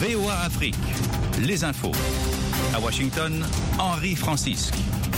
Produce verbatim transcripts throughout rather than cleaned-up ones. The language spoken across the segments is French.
V O A Afrique, les infos. À Washington, Henri Francisque.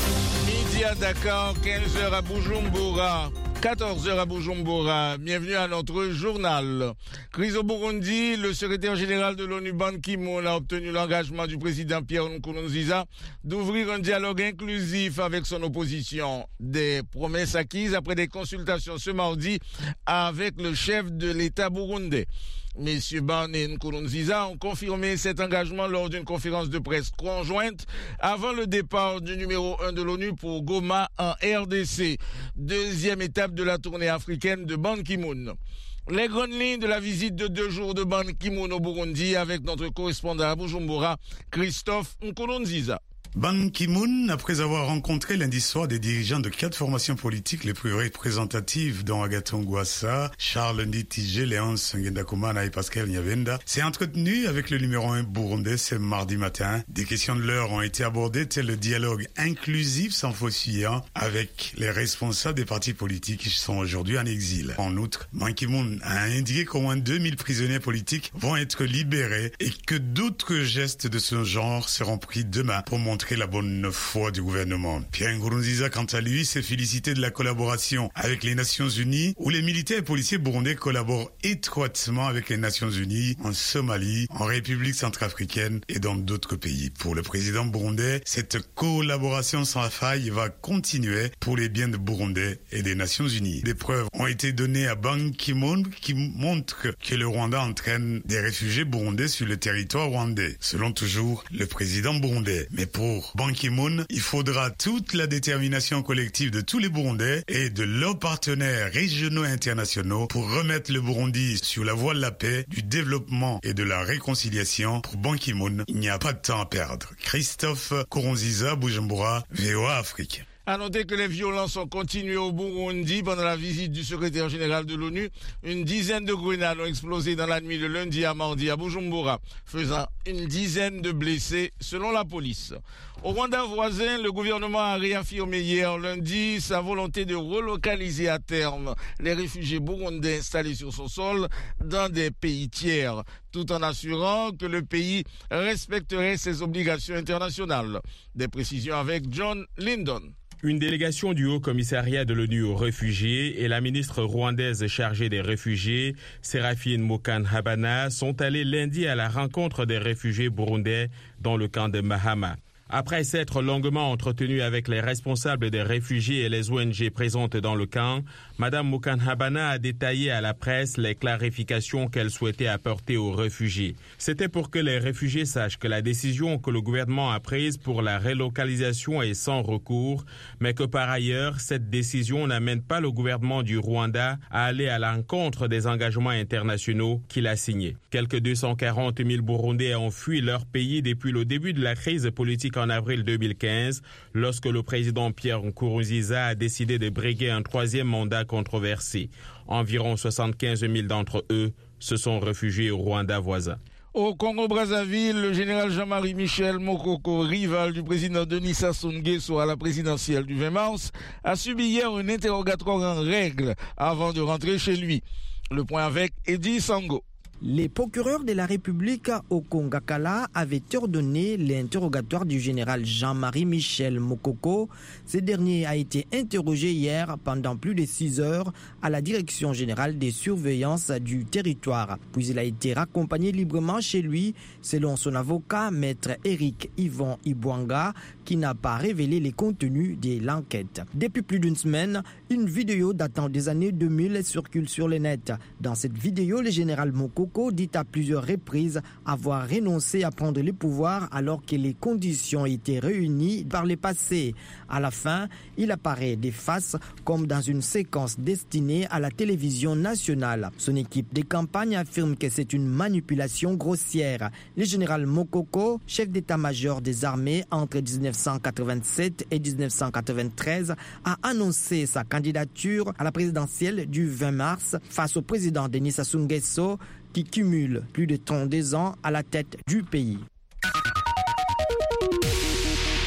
Midi à Dakar, quinze heures à Bujumbura, quatorze heures à Bujumbura. Bienvenue à notre journal. Crise au Burundi, le secrétaire général de l'ONU Ban Ki-moon a obtenu l'engagement du président Pierre Nkurunziza d'ouvrir un dialogue inclusif avec son opposition. Des promesses acquises après des consultations ce mardi avec le chef de l'État burundais. Messieurs Ban et Nkurunziza ont confirmé cet engagement lors d'une conférence de presse conjointe avant le départ du numéro un de l'ONU pour Goma en R D C, deuxième étape de la tournée africaine de Ban Ki-moon. Les grandes lignes de la visite de deux jours de Ban Ki-moon au Burundi avec notre correspondant à Bujumbura, Christophe Nkurunziza. Ban Ki-moon, après avoir rencontré lundi soir des dirigeants de quatre formations politiques les plus représentatives, dont Agathon Rwasa, Charles Nditije, Léonce Ngendakumana et Pascal Nyabenda, s'est entretenu avec le numéro un burundais ce mardi matin. Des questions de l'heure ont été abordées, tel le dialogue inclusif sans faux fuyant avec les responsables des partis politiques qui sont aujourd'hui en exil. En outre, Ban Ki-moon a indiqué qu'au moins deux mille prisonniers politiques vont être libérés et que d'autres gestes de ce genre seront pris demain pour montrer la bonne foi du gouvernement. Pierre Nkurunziza, quant à lui, s'est félicité de la collaboration avec les Nations Unies, où les militaires et policiers burundais collaborent étroitement avec les Nations Unies en Somalie, en République centrafricaine et dans d'autres pays. Pour le président burundais, cette collaboration sans faille va continuer pour les biens de Burundais et des Nations Unies. Des preuves ont été données à Ban Ki-moon qui montrent que le Rwanda entraîne des réfugiés burundais sur le territoire rwandais, selon toujours le président burundais. Mais pour Ban Ki-moon, il faudra toute la détermination collective de tous les Burundais et de leurs partenaires régionaux et internationaux pour remettre le Burundi sur la voie de la paix, du développement et de la réconciliation. Pour Ban Ki-moon, il n'y a pas de temps à perdre. Christophe Nkurunziza, Bujumbura, V O A Afrique. À noter que les violences ont continué au Burundi pendant la visite du secrétaire général de l'ONU. Une dizaine de grenades ont explosé dans la nuit de lundi à mardi à Bujumbura, faisant une dizaine de blessés selon la police. Au Rwanda voisin, le gouvernement a réaffirmé hier lundi sa volonté de relocaliser à terme les réfugiés burundais installés sur son sol dans des pays tiers, tout en assurant que le pays respecterait ses obligations internationales. Des précisions avec John Lyndon. Une délégation du Haut-Commissariat de l'ONU aux réfugiés et la ministre rwandaise chargée des réfugiés, Séraphine Mukantabana, sont allés lundi à la rencontre des réfugiés burundais dans le camp de Mahama. Après s'être longuement entretenue avec les responsables des réfugiés et les O N G présentes dans le camp, Mme Mukantabana a détaillé à la presse les clarifications qu'elle souhaitait apporter aux réfugiés. C'était pour que les réfugiés sachent que la décision que le gouvernement a prise pour la relocalisation est sans recours, mais que par ailleurs, cette décision n'amène pas le gouvernement du Rwanda à aller à l'encontre des engagements internationaux qu'il a signés. Quelques deux cent quarante mille Burundais ont fui leur pays depuis le début de la crise politique en avril deux mille quinze, lorsque le président Pierre Nkurunziza a décidé de briguer un troisième mandat controversé. Environ soixante-quinze mille d'entre eux se sont réfugiés au Rwanda voisin. Au Congo-Brazzaville, le général Jean-Marie Michel Mokoko, rival du président Denis Sassou Nguesso à la présidentielle du vingt mars, a subi hier un interrogatoire en règle avant de rentrer chez lui. Le point avec Eddie Sango. Les procureurs de la République au Congakala avaient ordonné l'interrogatoire du général Jean-Marie Michel Mokoko. Ce dernier a été interrogé hier pendant plus de six heures à la Direction générale des surveillances du territoire. Puis il a été raccompagné librement chez lui, selon son avocat, maître Éric Yvon Ibwanga, qui n'a pas révélé les contenus de l'enquête. Depuis plus d'une semaine, une vidéo datant des années deux mille circule sur le net. Dans cette vidéo, le général Mokoko dit à plusieurs reprises avoir renoncé à prendre le pouvoir alors que les conditions étaient réunies par le passé. À la fin, il apparaît des faces comme dans une séquence destinée à la télévision nationale. Son équipe de campagne affirme que c'est une manipulation grossière. Le général Mokoko, chef d'état-major des armées entre dix-neuf cent quatre-vingt-sept et dix-neuf cent quatre-vingt-treize, a annoncé sa candidature à la présidentielle du vingt mars face au président Denis Sassou Nguesso, qui cumule plus de trente-deux ans à la tête du pays.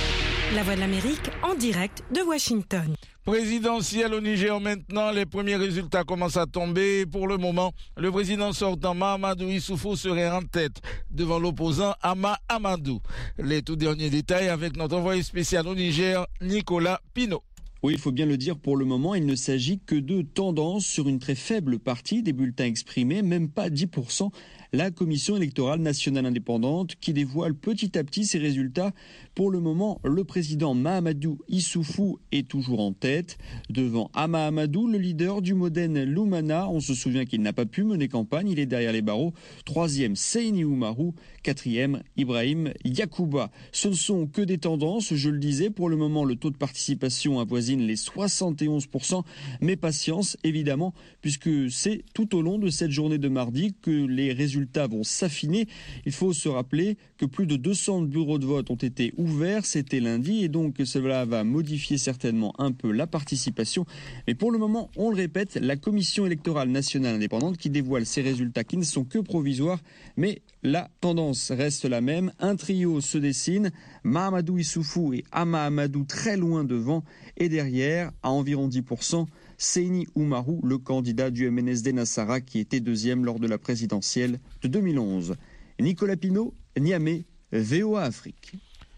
La Voix de l'Amérique en direct de Washington. Présidentielle au Niger maintenant, les premiers résultats commencent à tomber. Pour le moment, le président sortant Mahamadou Issoufou serait en tête devant l'opposant Ama Amadou. Les tout derniers détails avec notre envoyé spécial au Niger, Nicolas Pinault. Oui, il faut bien le dire, pour le moment, il ne s'agit que de tendances sur une très faible partie des bulletins exprimés, même pas dix pour cent. La Commission électorale nationale indépendante qui dévoile petit à petit ses résultats. Pour le moment, le président Mahamadou Issoufou est toujours en tête. Devant Ama Amadou, le leader du Modène Lumana, on se souvient qu'il n'a pas pu mener campagne, il est derrière les barreaux. Troisième, Seyni Oumarou. Quatrième, Ibrahim Yacouba. Ce ne sont que des tendances, je le disais. Pour le moment, le taux de participation avoisine les soixante et onze pour cent. Mais patience, évidemment, puisque c'est tout au long de cette journée de mardi que les résultats vont s'affiner. Il faut se rappeler que plus de deux cents bureaux de vote ont été ouverts, c'était lundi, et donc cela va modifier certainement un peu la participation. Mais pour le moment, on le répète, la Commission électorale nationale indépendante qui dévoile ces résultats qui ne sont que provisoires, mais la tendance reste la même. Un trio se dessine, Mahamadou Issoufou et Ama Amadou très loin devant, et derrière, à environ dix pour cent, Seyni Oumarou, le candidat du M N S D Nassara qui était deuxième lors de la présidentielle de deux mille onze. Nicolas Pinault, Niamey, V O A Afrique.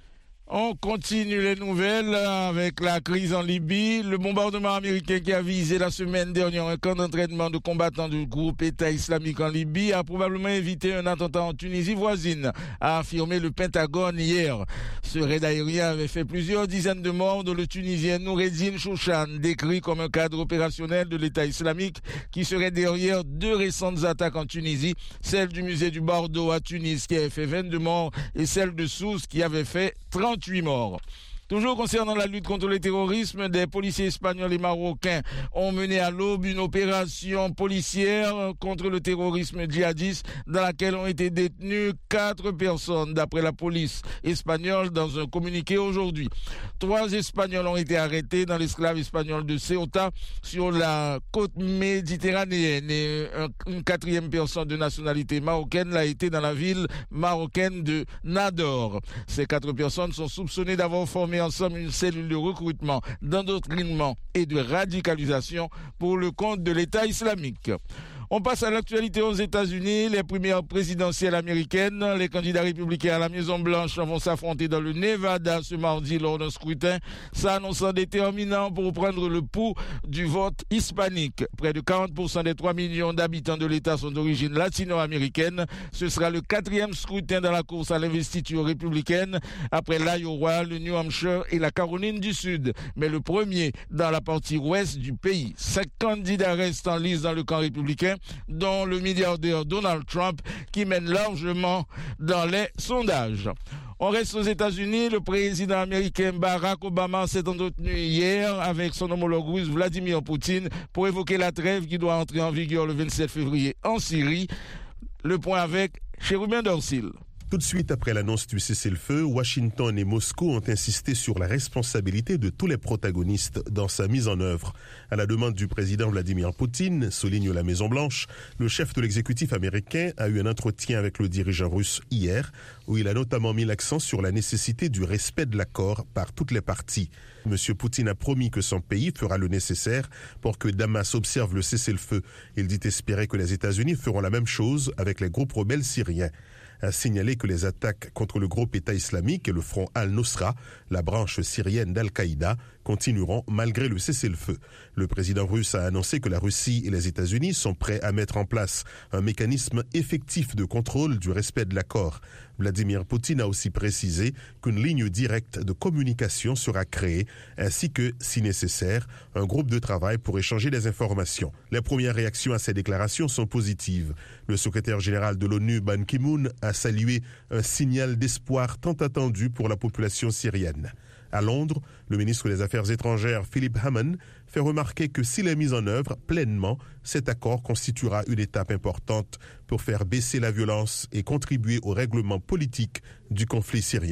On continue les nouvelles avec la crise en Libye. Le bombardement américain qui a visé la semaine dernière un camp d'entraînement de combattants du groupe État islamique en Libye a probablement évité un attentat en Tunisie voisine, a affirmé le Pentagone hier. Ce raid aérien avait fait plusieurs dizaines de morts, dont le Tunisien Noureddine Chouchan, décrit comme un cadre opérationnel de l'État islamique qui serait derrière deux récentes attaques en Tunisie, celle du musée du Bardo à Tunis qui avait fait vingt-deux morts et celle de Sousse qui avait fait trente-huit morts. Toujours concernant la lutte contre le terrorisme, des policiers espagnols et marocains ont mené à l'aube une opération policière contre le terrorisme djihadiste dans laquelle ont été détenues quatre personnes d'après la police espagnole dans un communiqué aujourd'hui. Trois Espagnols ont été arrêtés dans l'esclave espagnol de Ceuta sur la côte méditerranéenne et une quatrième personne de nationalité marocaine l'a été dans la ville marocaine de Nador. Ces quatre personnes sont soupçonnées d'avoir formé en somme une cellule de recrutement, d'endoctrinement et de radicalisation pour le compte de l'État islamique. On passe à l'actualité aux États-Unis. Les primaires présidentielles américaines, les candidats républicains à la Maison-Blanche vont s'affronter dans le Nevada ce mardi lors d'un scrutin s'annonçant déterminant pour prendre le pouls du vote hispanique. Près de quarante pour cent des trois millions d'habitants de l'État sont d'origine latino-américaine. Ce sera le quatrième scrutin dans la course à l'investiture républicaine après l'Iowa, le New Hampshire et la Caroline du Sud. Mais le premier dans la partie ouest du pays. Cinq candidats restent en lice dans le camp républicain, dont le milliardaire Donald Trump qui mène largement dans les sondages. On reste aux États-Unis. Le président américain Barack Obama s'est entretenu hier avec son homologue russe Vladimir Poutine pour évoquer la trêve qui doit entrer en vigueur le vingt-sept février en Syrie. Le point avec Chérubin Dorsil. Tout de suite après l'annonce du cessez-le-feu, Washington et Moscou ont insisté sur la responsabilité de tous les protagonistes dans sa mise en œuvre. À la demande du président Vladimir Poutine, souligne la Maison-Blanche, le chef de l'exécutif américain a eu un entretien avec le dirigeant russe hier, où il a notamment mis l'accent sur la nécessité du respect de l'accord par toutes les parties. Monsieur Poutine a promis que son pays fera le nécessaire pour que Damas observe le cessez-le-feu. Il dit espérer que les États-Unis feront la même chose avec les groupes rebelles syriens. A signalé que les attaques contre le groupe État islamique et le front Al-Nusra, la branche syrienne d'Al-Qaïda, continueront malgré le cessez-le-feu. Le président russe a annoncé que la Russie et les États-Unis sont prêts à mettre en place un mécanisme effectif de contrôle du respect de l'accord. Vladimir Poutine a aussi précisé qu'une ligne directe de communication sera créée, ainsi que, si nécessaire, un groupe de travail pour échanger des informations. Les premières réactions à ces déclarations sont positives. Le secrétaire général de l'ONU, Ban Ki-moon, a salué un signal d'espoir tant attendu pour la population syrienne. À Londres, le ministre des Affaires étrangères, Philip Hammond, fait remarquer que s'il est mis en œuvre pleinement, cet accord constituera une étape importante pour faire baisser la violence et contribuer au règlement politique du conflit syrien.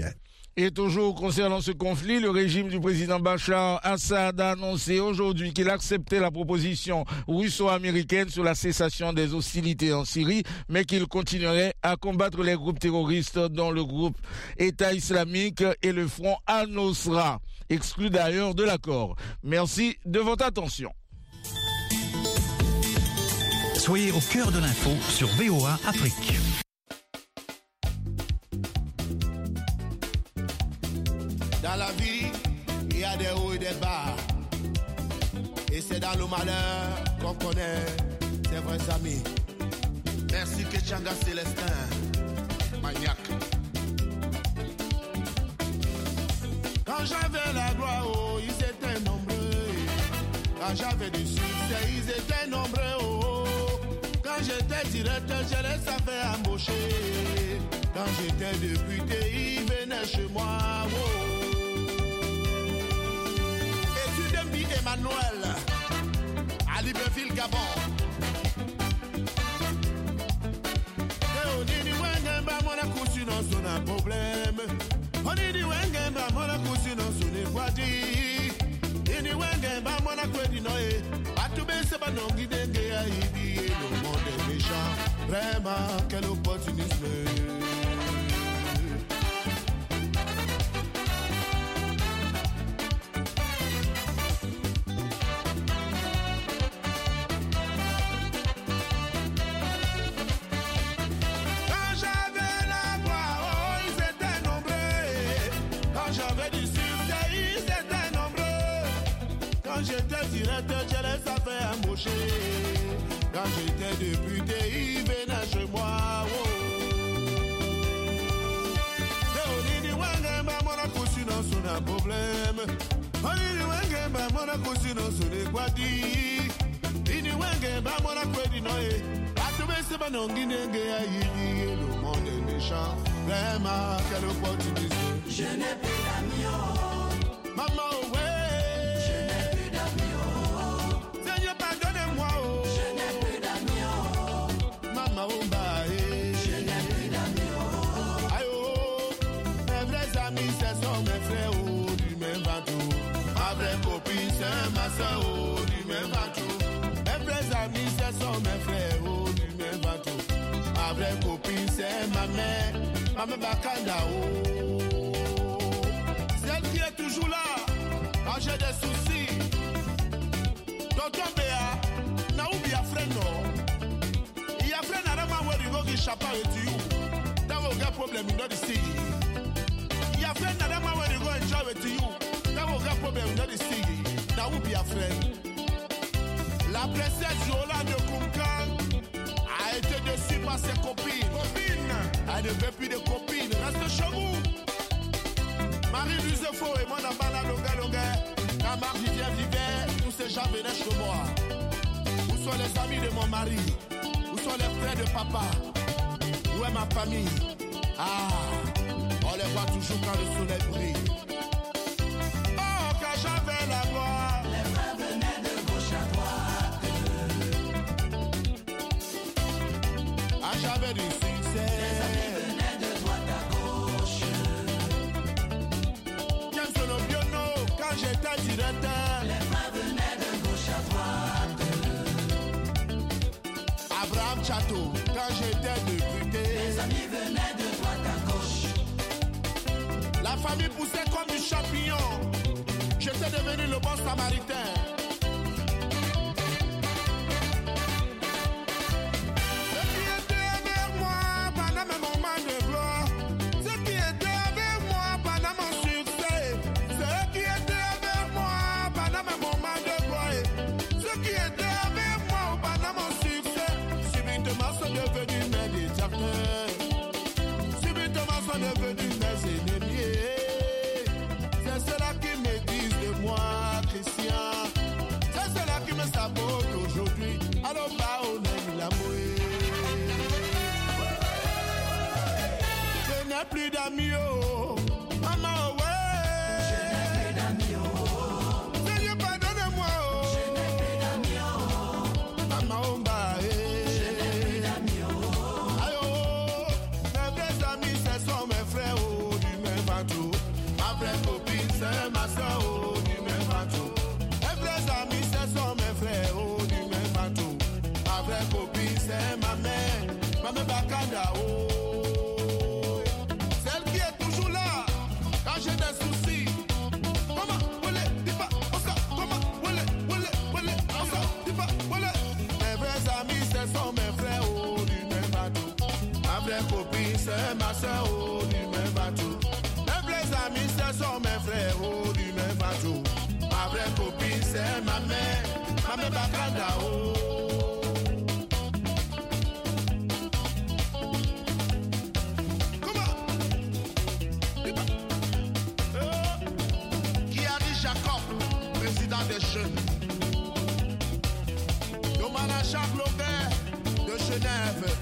Et toujours concernant ce conflit, le régime du président Bachar Assad a annoncé aujourd'hui qu'il acceptait la proposition russo-américaine sur la cessation des hostilités en Syrie, mais qu'il continuerait à combattre les groupes terroristes dont le groupe État islamique et le front Al-Nosra, exclus d'ailleurs de l'accord. Merci de votre attention. Soyez au cœur de l'info sur V O A Afrique. Dans la vie, il y a des hauts et des bas. Et c'est dans le malheur qu'on connaît ses vrais amis. Merci Ketchanga Célestin, maniaque. Quand j'avais la gloire, oh, ils étaient nombreux. Quand j'avais du succès, ils étaient nombreux. Oh. Quand j'étais directeur, je les avais embauchés. Quand j'étais député, ils venaient chez moi. Oh. Emmanuel, à Libreville, Gabon. On dit ni wenge ba mona kusi non son un problème. On dit wenge ba mona kusi non son est quadi. Ni wenge ba mona kwedi no e. Atu be se ba non gidenge ya ibi. Le monde est méchant. Vraiment quel opportunisme. J'étais directeur, je les avais embauchés. Quand j'étais député, ils venaient chez moi. C'est un problème. Le monde est méchant. Vraiment, quel opportunisme. Je n'ai plus d'amis. Maman, ouais. Ma soeur, oh, du même bateau. Mes vrais amis, ce sont mes frères, oh, du même bateau. Ma vraie copine, c'est ma mère, ma mère Bakanda, oh. Celle qui est toujours là, quand j'ai des soucis. Tonton Béa, n'a oublié à frère, non. Il y a frère, n'a pas oublié qui chapa et tu. T'as aucun problème, il doit ici. Il y a frère, n'a pas oublié qui chapa et tu. T'as aucun problème, il doit ici. La princesse Yola de Kunkan a été déçue par ses copines. Copines, elle ne veut plus de copines. Reste chez vous. Marie-Louise Faux et moi là-bas la longa longa. Quand Marie-Vivien vivait, tous ces gens venaient chez moi. Où sont les amis de mon mari? Où sont les frères de papa? Où est ma famille? Ah, on les voit toujours quand le soleil brille. Oh, quand j'avais la gloire. J'avais du succès. Les amis venaient de droite à gauche. James Olobiono, quand j'étais directeur. Les frères venaient de gauche à droite. Abraham Chateau, quand j'étais député. Les amis venaient de droite à gauche. La famille poussait comme du champignon. J'étais devenu le bon samaritain. Plus d'amis, oh, maman, ouais. Je n'ai plus d'amis, oh. Seigneur, pardonne-moi, oh. Je n'ai plus d'amis, oh. Maman, oh, bah, eh. Je n'ai plus d'amis, oh. Aïe, oh. Mes vrais amis, ce sont mes frères, oh, du même bateau. Bakanda, oh. Celle qui est toujours là, quand j'ai des soucis. Comment, wole, dis pas, osa, comment, wole, wole, wole, osa, dis pas, wole. Mes vrais amis, ce sont mes frères, oh, du même bateau. Ma vraie copine, c'est ma soeur, oh, du même bateau. Mes vrais amis, ce sont mes frères, oh, du même bateau. Ma vraie copine, c'est ma mère, ma mère Bakanda, oh. Des jeunes. Domana Jacques Longuet de Genève.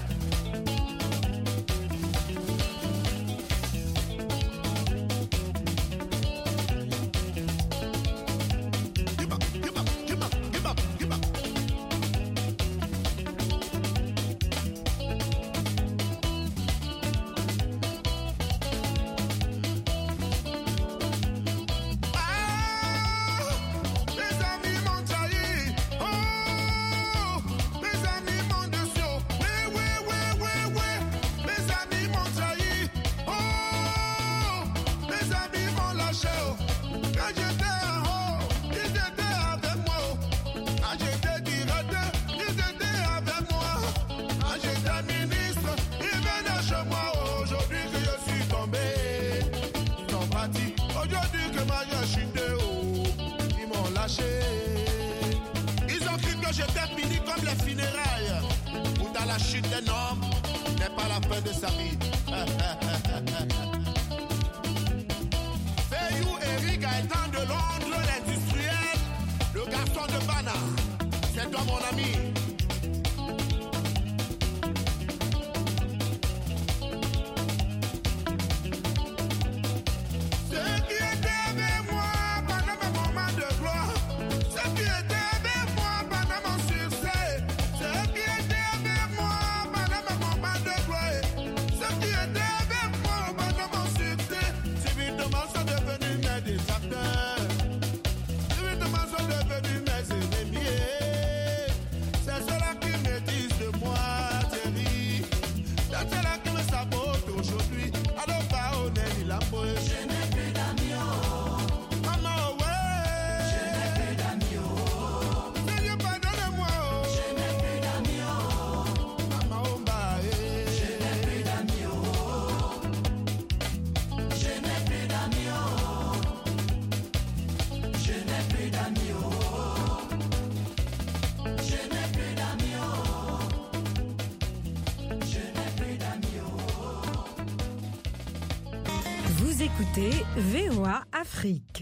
Ils ont cru que j'étais fini comme les funérailles. Ou dans la chute d'un homme n'est pas la fin de sa vie. Fayou Eric Gaëtan de Londres, l'industriel, le garçon de Bana. C'est toi mon ami. Vous écoutez V O A Afrique.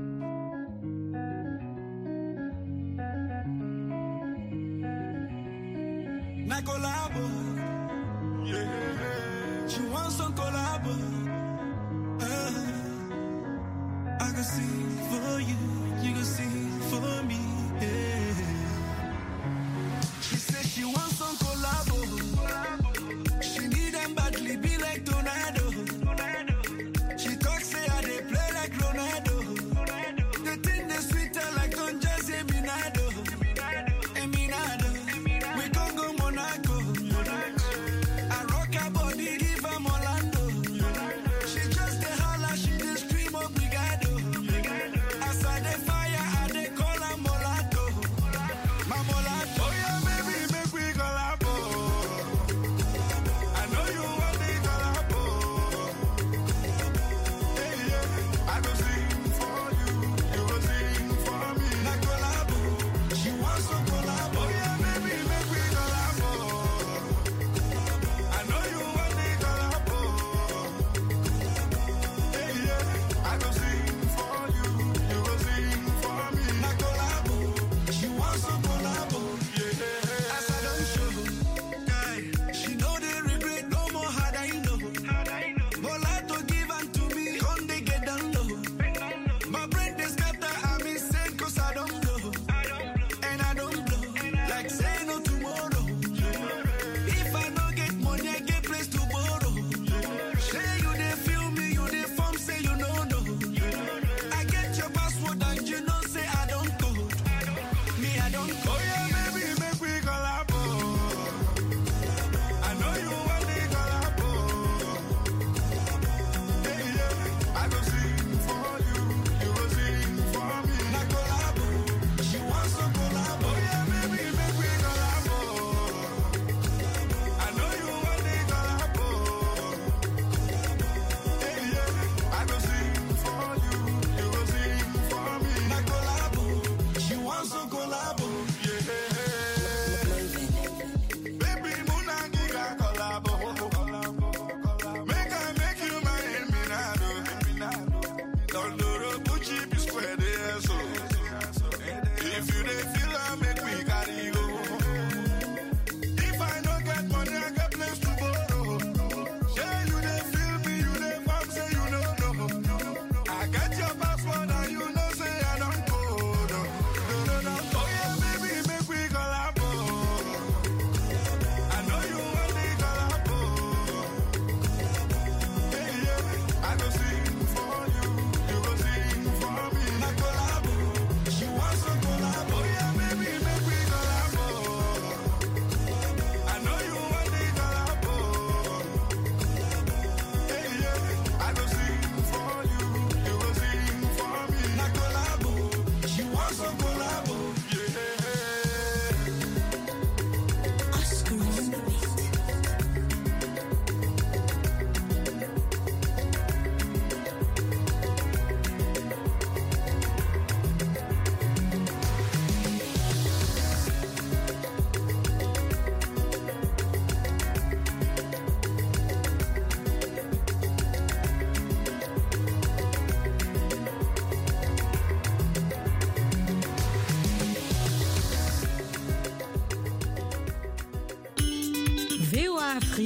Na collabo, yeah. She wants some collabo. Uh, I can sing for you, you can sing for me. Yeah. She said she wants some collabo. She need them badly, be like tornado. She talk say I dey play like Ronaldo. The thing they sweeter like Don Jazzy Eminado. Eminado, we gon' go Monaco. I rock her body, give her Orlando. She just dey holla, she dey scream obrigado. As I dey fire, I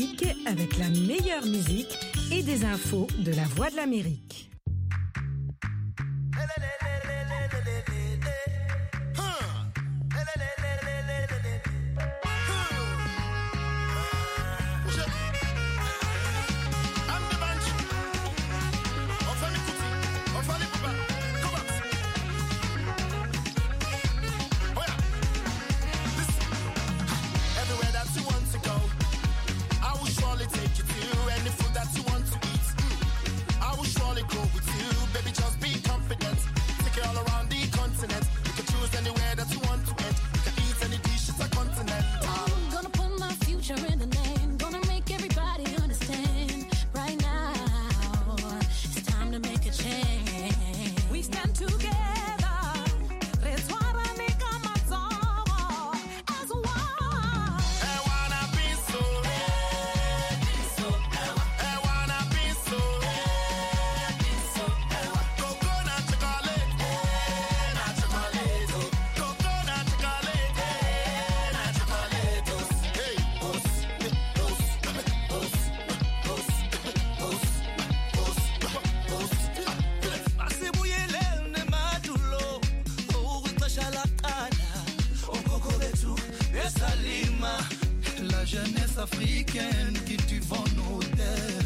Afrique avec la meilleure musique et des infos de la Voix de l'Amérique. Africaine qui tu vends nos terres.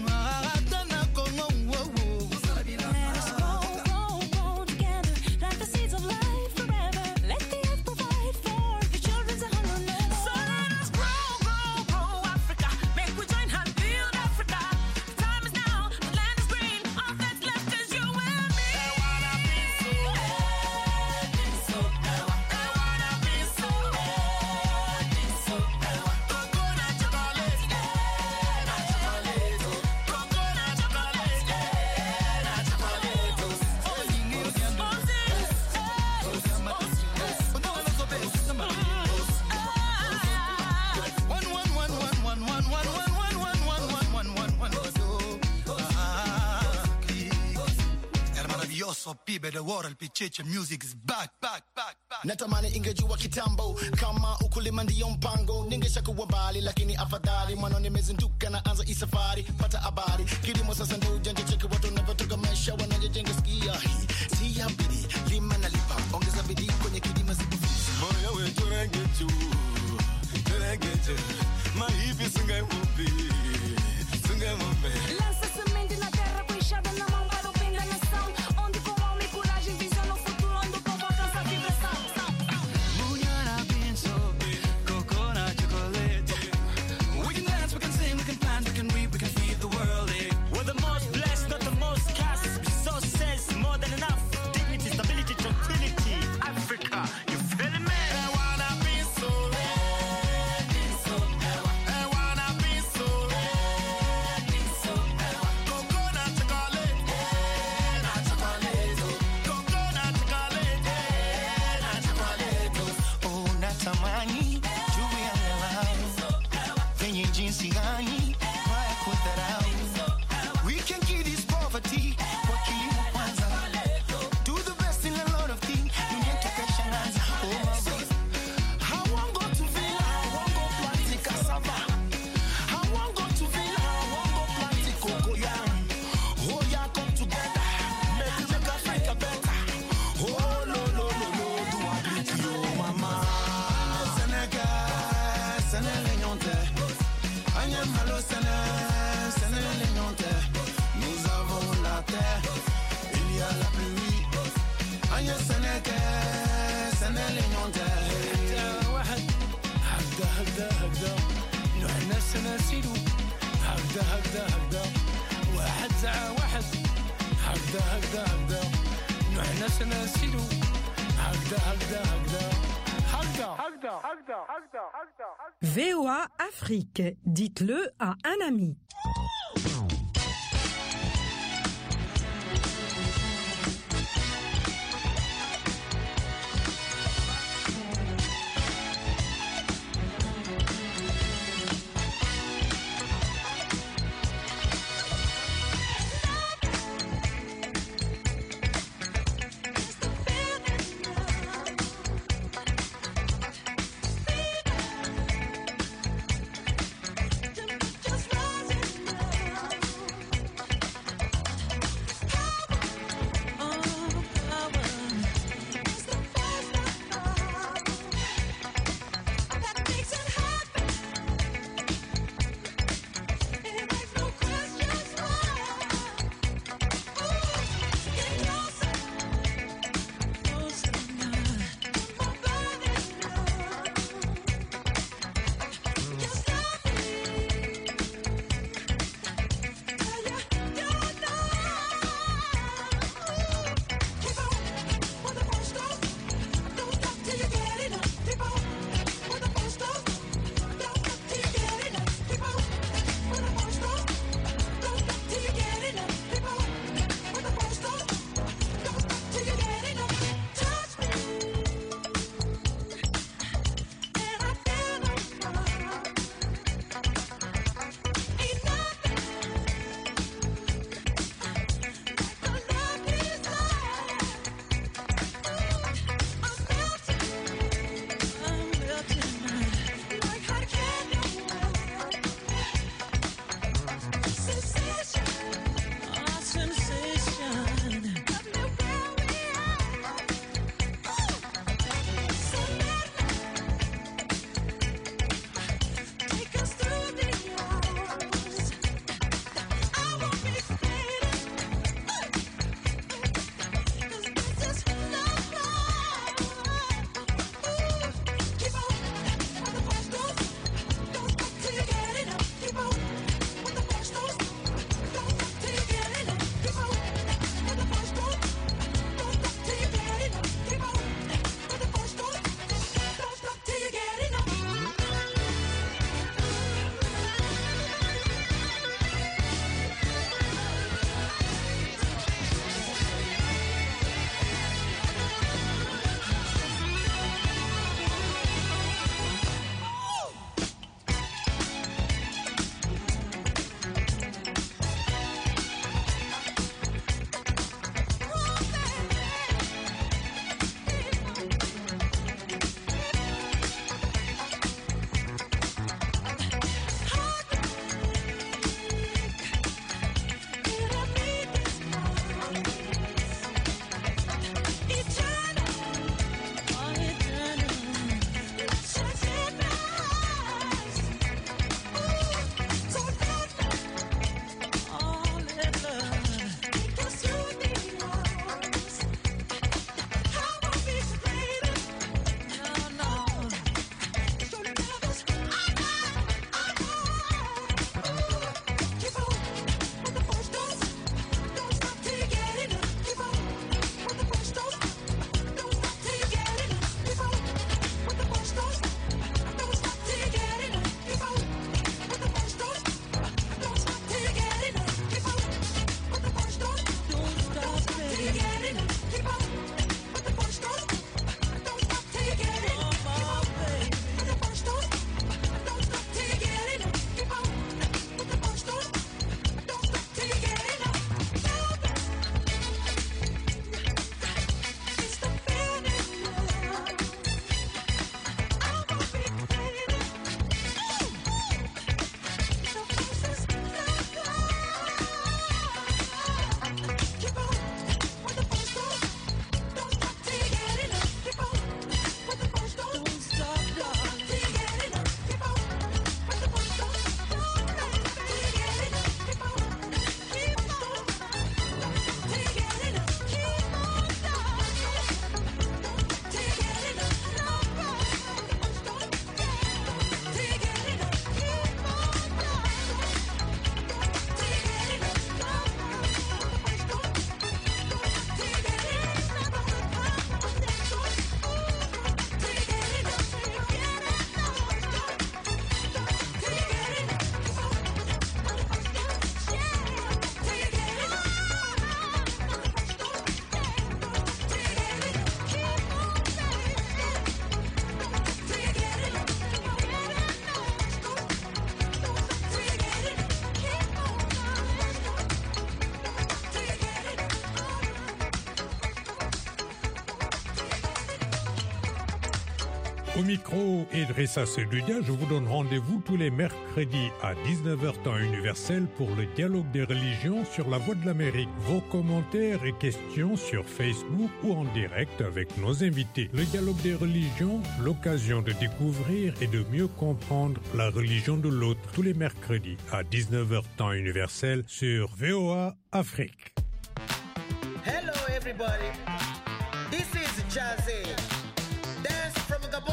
Pibe the water, picheche music is back, back, back, back. Natamani ingejua kitambo kama ukulima ndiyo mpango, ningeshakuwa mbali lakini afadhali mwana nimezinduka na anza isafari. Pata habari kilimo sasa ndio ujanja, cheki watu wanavyotoka maisha wanajenga. Sikia hii si ya bidii, lima na lipa, ongeza bidii kwenye kilimo zikufizi. Moyo wetu rengetu rengetu maipi singa ngupi singa ngombe lança semente na terra puxada na mão para o fim da nação, onde com homem coragem visão no futuro, onde o povo alcança a vibração. Mulher penso coconut chocolate, we can dance, we can sing, we can plant, we can reap, we can feed the world. Eh? We're the most blessed, not the most cast. Resources more than enough, dignity, stability, tranquility. Africa, you feel me? V O A Afrique, dites-le à un ami. Au micro, Idrissa Seloudia, je vous donne rendez-vous tous les mercredis à dix-neuf heures temps universel pour le dialogue des religions sur la Voix de l'Amérique. Vos commentaires et questions sur Facebook ou en direct avec nos invités. Le dialogue des religions, l'occasion de découvrir et de mieux comprendre la religion de l'autre. Tous les mercredis à dix-neuf heures temps universel sur V O A Afrique. Hello everybody, this is Jazzy. Dance from Gabon.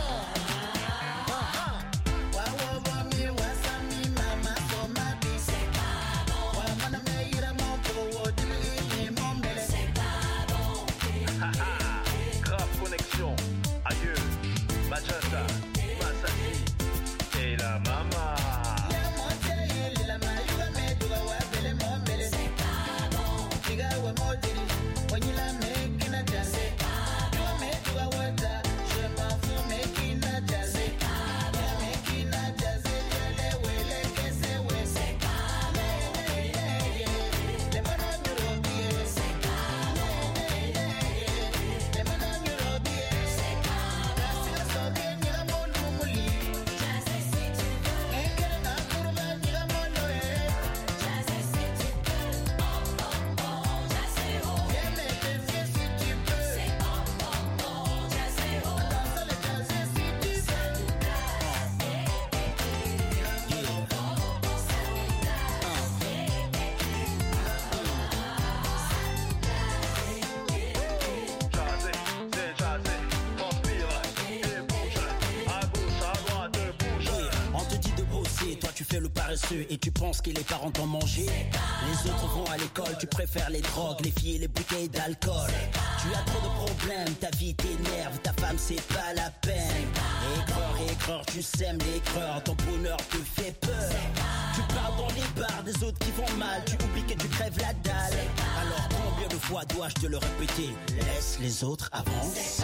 Et tu penses que les parents t'ont mangé. Les autres vont à l'école, tu préfères les drogues, les filles et les bouteilles d'alcool. Tu as trop de problèmes, ta vie t'énerve, ta femme c'est pas la peine. Aigreur, aigreur, tu sèmes l'aigreur, ton bonheur te fait peur. Tu parles dans les bars des autres qui vont mal, tu oublies que tu crèves la dalle. Alors combien de fois dois-je te le répéter? Laisse les autres avancer.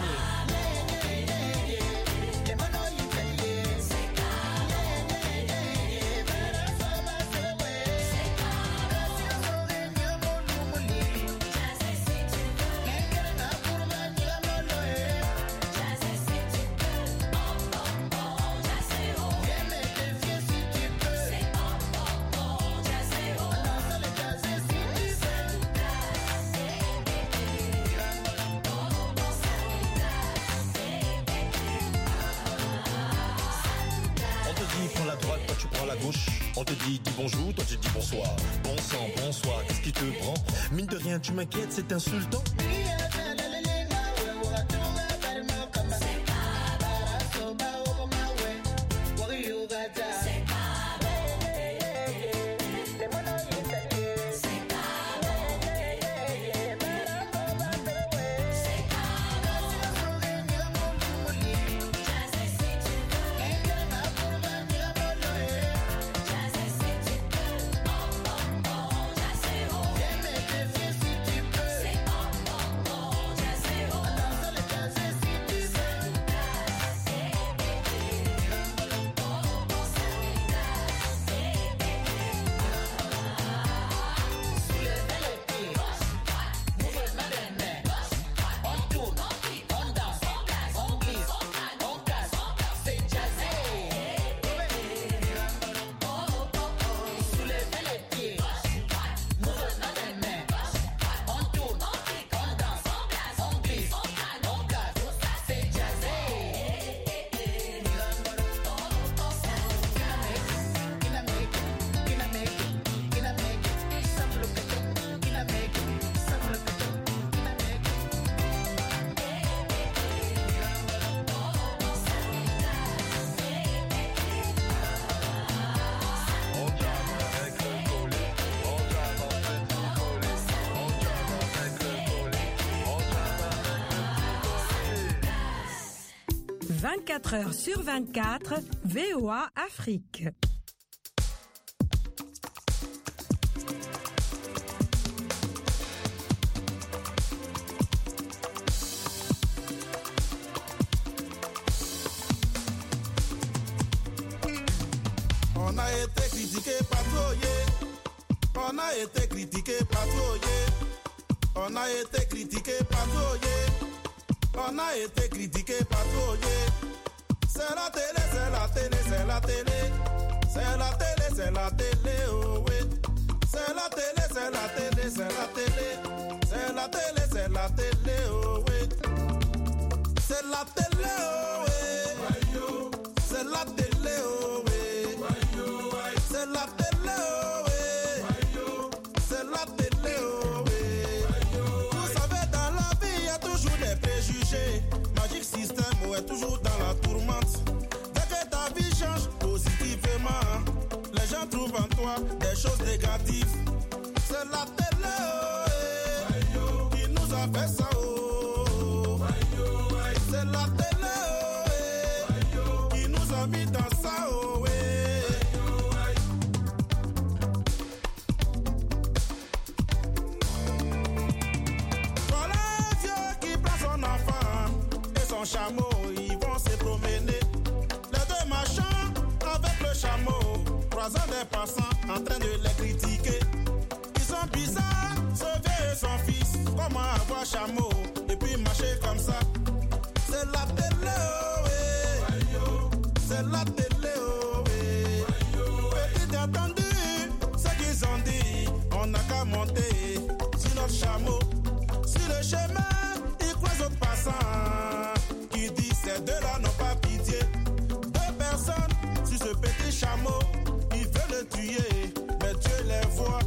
On te dit dis bonjour, toi tu dis bonsoir. Bon sang, bonsoir, qu'est-ce qui te prend? Mine de rien, tu m'inquiètes, c'est insultant. vingt-quatre heures sur vingt-quatre, V O A Afrique. On a été critiqué par trop, yeah. On a été critiqué par trop, yeah. On a été critiqué par trop, yeah. On a été critiqué par trop, yeah. C'est la télé, c'est la télé, c'est la télé. C'est la télé, c'est la télé, oh oui. C'est la télé, c'est la télé, c'est la télé. C'est la télé, c'est la télé, oh oui. C'est la télé, oh oui. C'est la télé, oh oui. C'est la télé, oh oui. C'est la télé, oh oui. Vous savez, dans la vie, il y a toujours des préjugés. Magic System, est toujours dans la tourmente. Dès que ta vie change positivement, les gens trouvent en toi des choses négatives. C'est la télé, oh, qui nous a fait ça, oh. C'est la télé, oh, qui nous a mis dans ça, oh. Voilà un vieux qui prend son enfant et son chameau, ils vont se promener. Les deux machins avec le chameau, croisant des passants en train de les critiquer. Ils sont bizarres, ce vieux et son fils. Comment avoir chameau et puis marcher comme ça? C'est la télé, oh, oui. C'est la télé, oh, oui. Petit entendu, ce qu'ils ont dit, on n'a qu'à monter sur notre chameau. Sur le chemin, ils croisent d'autres passants qui disent ces deux-là n'ont pas pitié. Deux personnes sur ce petit chameau, ils veulent le tuer, mais Dieu les voit.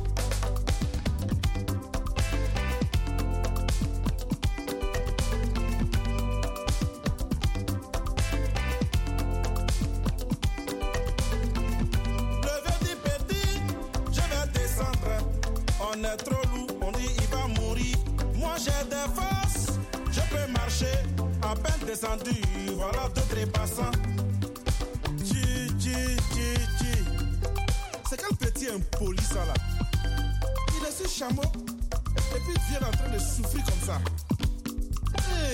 Le vieux dit petit, je vais descendre. On est trop lourd, on dit il va mourir. Moi j'ai des forces, je peux marcher. À peine descendu, voilà deux trépassants. Chi, chi, chi, chi. C'est quel petit impoli ça là? Il est sur chameau et puis il vient en train de souffrir comme ça. Hey.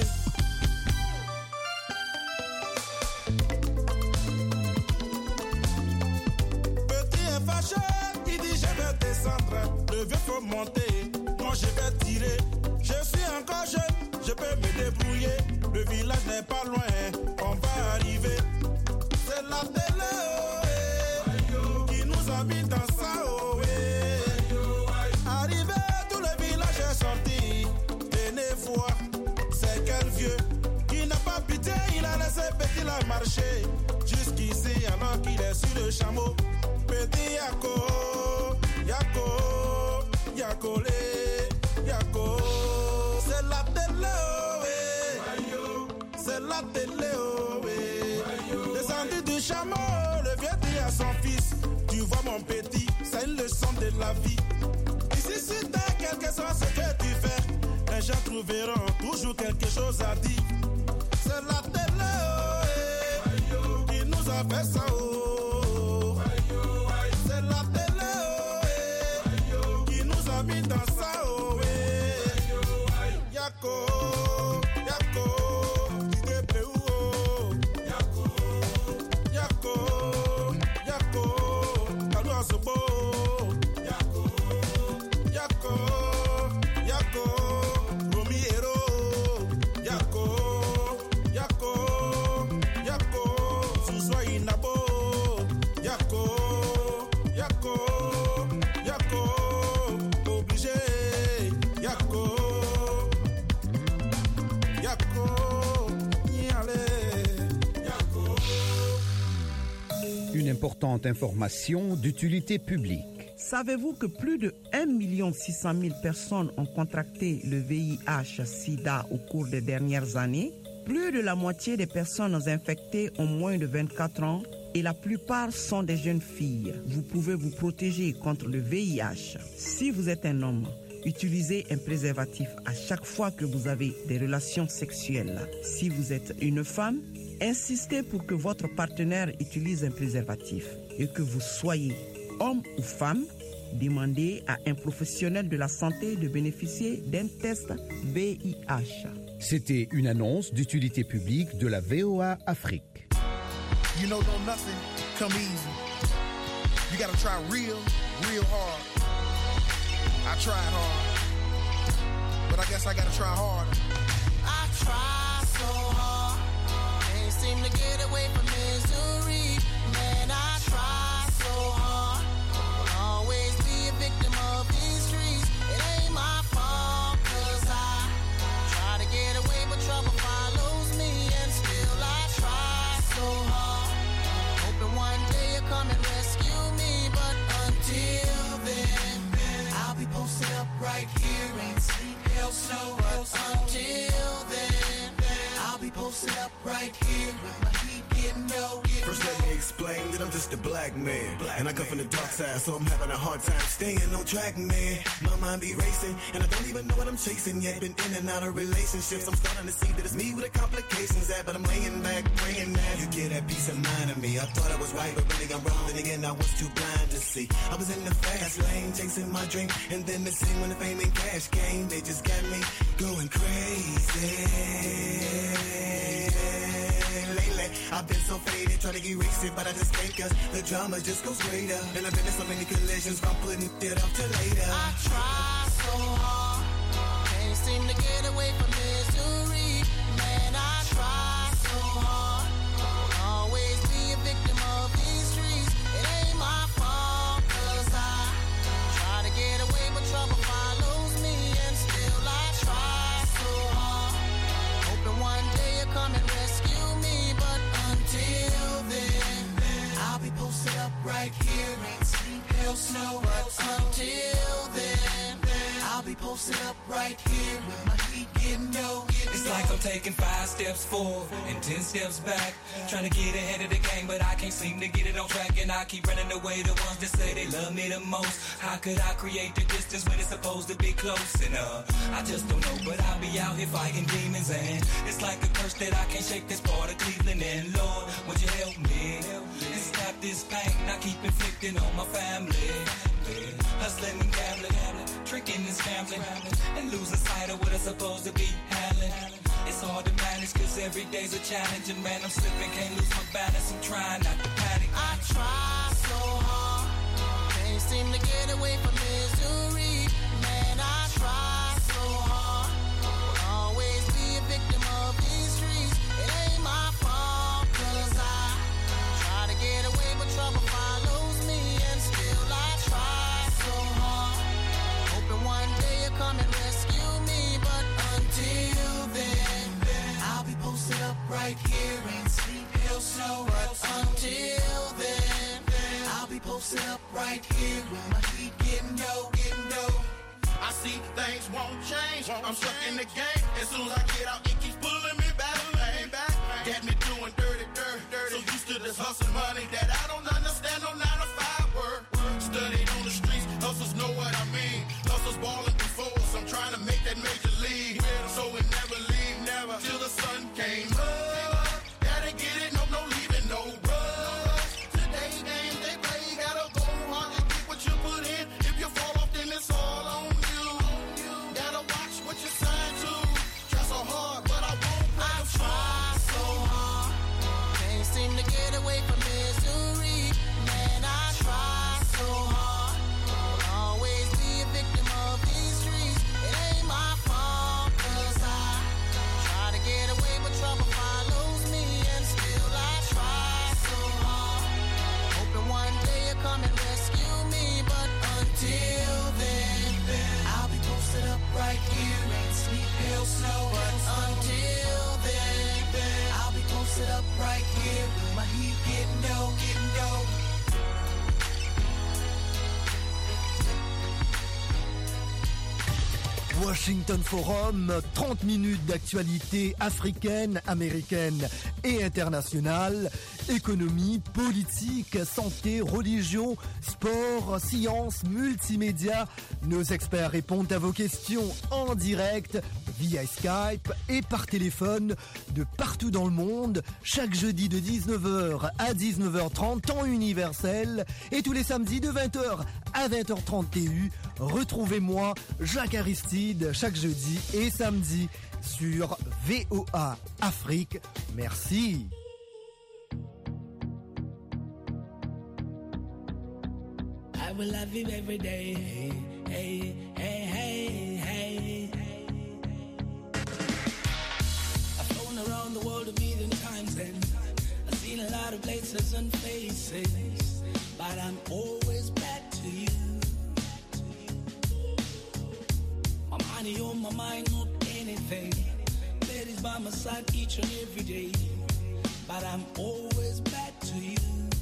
Petit est fâché, il dit je vais descendre. Le vieux faut monter, moi je vais tirer. Je suis encore jeune, je peux me débrouiller. Le village n'est pas loin, on va arriver. C'est la télé, oh, eh, qui nous a mis dans ça, oh, eh. Arrivé, tout le village est sorti. Venez voir, c'est quel vieux qui n'a pas pitié, il a laissé petit la marcher. Jusqu'ici, alors qu'il est sur le chameau. Petit Yako, Yako, Yakolé, Yako. C'est la télé, oh, eh. C'est la télé, oh, eh. Descendu du chameau, le vieux dit à son fils, tu vois mon petit, c'est une leçon de la vie. Ici sur terre, quel que soit ce que tu fais, les gens trouveront toujours quelque chose à dire. C'est la télé, oh, eh, qui nous a fait ça, oh. C'est la télé, oh, eh, qui nous a mis dans ça, oh, eh. Yako. Une importante information d'utilité publique. Savez-vous que plus de un million six cent mille personnes ont contracté le V I H sida au cours des dernières années? Plus de la moitié des personnes infectées ont moins de vingt-quatre ans et la plupart sont des jeunes filles. Vous pouvez vous protéger contre le V I H. Si vous êtes un homme, utilisez un préservatif à chaque fois que vous avez des relations sexuelles. Si vous êtes une femme, insistez pour que votre partenaire utilise un préservatif. Et que vous soyez homme ou femme, demandez à un professionnel de la santé de bénéficier d'un test V I H. C'était une annonce d'utilité publique de la V O A Afrique. You know, don't nothing come easy. You gotta try real, real hard. I tried hard, but I guess I gotta try harder. I try so hard, ain't seem to get away from misery. Man, I try so hard. Will always be a victim of these streets. It ain't my fault, cause I try to get away, but trouble follows me. And still I try so hard. Hoping one day you'll come and rescue me. But until then, I'll be posted up right here. Ain't sleep, hell, snow. But until then, I'll be posted up right here with my heat getting low. First let me explain that I'm just a black man, black and I come from the dark side, so I'm having a hard time staying on track, man. My mind be racing, and I don't even know what I'm chasing yet. Been in and out of relationships, I'm starting to see that it's me with the complications at, but I'm laying back, praying that you get that peace of mind of me. I thought I was right, but really I'm wrong, and again I was too blind to see. I was in the fast lane, chasing my dream, and then the scene when the fame and cash came, they just got me going crazy. Lately, I've been so faded, trying to erase it, but I just can't, cause the drama just goes greater. And I've been in so many collisions, I'm putting it off till later. I try so hard, can't seem to get away from misery. Man, I try so hard, will always be a victim of these streets. It ain't my fault, cause I try to get away, but trouble follows me. And still I try so hard, hoping one day you'll come and rescue me. But until then, I'll be posted up right here. Ain't sleep, hell, snow. But until then, I'll be posted up right here with my heat getting low. It's like I'm taking five steps forward and ten steps back, trying to get ahead of the game, but I can't seem to get it on track. And I keep running away the ones that say they love me the most. How could I create the distance when it's supposed to be close? And uh, I just don't know, but I'll be out here fighting demons. And it's like a curse that I can't shake, this part of Cleveland. And Lord, would you help me and stop this pain I keep inflicting on my family? Hustling and gambling, drinking and scrambling, and losing sight of what I'm supposed to be handling. It's hard to manage, cause every day's a challenge. And man, I'm slipping, can't lose my balance. I'm trying not to panic. I try so hard, can't seem to get away from misery. Man, I try so hard, will always be a victim of these streets. It ain't my fault, cause I try to get away, but trouble follows me. And still I try so hard, hoping one day you'll come and rescue me. But until then, I'll be posted up right here. Ain't sleep, hell, snow. But until then, I'll be posted up right here with my heat getting low, getting low. I see things won't change. I'm stuck in the game. As soon as I get out, it keeps pulling me back, back, back. Got me doing dirty, dirty, dirty. So used to this hustle money that I don't understand. No nine to five work. Studied on the streets, hustlers know what I mean. Hustlers balling before us. I'm trying to make that major league. So we never leave, never till the sun came up. Gotta get it, no, no leaving, no rush. Today games they play, gotta go hard and get what you put in. If you fall off, then it's all on you. Gotta watch what you sign to. Try so hard, but I won't. I try so hard, can't seem to get away from misery. Man, I try so hard, will always be a victim of these streets. It ain't my fault, cause I try to get away, but trouble follows me. And still I try so hard, hoping one day you'll come and rescue me. But until then, I'll be posted up right here. Ain't sleep, hell, snow. But until then, I'll be posted up right here with my heat getting low, getting low. Washington Forum, trente minutes d'actualité africaine, américaine et internationale, économie, politique, santé, religion, sport, sciences, multimédia. Nos experts répondent à vos questions en direct via Skype et par téléphone de partout dans le monde, chaque jeudi de dix-neuf heures à dix-neuf heures trente, temps universel, et tous les samedis de vingt heures à vingt heures trente T U. Retrouvez-moi, Jacques Aristide, chaque jeudi et samedi sur V O A Afrique. Merci. I will love you every day. Hey, hey, hey, hey. I've flown around the world a million times and places, but I'm always back to you. My money on my mind, not anything. Ladies by my side each and every day, but I'm always back to you.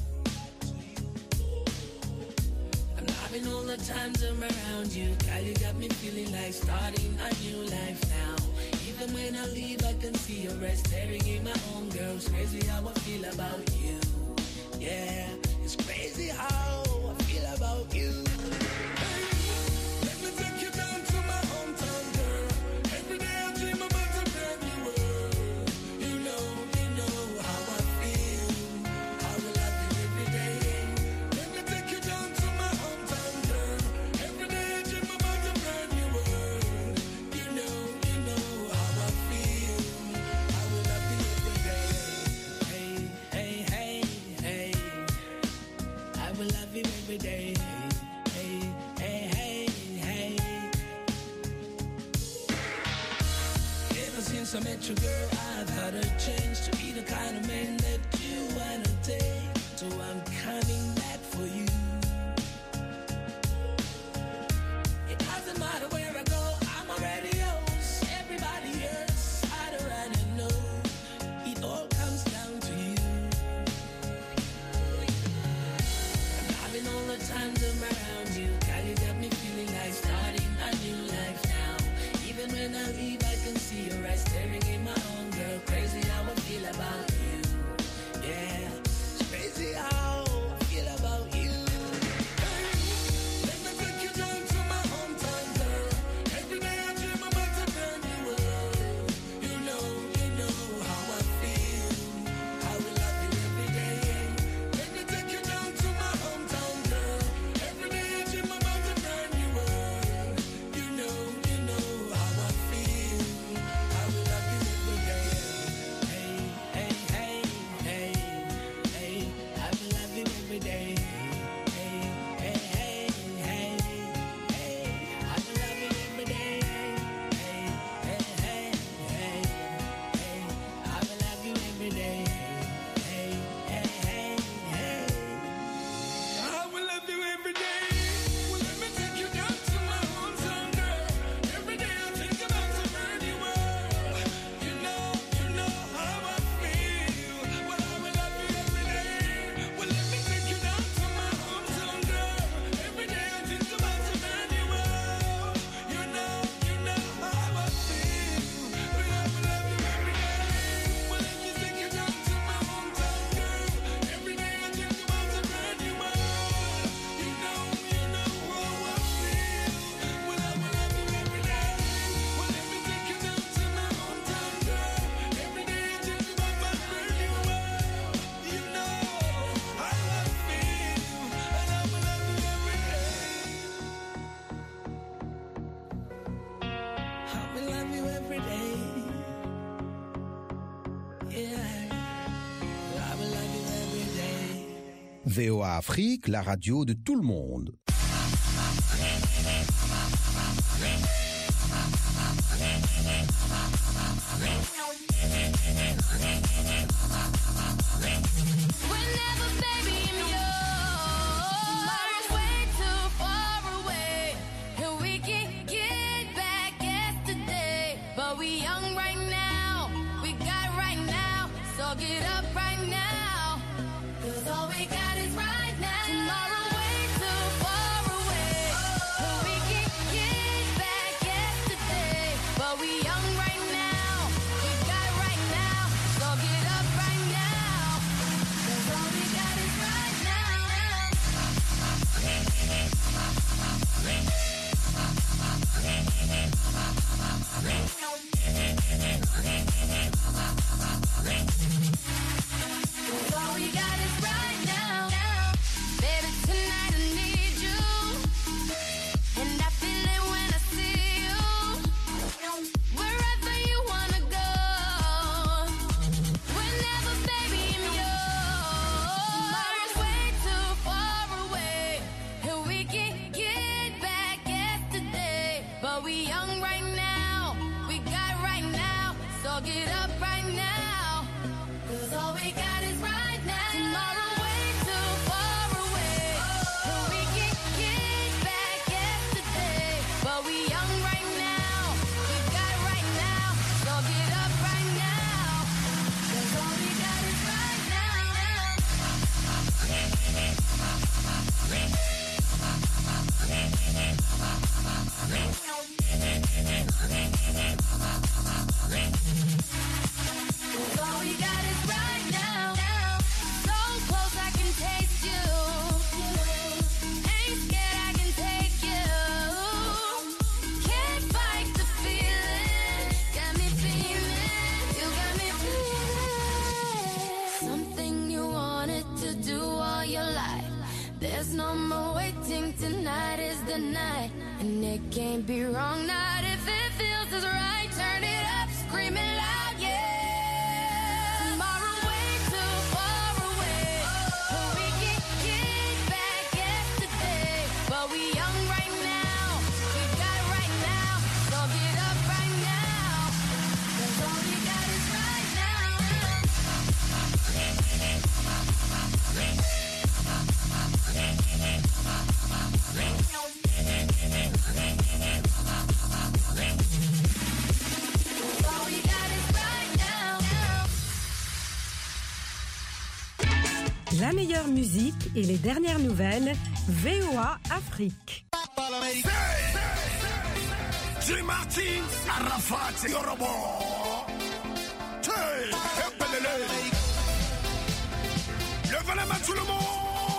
I'm loving all the times I'm around you. Girl, you got me feeling like starting a new life now. Even when I leave, I can see your eyes staring in my own. Girl, it's crazy how I feel about you. Yeah, it's crazy how I feel about you. Let me take you down to my hometown, girl. Every day I dream about a brand new world. You know, you know how I feel. I will love you every day. Let me take you down to my hometown, girl. Every day I dream about a brand new world. You know, you know how I feel. I will love you every day. Hey, hey, hey, hey. I will love you every day. Hey, hey, hey, hey. Ever since I met you, girl, I've had a change to be the kind of man that you wanna take. So I'm coming back for you. It doesn't matter where I go, I'm already yours. Everybody else, I don't already know. It all comes down to you. I'm loving all the times I'm around you. Girl, you got me feeling like starting a new life now. Even when I leave, I can see your eyes staring in my own. Girl, crazy how I feel about you. Yeah, it's crazy how I feel about you. Let me take you down to my hometown, girl. Every day I dream about a brand new world. You know, you know how I feel. I will love you every day. Let me take you down to my hometown, girl. Every day I dream about a brand new world. You know, you know how I feel. I will love you every day. Hey, hey, hey, hey, hey. I will love you every day. Hey, hey, hey, hey, hey. I will love you every day. Hey, hey, hey, hey, hey. I will love you every day. Hey, hey, hey, hey. I will love you every day. Well, let me take you down to my hometown, girl. Every day I think about a brand new world. You know, you know how I feel. Well, I will love you every day. Well, let me take you down to my hometown, girl. Every day I think about a brand new world. You know, you know how I feel. Well, I will love you every day. Well, let me take you down to my hometown, girl. Every day I think about a brand new world. You know, you know how I feel. Well, I will love you every day. Well, let me take you down to my hometown, girl. Every day I think about my brand new world. You know how I feel. And I will love you every day. I will love you every day. Yeah. I will love you every day. V O A Afrique, la radio de tout le monde. Whenever, baby, I'm yours, way too far away, and we can get back yesterday. But we young right now, we got right now, so get up right now, 'cause all we got is right now. Tomorrow way too far away, and we can get back yesterday. But we young right now, we got right now, so get up right now, 'cause all we got is right now. All we got is right now. Baby, tonight I need you, and I feel it when I see you. Wherever you wanna go, whenever, baby, I'm yours. Way too far away, and we can get back yesterday. But we young right now, we got right now, so get up right now, 'cause all we got is right now. Tomorrow way too And it can't be wrong, not if it feels as right. Turn it up, scream it loud, yeah. Tomorrow way too far away, but we can get back yesterday. But we young right now, we got it right now. So get up right now, 'cause all we got is right now. La meilleure musique et les dernières nouvelles, V O A Afrique. J. Martin, Arafat, Yorobo. Hey, épelele. Levez les mains tout le monde.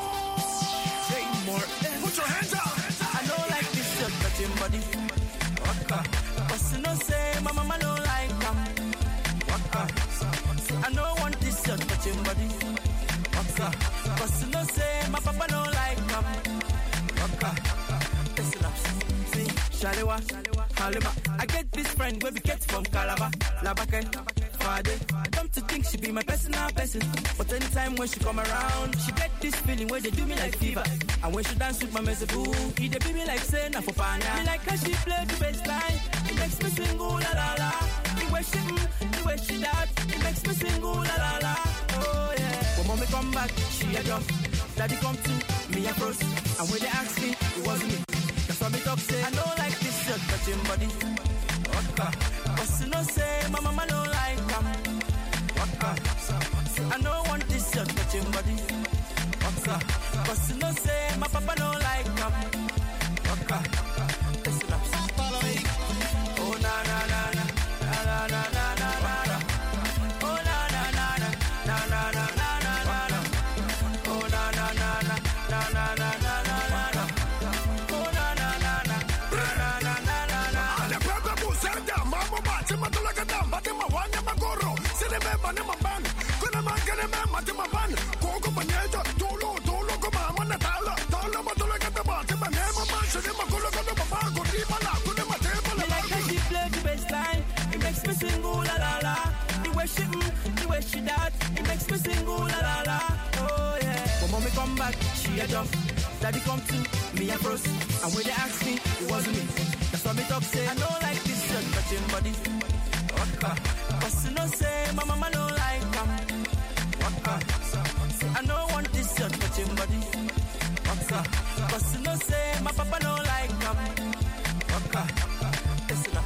Say more. Put your hands up. I don't like this shirt, but your body. Waka. But you know say my mama don't like them. Waka. I don't want this shirt, but your body. Waka. But you know say my papa don't like them. Waka. Listen up. See, Shalewa, Halima. I get this friend where we get from Calabar, Labake, Fade. Come to think she be my personal person, but anytime when she come around, she get this feeling where they do me like fever. And when she dance with my mezeboo, he they be me like say na for pana. Me like how she play the bass line, it makes me sing ooh la la la. The way she mm, the way she that, it makes me sing ooh la la la. Oh yeah. When mommy come back, she a jump. Daddy come to me a froze, and when they ask me, it wasn't me. That's why me talk say I don't like this shirt touching body. Waka. But you know say my mama don't like them. Waka. I don't want this shirt touching body. Waka. But you know say my papa don't like them. Waka. Listen up. Oh na na na na na na na na na na. Oh na na na na na na na na na na. Oh na na na na na na na na na na. Oh na na na na na na na na na. Ale pepe busenda, mambo bati matula kadam, bati mawanya magoro. Sine beba ne maban, kuna mangene me mati maban. Koko banyeja, tolo tolo kuma mana tala, tala matula kadam, bati mane maban. Sine magolo kadam maban, kuni mala, kuni mate mala. Me like how she play the bass line, it makes me sing ooh la la la. The way she mm, the way she that, it makes me sing ooh la la la. Oh yeah. When mommy come back, she a jump. Daddy come to me a froze, and when they ask me, it wasn't me. That's why me talk say I don't like this shirt touching body. Waka. But you know say my mama don't like them. Waka. I don't want this shirt touching body. Waka. But you know say my papa don't like them. Waka. Listen up.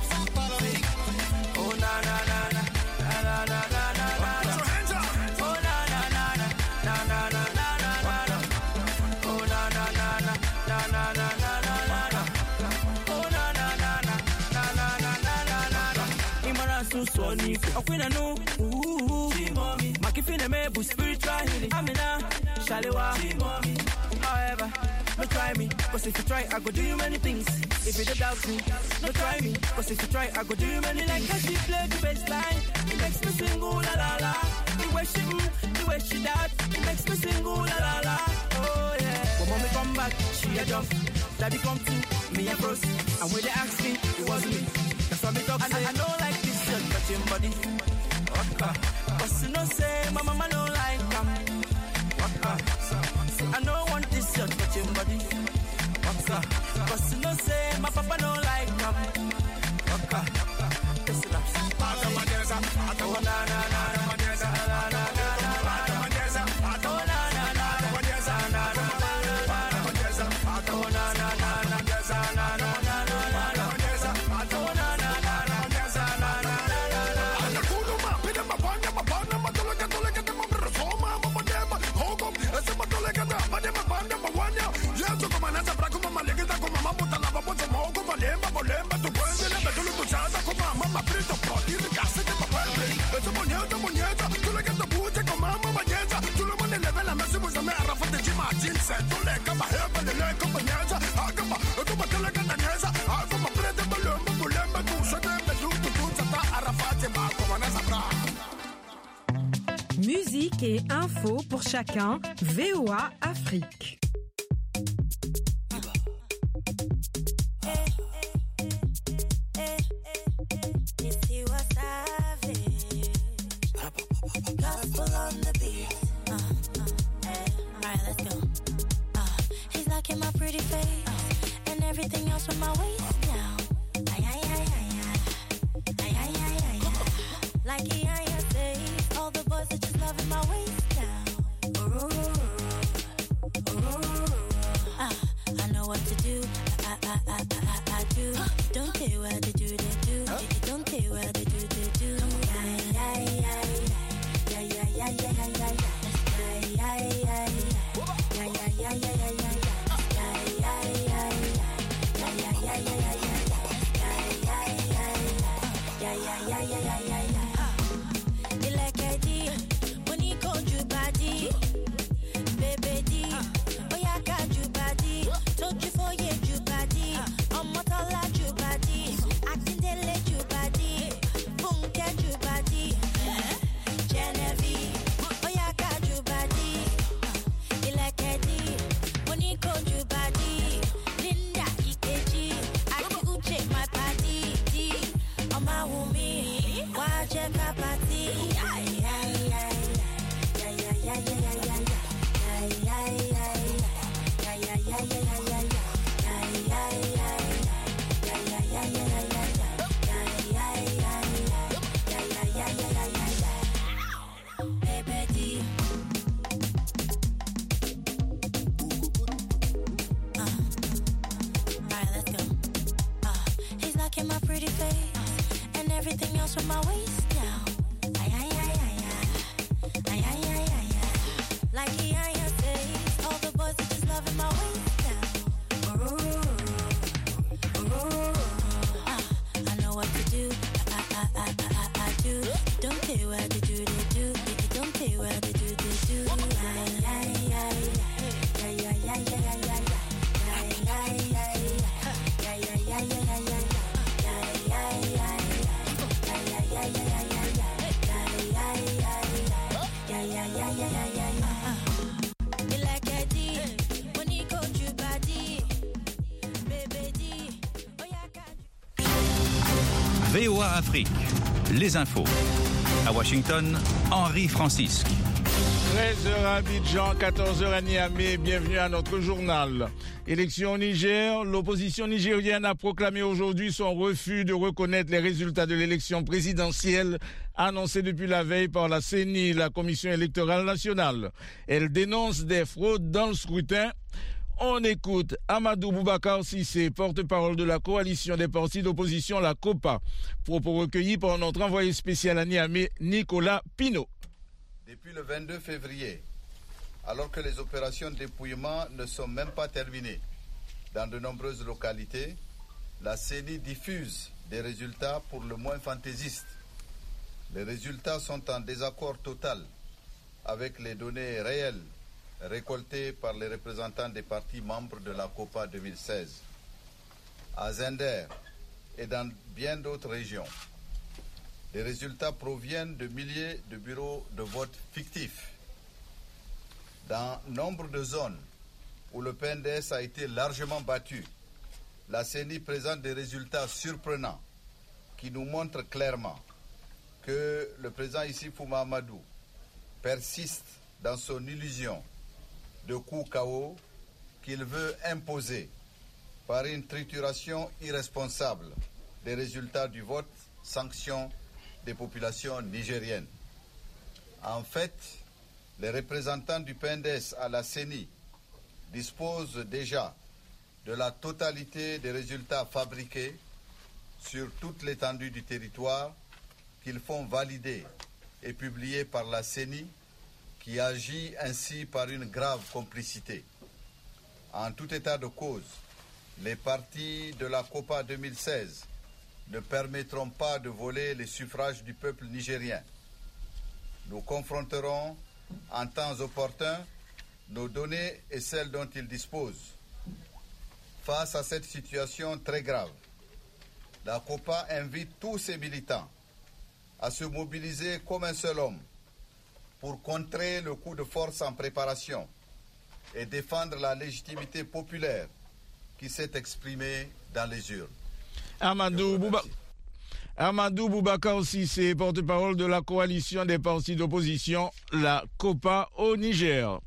Oh na na na na na na na na na. Put your hands up. Oh na na na na na na na na na na. Oh na na na na na na na na na. Oh na na na na na na na na na na. Imara so so ni okwina no. Ooh. Makifine me bu spiritual healing. Amina Shalewa. However, no try me, cause if you try, I go do you many things. If you don't doubt me, no try me, cause if you try, I go do you many things. Like how she play the bass line, it makes me sing ooh la la la. The way she mm, the way she that, it makes me sing ooh la la la. Oh yeah. When mommy come back, she a jump. Daddy come to me a froze, and when they ask me, it wasn't me. That's why me talk say I don't like this shirt touching body. Waka. But you know say my mama don't like them. Waka. I don't want this shirt touching body. Waka. But you know say my papa don't like them. Waka. Listen up. Oh na na na na na na na na. Oh na na na na na na na na. Oh na na na na na na na na. Musique et info pour chacun, V O A Afrique. Hey. Alright, let's go. Uh, he's liking my pretty face uh, and everything else from my waist down. Ay, ay, ay, ay, ay. Ay, ay, ay, ay, ay. Like he I say, all the boys are just loving my waist down. Oh, oh, oh, oh, oh, oh. Ah, I know what to do. I, I, I, I, I, I do. Don't tell what they do, they do. Don't tell what they do, they do. Ay, ay, ay, ay. Yeah, yeah, yeah, yeah, yeah, yeah, yeah. Ay, ay, ay, ay. Yeah, yeah, yeah, yeah, yeah, yeah, yeah. Ay, ay, ay. Yeah, yeah, yeah, yeah, yeah, yeah, yeah. Ay, ay, ay. Yeah, yeah, yeah, yeah, yeah, yeah, yeah. Ilekedi, Boniko Jubadi, Baby D, Oyaka Jubadi, Told you for ye Jubadi, Omotola Jubadi, Akindele Jubadi, Bunke Jubadi, Genevieve, Oyaka Jubadi, Ilekedi, Boniko Jubadi, Linda Ikeji, Aki Uche my party, D, Oma Wumi, Waje Kapati, ay ay ay, yeah yeah yeah yeah yeah yeah yeah, ay ay ay, yeah yeah yeah yeah yeah yeah yeah, ay ay ay, yeah yeah yeah yeah yeah yeah yeah, ay ay ay, yeah yeah yeah yeah yeah yeah yeah, baby D. Uh, alright, let's go. Uh, he's liking my pretty face and everything else from my waist down. Ay ay ay ay ay, ay ay ay ay ay. Like he I say, all the boys are just loving my waist down. Oh, oh, oh, oh, oh, oh. Ah, I know what to do. I I I I I, I do. Don't tell what they do, they do. Don't tell what they do, they do. Ay ay ay, yeah yeah yeah yeah yeah yeah yeah. Ay ay ay, yeah yeah yeah yeah yeah yeah yeah. Ay ay ay. V O A Afrique, les infos. À Washington, Henri Francisque. treize heures à Abidjan, quatorze heures à Niamey, bienvenue à notre journal. Élection au Niger, l'opposition nigérienne a proclamé aujourd'hui son refus de reconnaître les résultats de l'élection présidentielle annoncée depuis la veille par la C E N I, la Commission électorale nationale. Elle dénonce des fraudes dans le scrutin. On écoute Amadou Boubacar Sissé, porte-parole de la coalition des partis d'opposition, la COPA. Propos recueillis par notre envoyé spécial à Niamey, Nicolas Pinault. Depuis le vingt-deux février, alors que les opérations de dépouillement ne sont même pas terminées, dans de nombreuses localités, la C E N I diffuse des résultats pour le moins fantaisistes. Les résultats sont en désaccord total avec les données réelles récoltées par les représentants des partis membres de la COPA deux mille seize. À Zender et dans bien d'autres régions, les résultats proviennent de milliers de bureaux de vote fictifs. Dans nombre de zones où le P N D S a été largement battu, la C E N I présente des résultats surprenants qui nous montrent clairement que le président Issifou Mahamadou persiste dans son illusion de coup K O qu'il veut imposer par une trituration irresponsable des résultats du vote, sanction des populations nigériennes. En fait, les représentants du P N D S à la C E N I disposent déjà de la totalité des résultats fabriqués sur toute l'étendue du territoire qu'ils font valider et publier par la C E N I, qui agit ainsi par une grave complicité. En tout état de cause, les partis de la COPA deux mille seize ne permettront pas de voler les suffrages du peuple nigérien. Nous confronterons en temps opportun nos données et celles dont ils disposent. Face à cette situation très grave, la COPA invite tous ses militants à se mobiliser comme un seul homme pour contrer le coup de force en préparation et défendre la légitimité populaire qui s'est exprimée dans les urnes. Amadou, Bouba... Amadou Boubacar Sissé, porte-parole de la coalition des partis d'opposition, la COPA au Niger.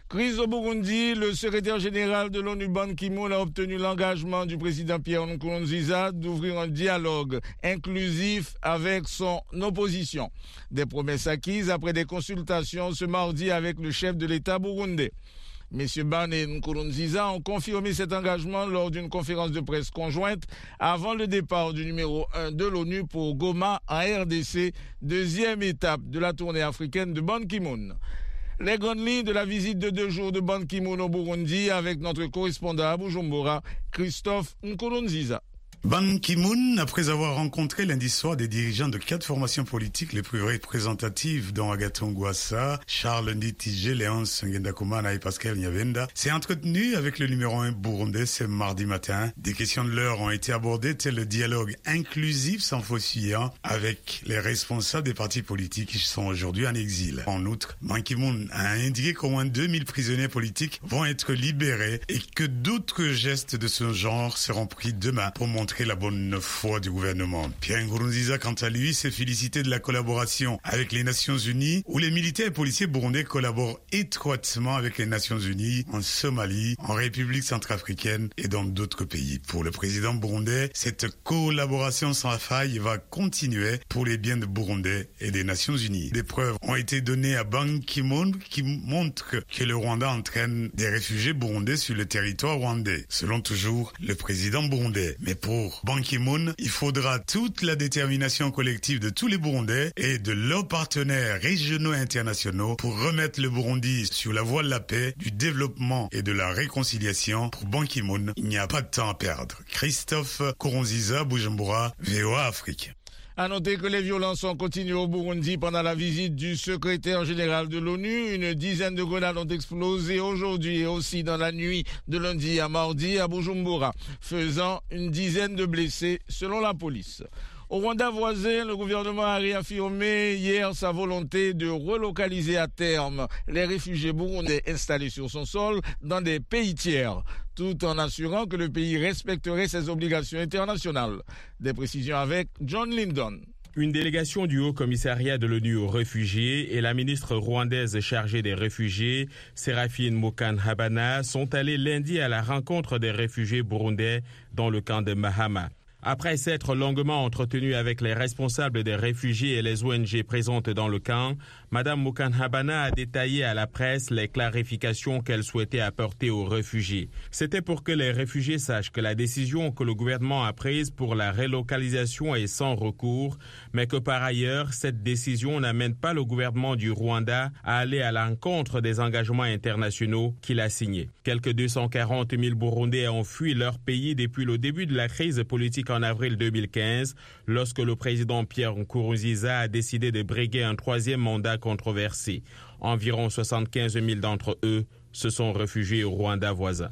Crise au Burundi, le secrétaire général de l'ONU Ban Ki-moon a obtenu l'engagement du président Pierre Nkurunziza d'ouvrir un dialogue inclusif avec son opposition. Des promesses acquises après des consultations ce mardi avec le chef de l'État burundais. Messieurs Ban et Nkurunziza ont confirmé cet engagement lors d'une conférence de presse conjointe avant le départ du numéro un de l'ONU pour Goma en R D C, deuxième étape de la tournée africaine de Ban Ki-moon. Les grandes lignes de la visite de deux jours de Ban Ki-moon au Burundi avec notre correspondant à Bujumbura, Christophe Nkurunziza. Ban Ki-moon, après avoir rencontré lundi soir des dirigeants de quatre formations politiques les plus représentatives, dont Agathon Rwasa, Charles Nditije, Léonce Ngendakumana et Pascal Nyabenda, s'est entretenu avec le numéro un burundais ce mardi matin. Des questions de l'heure ont été abordées, tel le dialogue inclusif sans faussillant avec les responsables des partis politiques qui sont aujourd'hui en exil. En outre, Ban Ki-moon a indiqué qu'au moins deux mille prisonniers politiques vont être libérés et que d'autres gestes de ce genre seront pris demain pour montrer la bonne foi du gouvernement. Pierre Nkurunziza, quant à lui, s'est félicité de la collaboration avec les Nations Unies, où les militaires et policiers burundais collaborent étroitement avec les Nations Unies en Somalie, en République centrafricaine et dans d'autres pays. Pour le président burundais, cette collaboration sans faille va continuer pour les biens de Burundais et des Nations Unies. Des preuves ont été données à Ban Ki-moon qui montrent que le Rwanda entraîne des réfugiés burundais sur le territoire rwandais, selon toujours le président burundais. Mais pour Ban Ki-moon, il faudra toute la détermination collective de tous les Burundais et de leurs partenaires régionaux et internationaux pour remettre le Burundi sur la voie de la paix, du développement et de la réconciliation. Pour Ban Ki-moon, il n'y a pas de temps à perdre. Christophe Nkurunziza, Bujumbura, V O A Afrique. À noter que les violences ont continué au Burundi pendant la visite du secrétaire général de l'ONU. Une dizaine de grenades ont explosé aujourd'hui et aussi dans la nuit de lundi à mardi à Bujumbura, faisant une dizaine de blessés selon la police. Au Rwanda voisin, le gouvernement a réaffirmé hier sa volonté de relocaliser à terme les réfugiés burundais installés sur son sol dans des pays tiers, tout en assurant que le pays respecterait ses obligations internationales. Des précisions avec John Lyndon. Une délégation du Haut-Commissariat de l'ONU aux réfugiés et la ministre rwandaise chargée des réfugiés, Séraphine Mukantabana, sont allés lundi à la rencontre des réfugiés burundais dans le camp de Mahama. Après s'être longuement entretenu avec les responsables des réfugiés et les O N G présentes dans le camp, Mme Mukantabana a détaillé à la presse les clarifications qu'elle souhaitait apporter aux réfugiés. C'était pour que les réfugiés sachent que la décision que le gouvernement a prise pour la relocalisation est sans recours, mais que par ailleurs, cette décision n'amène pas le gouvernement du Rwanda à aller à l'encontre des engagements internationaux qu'il a signés. Quelques deux cent quarante mille Burundais ont fui leur pays depuis le début de la crise politique en avril deux mille quinze, lorsque le président Pierre Nkurunziza a décidé de briguer un troisième mandat controversé. Environ soixante-quinze mille d'entre eux se sont réfugiés au Rwanda voisin.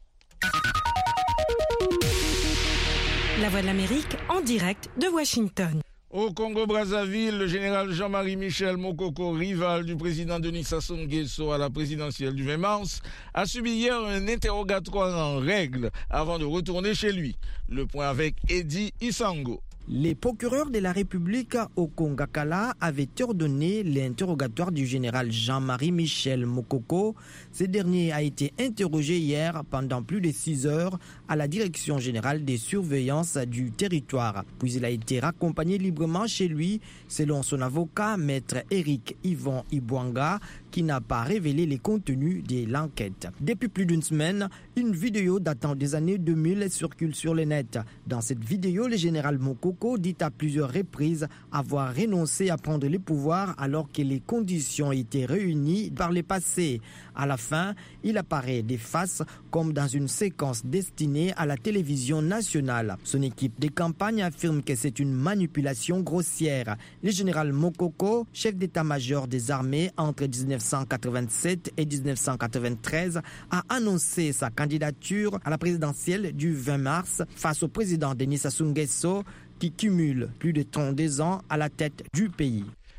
La Voix de l'Amérique en direct de Washington. Au Congo-Brazzaville, le général Jean-Marie Michel Mokoko, rival du président Denis Sassou Nguesso à la présidentielle du vingt mars, a subi hier un interrogatoire en règle avant de retourner chez lui. Le point avec Eddie Isango. Les procureurs de la République au Congakala avaient ordonné l'interrogatoire du général Jean-Marie Michel Mokoko. Ce dernier a été interrogé hier pendant plus de six heures à la Direction générale des surveillances du territoire. Puis il a été raccompagné librement chez lui, selon son avocat, maître Éric Yvon Ibwanga, qui n'a pas révélé les contenus de l'enquête. Depuis plus d'une semaine, une vidéo datant des années deux mille circule sur le net. Dans cette vidéo, le général Mokoko dit à plusieurs reprises avoir renoncé à prendre les pouvoirs alors que les conditions étaient réunies par le passé. À la fin, il apparaît des faces comme dans une séquence destinée à la télévision nationale. Son équipe de campagne affirme que c'est une manipulation grossière. Le général Mokoko, chef d'état-major des armées entre dix-neuf cent quatre-vingt-sept et dix-neuf cent quatre-vingt-treize, a annoncé sa candidature à la présidentielle du vingt mars face au président Denis Sassou Nguesso qui cumule plus de trente-deux ans à la tête du pays.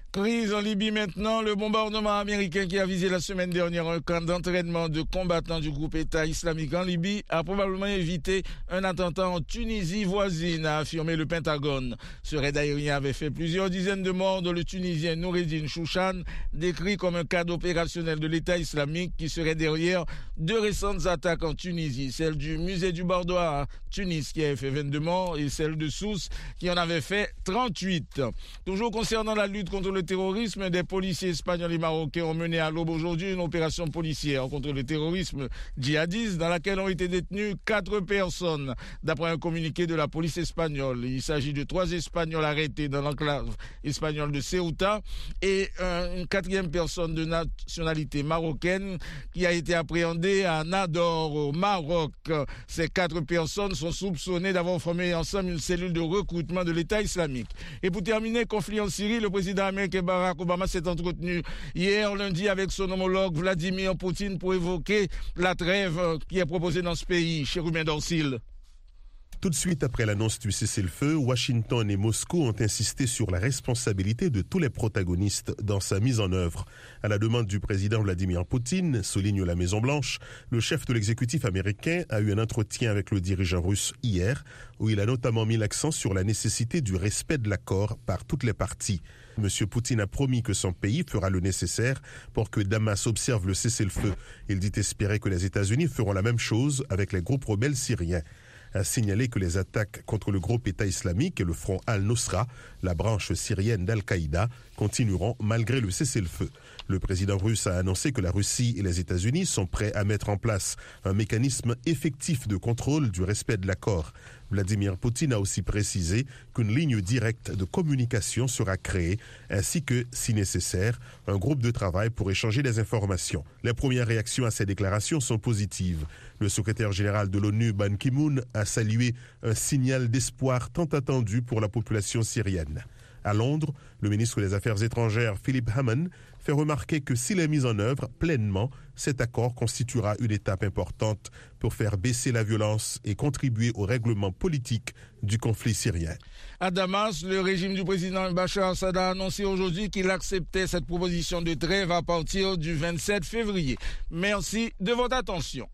Crise en Libye maintenant, le bombardement américain qui a visé la semaine dernière un camp d'entraînement de combattants du groupe État islamique en Libye a probablement évité un attentat en Tunisie voisine, a affirmé le Pentagone. Ce raid aérien avait fait plusieurs dizaines de morts dont le Tunisien Noureddin Chouchan, décrit comme un cadre opérationnel de l'État islamique qui serait derrière deux récentes attaques en Tunisie, celle du musée du Bardo à Tunis qui avait fait vingt-deux morts et celle de Sousse qui en avait fait trente-huit. Toujours concernant la lutte contre le terrorisme, des policiers espagnols et marocains ont mené à l'aube aujourd'hui une opération policière contre le terrorisme djihadiste dans laquelle ont été détenues quatre personnes, d'après un communiqué de la police espagnole. Il s'agit de trois Espagnols arrêtés dans l'enclave espagnole de Ceuta et une quatrième personne de nationalité marocaine qui a été appréhendée à Nador, au Maroc. Ces quatre personnes sont soupçonnées d'avoir formé ensemble une cellule de recrutement de l'État islamique. Et pour terminer, conflit en Syrie, le président américain Barack Obama s'est entretenu hier lundi avec son homologue Vladimir Poutine pour évoquer la trêve qui est proposée dans ce pays. Chérubin Dorsil. Tout de suite après l'annonce du cessez-le-feu, Washington et Moscou ont insisté sur la responsabilité de tous les protagonistes dans sa mise en œuvre. À la demande du président Vladimir Poutine, souligne la Maison-Blanche, le chef de l'exécutif américain a eu un entretien avec le dirigeant russe hier, où il a notamment mis l'accent sur la nécessité du respect de l'accord par toutes les parties. M. Poutine a promis que son pays fera le nécessaire pour que Damas observe le cessez-le-feu. Il dit espérer que les États-Unis feront la même chose avec les groupes rebelles syriens. A signalé que les attaques contre le groupe État islamique et le front Al-Nosra, la branche syrienne d'Al-Qaïda, continueront malgré le cessez-le-feu. Le président russe a annoncé que la Russie et les États-Unis sont prêts à mettre en place un mécanisme effectif de contrôle du respect de l'accord. Vladimir Poutine a aussi précisé qu'une ligne directe de communication sera créée, ainsi que, si nécessaire, un groupe de travail pour échanger des informations. Les premières réactions à ces déclarations sont positives. Le secrétaire général de l'ONU, Ban Ki-moon, a salué un signal d'espoir tant attendu pour la population syrienne. À Londres, le ministre des Affaires étrangères, Philip Hammond, fait remarquer que s'il est mis en œuvre pleinement, cet accord constituera une étape importante pour faire baisser la violence et contribuer au règlement politique du conflit syrien. À Damas, le régime du président Bachar Assad a annoncé aujourd'hui qu'il acceptait cette proposition de trêve à partir du vingt-sept février. Merci de votre attention.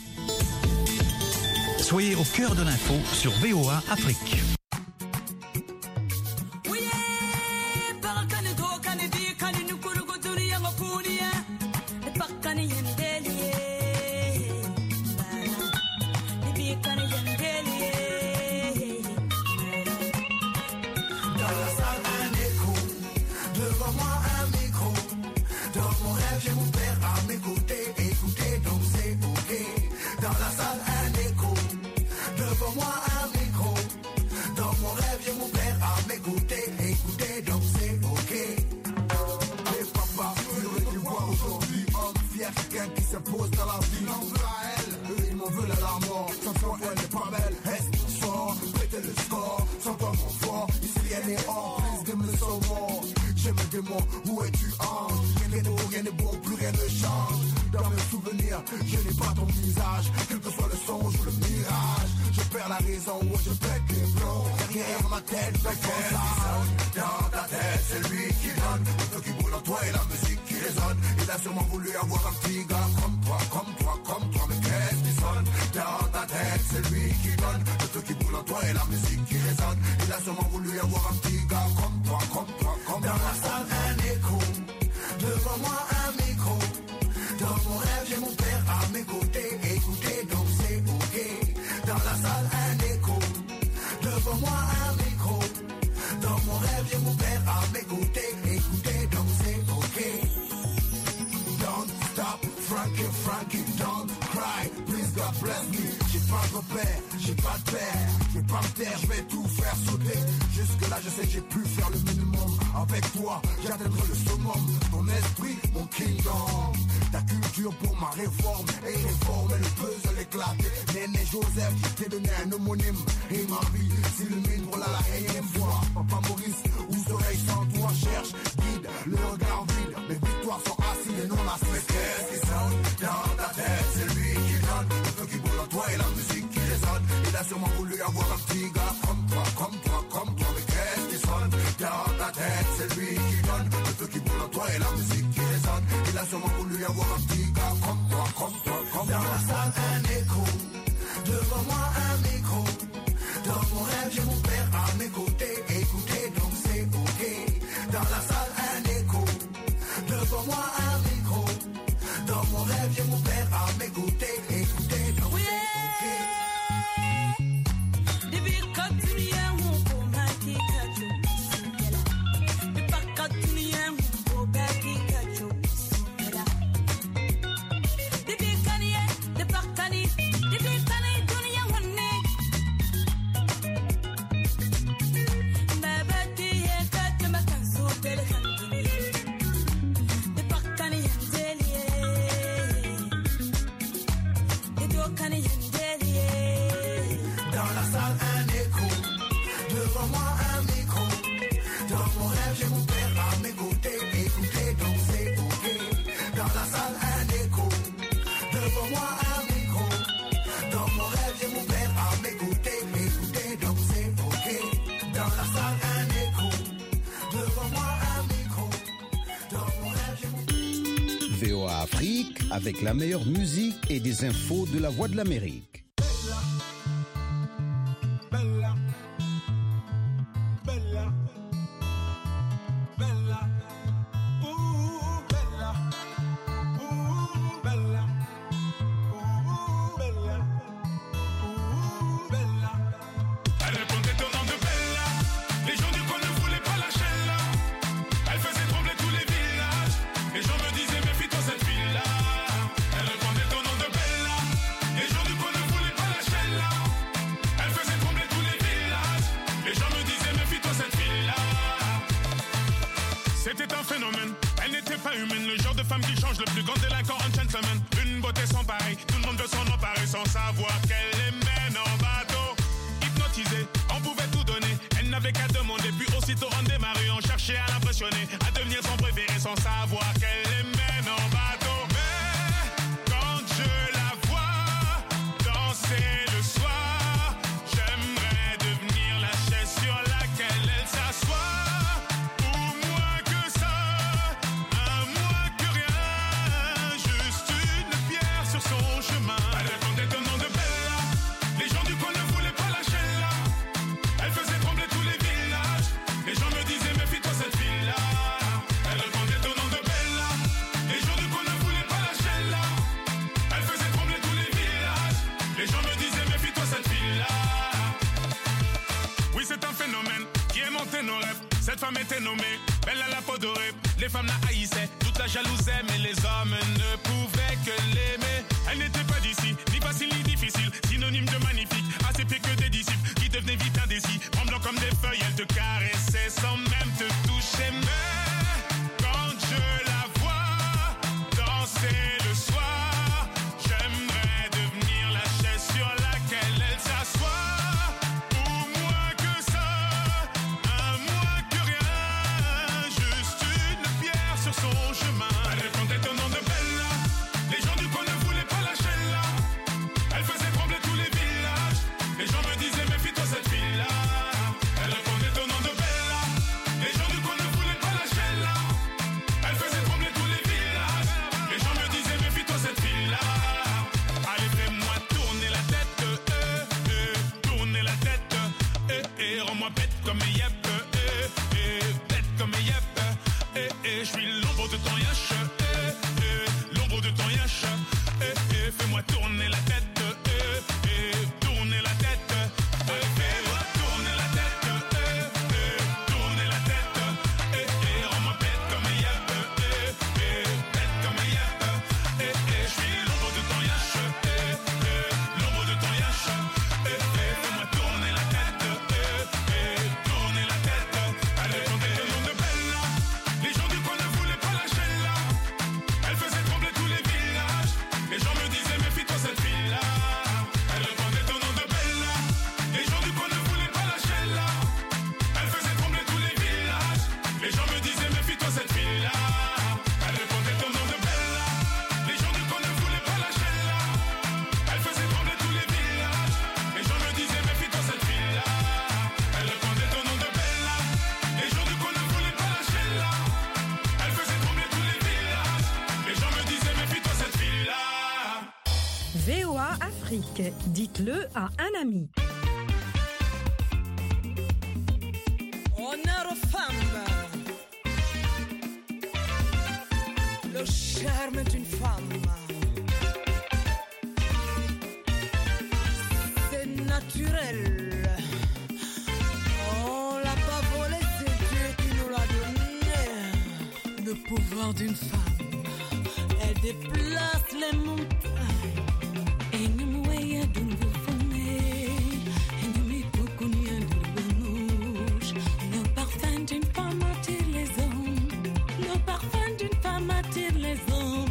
Soyez au cœur de l'info sur V O A Afrique. Qui se pose dans la vie, non veut à elle, eux ils m'en veulent à la mort, sans toi elle n'est pas belle, reste fort, pétez le score, sans toi mon fort, ici rien n'est hors, prise de me sauvant, je me demande où es-tu ange, rien n'est beau, rien n'est bon, plus rien ne change, dans mes souvenirs, je n'ai pas ton visage, quel que soit le songe ou le mirage, je perds la raison, ou je pète les plombs, derrière ma tête, fait ça, dans ta tête, c'est lui qui donne, le feu qui brûle en toi et la musique qui résonne, il a sûrement voulu avoir un petit gars comme toi, comme toi, comme toi, mais qu'est-ce qui sonne dans ta tête, c'est lui qui donne le feu qui brûle en toi et la musique qui résonne, il a sûrement voulu avoir un petit gars comme toi, comme toi, comme toi. Dans la salle un écho, devant moi un micro, dans mon rêve j'ai mon père à mes côtés, écoutez donc c'est ok, dans la salle un écho, devant moi un micro, dans mon rêve j'ai mon père à mes côtés, écoutez donc c'est ok. Don't stop, Frankie, Frankie, don't cry, please God bless me. J'ai pas de repère, j'ai pas de père, je vais pas me taire, je vais tout faire sauter. Jusque là je sais que j'ai pu faire le minimum. Avec toi, j'atteindrai le summum. Ton esprit, mon kingdom. Ta culture pour ma réforme. Et réformer le puzzle éclaté. Néné Joseph, t'ai donné un homonyme. Et ma vie s'illumine pour la énième fois. Papa Maurice, où soleil sans toi cherche, guide, le regard vide. Mes victoires sont assises et non assises. Mais qu'est-ce qui sonne dans ta tête? C'est lui qui donne le feu qui brûle en toi et la musique qui résonne. Il a sûrement voulu avoir un petit gars comme toi, comme toi, comme toi. Mais qu'est-ce qui sonne dans ta tête? C'est lui qui donne le a sûrement voulu avoir un petit gars comme toi, comme toi, comme toi. Dans la salle, un écho. Devant moi, un micro. Dans mon rêve, j'ai mon père à mes côtés. Écoutez, donc c'est ok. Dans la salle, un écho. Devant moi, un micro. Dans mon rêve, j'ai mon père à mes côtés. Écoutez, donc c'est ok. V O A Afrique avec la meilleure musique et des infos de la Voix de l'Amérique. C'était un phénomène, elle n'était pas humaine. Le genre de femme qui change le plus grand délinquant en gentleman. Une beauté sans pareil, tout le monde veut s'en emparer sans savoir qu'elle les mène en bateau. Hypnotisée, on pouvait tout donner. Elle n'avait qu'à demander, puis aussitôt on démarrait. On cherchait à l'impressionner, à devenir son préféré sans savoir qu'elle les mène en bateau. Mais quand je la vois danser le soir, j'aimerais devenir la chaise sur laquelle elle s'assoit. Cette femme était nommée belle à la peau dorée. Les femmes la haïssaient, toute la jalousaient, mais les hommes ne pouvaient que l'aimer. Elle n'était pas d'ici, ni facile ni difficile, synonyme de magnifique, à ses pieds que des disciples qui devenaient vite indécis. Tremblant comme des feuilles, elle te caressait sans même te toucher. Mais quand je la vois danser le soir, j'aimerais devenir la chaise sur laquelle elle s'assoit. Son chemin. Elle répondait au nom de Bella. Les gens du coin ne voulaient pas lâcher là. Elle faisait trembler tous les villages. Les gens me disaient méfie-toi cette fille-là. Elle répondait au nom de Bella. Les gens du coin ne voulaient pas lâcher là. Elle faisait trembler tous les villages. Les gens me disaient méfie-toi cette fille-là. Allez fais-moi tourner la tête, euh, euh, tourner la tête, euh, euh, rends-moi bête comme un yep, euh, euh, bête comme un yep. Eh, eh, je suis l'ombre de ton yache, eh, eh, l'ombre de ton yache, eh, eh, fais-moi tourner la tête, eh, eh, tourner la tête, eh, fais-moi tourner la tête, eh, eh, tourner la tête, eh, eh, rends-moi bête comme un yep, eh, eh, bête comme un yep, eh, eh, je suis l'ombre de ton yache, eh, eh, l'ombre de ton yache, eh, eh, fais-moi tourner la tête, eh, eh, tourner la tête. Afrique, dites-le à un ami. Honneur aux femmes. Le charme d'une femme. C'est naturel. On l'a pas volé, c'est Dieu qui nous l'a donné. Le pouvoir d'une femme, elle déplace les montagnes. Le parfum d'une femme attire les hommes. Le parfum d'une femme attire les hommes.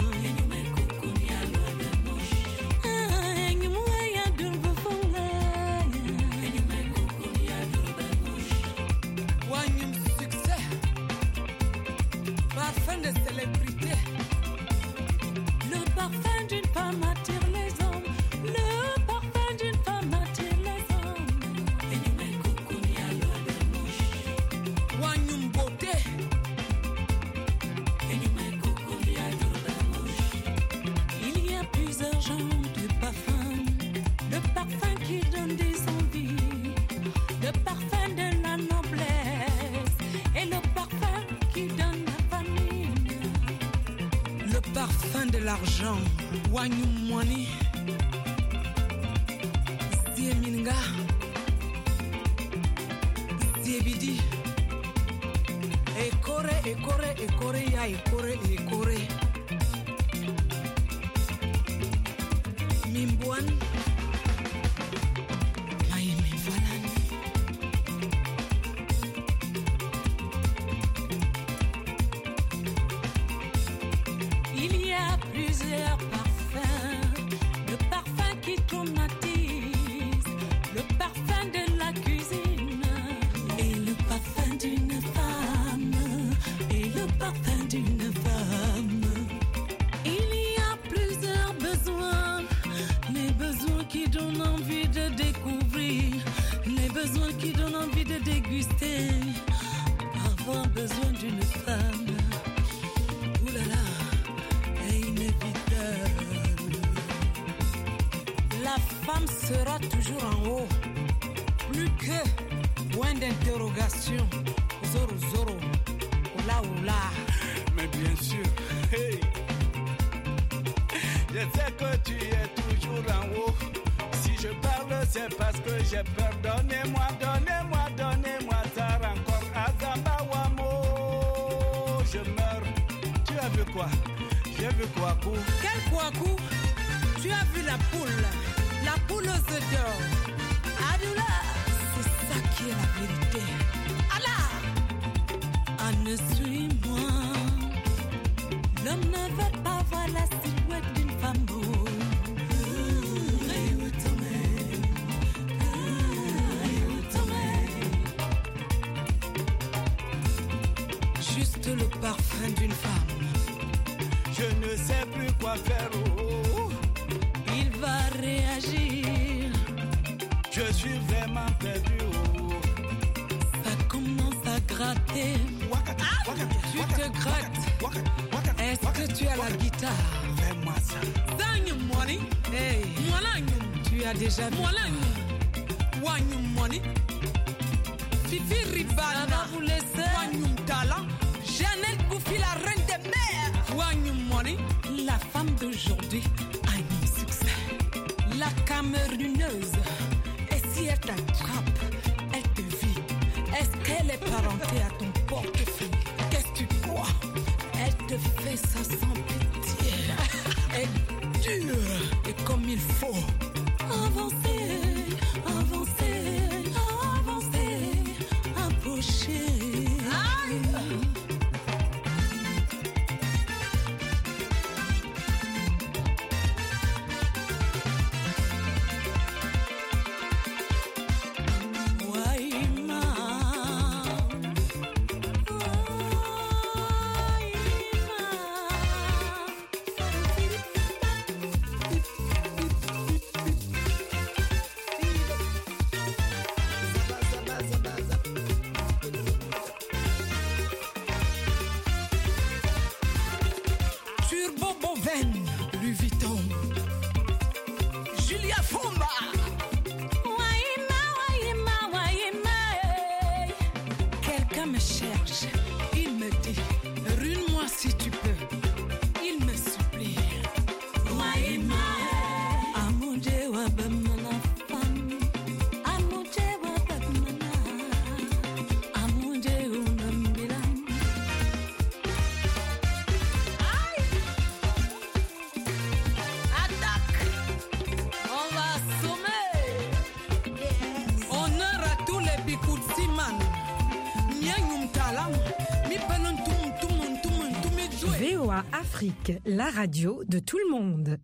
Wanyum succès, parfum de célébrité. Le parfum d'une femme attire les hommes. Le parfum d'une femme attire les hommes. Wanyum beauté. Il y a plusieurs genres de parfums. Le parfum qui donne des envies. Le parfum de la noblesse. Et le parfum qui donne la famille. Le parfum de l'argent. Wanyum money. Zieminga. Ziebidi. Ekore, ekore, ekore, ya ekore, ekore. Mimbuan. Maïmi Falani. Il y a plusieurs parfums. Le parfum qui traumatise. Le parfum de la cuisine. Et le parfum d'une femme. Et le parfum d'une femme. Il y a plusieurs besoins. Les besoins qui donnent envie de découvrir. Les besoins qui donnent envie de déguster. Avoir besoin d'une femme. Ouh là là, est inévitable. La femme sera toujours en haut. Plus que point d'interrogation. Zoro, zoro. Oula, oula. Mais bien sûr, hey, je sais que tu es toujours en haut. Si je parle, c'est parce que j'ai peur. Donnez-moi, donnez-moi, donnez-moi ça encore. Azambawamo, je meurs. Tu as vu quoi? J'ai vu Kouakou. Quel Kouakou? Tu as vu la poule? La poule aux œufs d'or. Adoula, c'est ça qui est la vérité. Allah! Anne, suis-moi. L'homme ne veut pas voir la silhouette d'une femme beau. Juste le parfum d'une femme. Je ne sais plus quoi faire. Oh. Il va réagir. Je suis vraiment perdu. Oh. Ça commence à gratter. Ah, tu te grattes. Est-ce que tu as la guitare? Fais-moi ça. Danyum money. Hey, Mwalanyum. Tu as déjà vu. Mwalanyum. Wanyum money. Fifi Ribana. Ça va vous laisser. Wanyum talent. Jeannette Bouffi, la reine des mers. Wanyum money. La femme d'aujourd'hui a un succès. La camerounaise. Et si elle t'attrape, elle te vit. Est-ce qu'elle est parentée à ton portefeuille? Qu'est-ce que tu crois? Elle te fait ça sans pitié. Elle est dure et comme il faut. Avancer, avancer, avancer, approcher. Aïe. gars me cherche, il me dit, rune-moi si tu peux. Il me supplie. Waima, amuje wa bamana fam, amuje wa bamana, amuje unambilam. Aïe! Attaque! On va assommer! Honneur à tous les bikoutsiman. Miagnum talam, mi penon tum tum tum tum tum. V O A Afrique, la radio de tout le monde.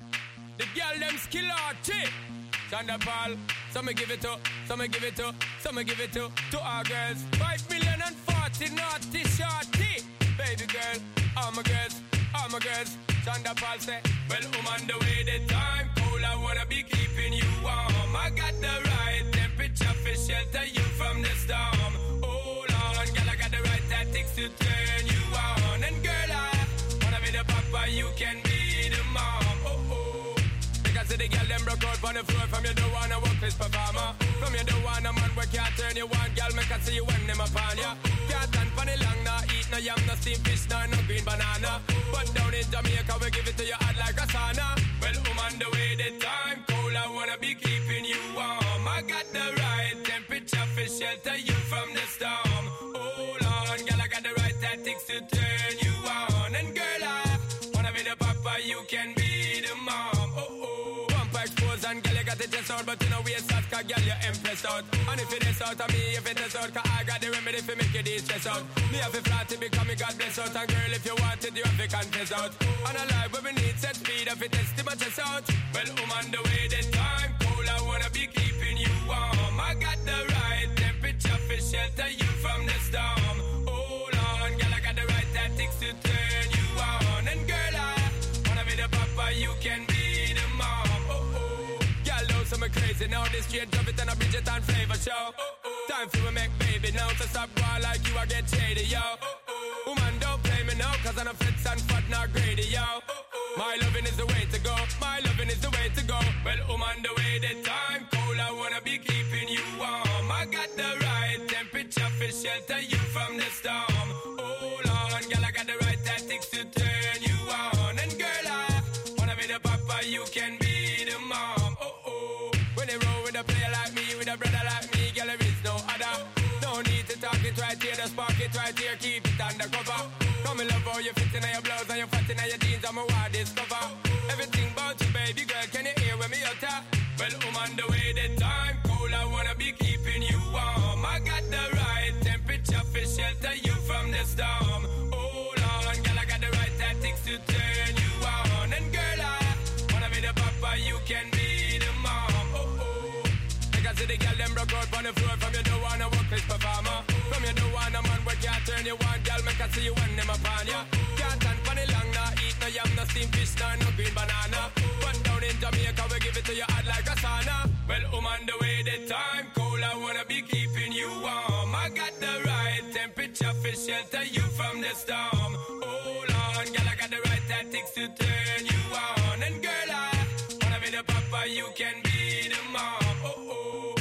The girl them skill arty. Thunderball, some me give it to, some me give it to, some me give it to, to our girls. Five million and forty naughty shorty. Baby girl, all my girls, all my girls. Thunderball say, well, I'm on the way, the time cold, I wanna be keeping you warm. I got the right temperature for shelter you from the storm. Hold on, girl, I got the right tactics to turn you on. And girl, I wanna be the papa, you can be the mom. Oh, oh. Because the girl them broke out on the floor. From you don't wanna work this performer. From you don't wanna man where can't turn you on. Girl, make I see you when them upon ya. Can't stand for the long, nah eat no yam, no steamed fish, nah no green banana. But down in Jamaica we give it to you hot like a sauna. Well, I'm on the way, the time cold, I wanna be keeping you warm. I got the right temperature for shelter you from the storm. Hold on, girl, I got the right tactics to turn you on. And girl, I wanna be the papa, you can be the mom. Oh, oh. Pump expose and girl, you got the chest out, but you know we a sad, cause girl, you empress out. And if it is out of me, if it is out, cause I got the remedy for make you de-stress out. Me have a flat to become me God bless out. And girl, if you want it, you have to confess out. And a life where we need set speed, if it is to my chest out. Well, I'm on the way, the time cold, I wanna be keeping you warm. I got the right temperature for shelter you from the storm. Hold on, girl, I got the right tactics to turn you on. And girl, I wanna be the papa, you can be the mom. Oh, oh. Girl, know some crazy now, this straight drop it and a Bridget and flavor show. Oh, oh. Time for me make baby now, to stop going like you, I get shady, yo. Oh, oh. Woman, don't play me now, cause I'm a fits and fat, not greedy, yo. Oh, oh. My loving is the way to go, my loving is the way to go. Well, I'm on the way, the time cold, I wanna be keeping you warm. I got the right temperature for shelter you from the storm. Hold on, girl, I got the right tactics to turn you on. And girl, I wanna be the papa, you can be the mom. Oh, oh. When they roll with a player like me, with a brother like me, girl, there is no other. No need to talk it right here, the spark it right here, keep it undercover. Come and love how you fit in your blouse and you fat in your jeans, I'm a wild discover. Everything about you, baby girl, can you hear when me utter? Well, I'm on the way, the time cold, I wanna be keeping you warm. I got the right temperature for shelter you from the storm. Hold on, girl, I got the right tactics to turn you on. And girl, I wanna be the papa, you can be the mom. Oh, oh. Because the girl them broke out on the floor. From you don't wanna work this performer. From you don't wanna man where can't turn you on. Girl, make I see you when them upon ya. Can't stand for the long, nah eat no yam, no steamed fish, nah no green banana. But down in Jamaica we give it to you hot like a sauna. Well, I'm on the way, the time cold, I wanna be keeping you warm. I got the right temperature for shelter you from the storm. Hold on, girl, I got the right tactics to turn you on. And girl, I wanna be the papa, you can be the mom. Oh, oh.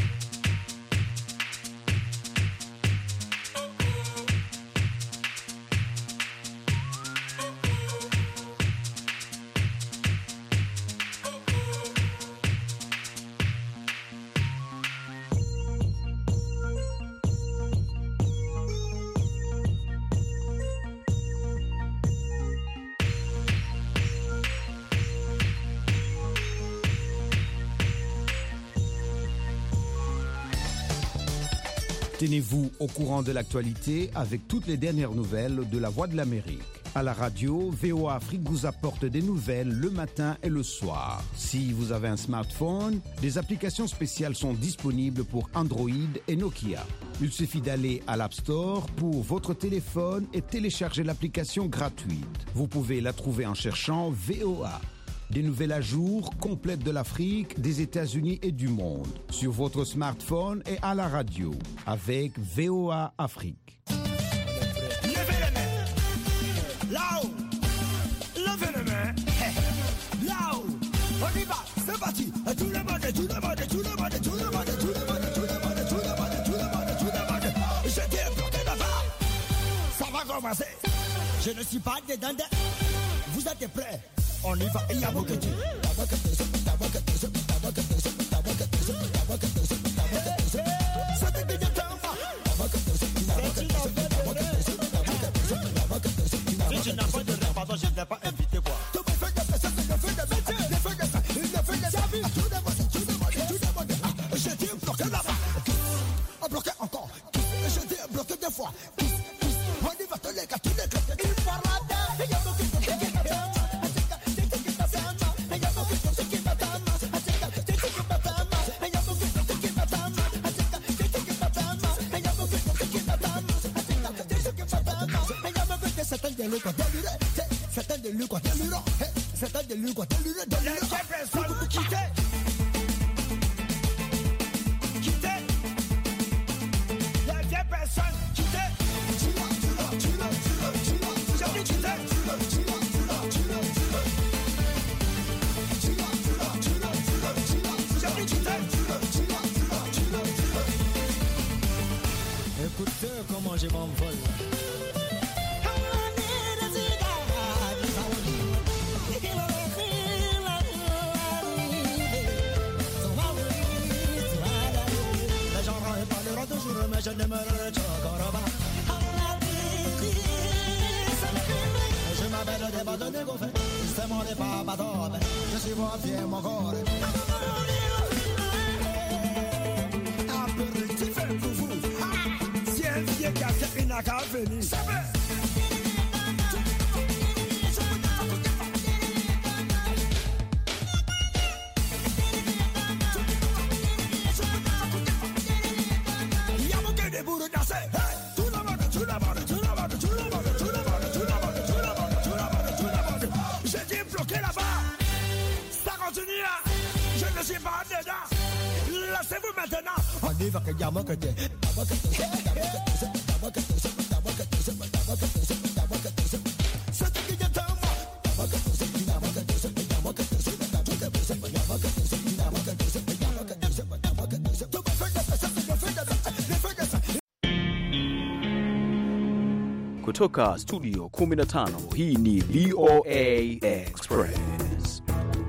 Tenez-vous au courant de l'actualité avec toutes les dernières nouvelles de la Voix de l'Amérique. À la radio, V O A Afrique vous apporte des nouvelles le matin et le soir. Si vous avez un smartphone, des applications spéciales sont disponibles pour Android et Nokia. Il suffit d'aller à l'App Store pour votre téléphone et télécharger l'application gratuite. Vous pouvez la trouver en cherchant V O A. Des nouvelles à jour complètes de l'Afrique, des États-Unis et du monde sur votre smartphone et à la radio avec V O A Afrique. Levez les mains. Là-haut. Levez les mains. Là-haut. On y va. C'est parti. Tout le monde, tout le monde, tout le monde, tout le monde, tout le monde, tout le monde, tout le monde, tout le monde, tout le monde. J'étais planté d'avant. commencer. Je ne suis pas dedans. Vous êtes prêts? On y va. Il y a beaucoup de si tu n'as pas de rêve, pardon, je ne l'ai pas invité quoi. Je dis bloqué là-bas, on bloqué encore, je dis bloqué deux fois, on y va tous les gars, tous les gars, il parle là, il y a beaucoup de gens qui m'attendent. Certains de lui quoi déliré, certains de lui quoi délirant, certains de lui quoi déliré, délirant. Les personnes vous quittez, quittez, les vieilles personnes quittez. Tu l'as, tu l'as, tu l'as, tu l'as, tu l'as, j'ai dit quittez. Tu l'as, tu l'as, tu l'as, tu l'as, tu l'as, tu l'as, tu l'as, tu l'as, tu l'as, tu l'as, j'ai dit quittez. Tu l'as, tu l'as, tu l'as, tu l'as, tu l'as. Écoutez comment je m'envole. Mais je ne me retiens encore pas. Je m'appelle des bâtons de gauffin. C'est mon départ, bâton. Je suis moi, fier, mon corps. Apéritif, pour vous. Si un vieux café, il n'a qu'à venir. Je ne suis pas dedans. Laissez-vous maintenant. On y va que y'a mon côté. Kutoka studio kumi na tano, hii ni V O A Express.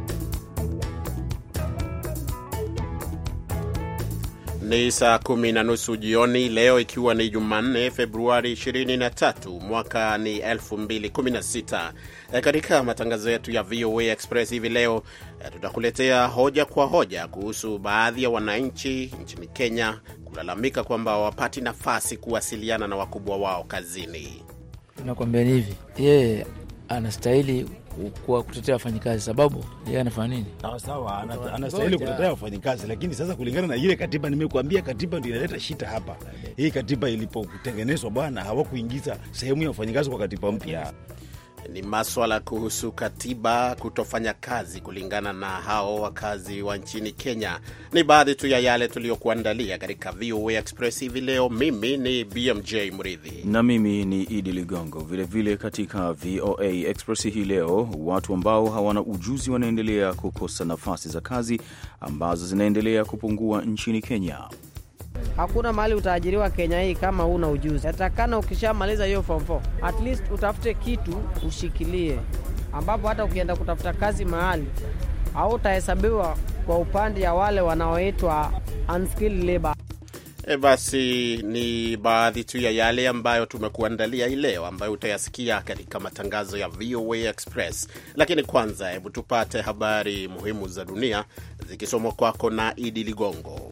Ni saa kumi na nusu jioni leo, ikiwa ni Jumanne Februari ishirini na tatu mwaka ni elfu mbili kumi na sita. E, katika matangazo yetu ya V O A Express hivi leo e, tutakuletea hoja kwa hoja kuhusu baadhi ya wananchi nchini Kenya kulalamika kwamba hawapati nafasi kuwasiliana na wakubwa wao kazini. Nakwambia hivi, yeye anastahili kwa kutetea wafanyikazi, sababu yeye anafanya nini? Sawa sawa, anastahili kutetea wafanyikazi, lakini sasa kulingana na ile katiba, nimekuambia katiba ndio inaleta shida hapa. Hii katiba ilipotengenezwa bwana, hawakuingiza sehemu ya wafanyikazi kwa katiba mpya. Ni maswala kuhusu katiba kutofanya kazi kulingana na hao wakazi wa nchini Kenya. Ni baadhi tu ya yale tuliyokuandalia katika V O A Express hivi leo. Mimi ni B M J Mridhi na mimi ni Idi Ligongo. Vile vile katika V O A Express hii leo, watu ambao hawana ujuzi wanaendelea kukosa nafasi za kazi ambazo zinaendelea kupungua nchini Kenya. Hakuna mahali utaajiriwa Kenya hii kama huna ujuzi. Yatakana ukishamaliza hiyo form four, at least utafute kitu ushikilie, ambapo hata ukienda kutafuta kazi mahali au utahesabiwa kwa upande ya wale wanaoitwa unskilled labor. E basi ni baadhi tu ya yale ambayo tumekuandalia hii leo, ambayo utayasikia katika matangazo ya V O A Express. Lakini kwanza hebu tupate habari muhimu za dunia zikisomwa kwako na Idi Ligongo.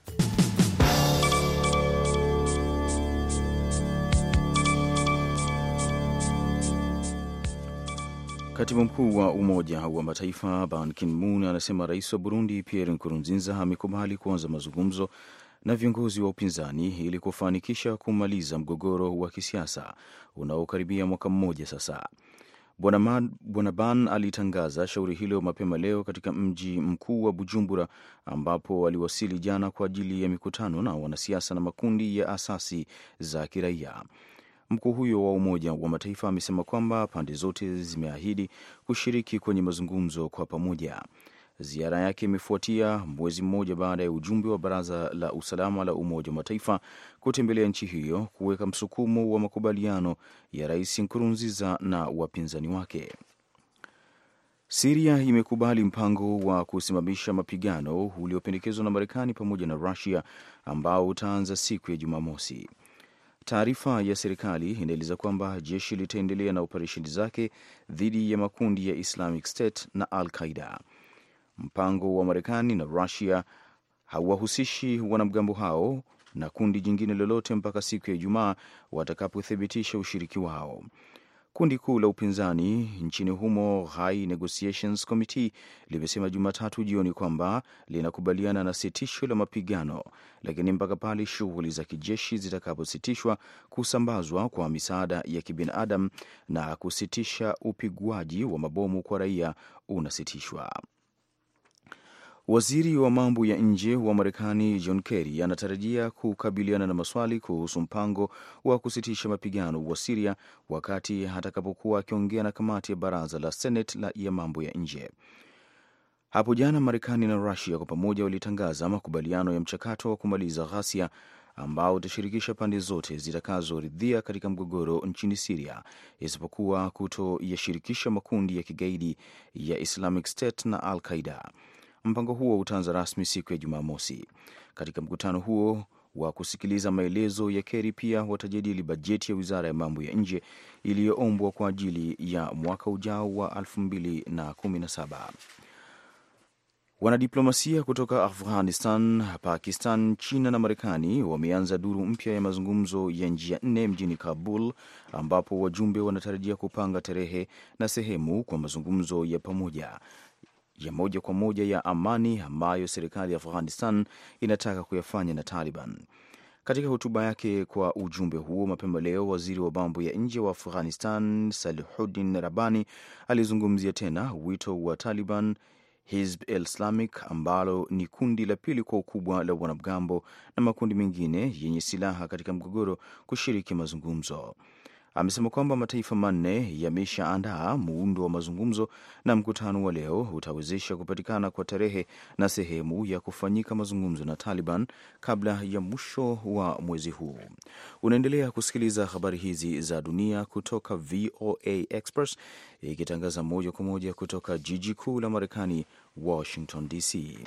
Katibu mkuu wa Umoja wa Mataifa Ban Ki-moon anasema rais wa Burundi Pierre Nkurunziza amekubali kuanza mazungumzo na viongozi wa upinzani ili kufanikisha kumaliza mgogoro wa kisiasa unaokaribia mwaka mmoja sasa. Bwana Ban alitangaza shauri hilo mapema leo katika mji mkuu wa Bujumbura, ambapo aliwasili jana kwa ajili ya mikutano na wanasiasa na makundi ya asasi za kiraia. Mkuu huyo wa Umoja wa Mataifa amesema kwamba pande zote zimeahidi kushiriki kwenye mazungumzo kwa pamoja. Ziara yake imefuatia mwezi mmoja baada ya ujumbe wa Baraza la Usalama la Umoja wa Mataifa kutembelea nchi hiyo kuweka msukumo wa makubaliano ya Rais Nkurunziza na wapinzani wake. Syria imekubali mpango wa kusimamisha mapigano uliopendekezwa na Marekani pamoja na Russia ambao utaanza siku ya Jumamosi. Taarifa ya serikali inaeleza kwamba jeshi litaendelea na operesheni zake dhidi ya makundi ya Islamic State na Al-Qaeda. Mpango wa Marekani na Russia hauwahusishi wanamgambo hao na kundi jingine lolote mpaka siku ya Ijumaa watakapothibitisha ushiriki wao. Kundi kuu la upinzani nchini humo, High Negotiations Committee, limesema Jumatatu jioni kwamba linakubaliana na sitisho la mapigano, lakini mpaka pale shughuli za kijeshi zitakapositishwa, kusambazwa kwa misaada ya kibinadamu na kusitisha upigwaji wa mabomu kwa raia unasitishwa. Waziri wa mambo ya nje wa Marekani John Kerry anatarajia kukabiliana na maswali kuhusu mpango wa kusitisha mapigano wa Syria wakati atakapokuwa akiongea na kamati ya baraza la Senate la ya mambo ya nje. Hapo jana Marekani na Russia kwa pamoja walitangaza makubaliano ya mchakato wa kumaliza ghasia ambao utashirikisha pande zote zitakazoridhia katika mgogoro nchini Syria, isipokuwa kutoyashirikisha makundi ya kigaidi ya Islamic State na Al-Qaeda. Mpango huo utaanza rasmi siku ya Jumamosi. Katika mkutano huo wa kusikiliza maelezo ya Kerry, pia watajadili bajeti ya Wizara ya Mambo ya Nje iliyoombwa kwa ajili ya mwaka ujao wa elfu mbili kumi na saba. Wanadiplomasia kutoka Afghanistan, Pakistan, China na Marekani wameanza duru mpya ya mazungumzo ya njia nne mjini Kabul, ambapo wajumbe wanatarajia kupanga tarehe na sehemu kwa mazungumzo ya pamoja ya moja kwa moja ya amani ambayo serikali ya Afghanistan inataka kuyafanya na Taliban. Katika hotuba yake kwa ujumbe huo mapema leo, waziri wa mambo ya nje wa Afghanistan Salihuddin Rabbani alizungumzia tena wito wa Taliban Hizb el-Islamic ambalo ni kundi la pili kwa ukubwa la wanamgambo na makundi mengine yenye silaha katika mgogoro kushiriki mazungumzo. Amesema kwamba mataifa manne yameshaandaa muundo wa mazungumzo na mkutano wa leo utawezesha kupatikana kwa tarehe na sehemu ya kufanyika mazungumzo na Taliban kabla ya mwisho wa mwezi huu. Unaendelea kusikiliza habari hizi za dunia kutoka V O A Express ikitangaza moja kwa moja kutoka jiji kuu la Marekani, Washington D C.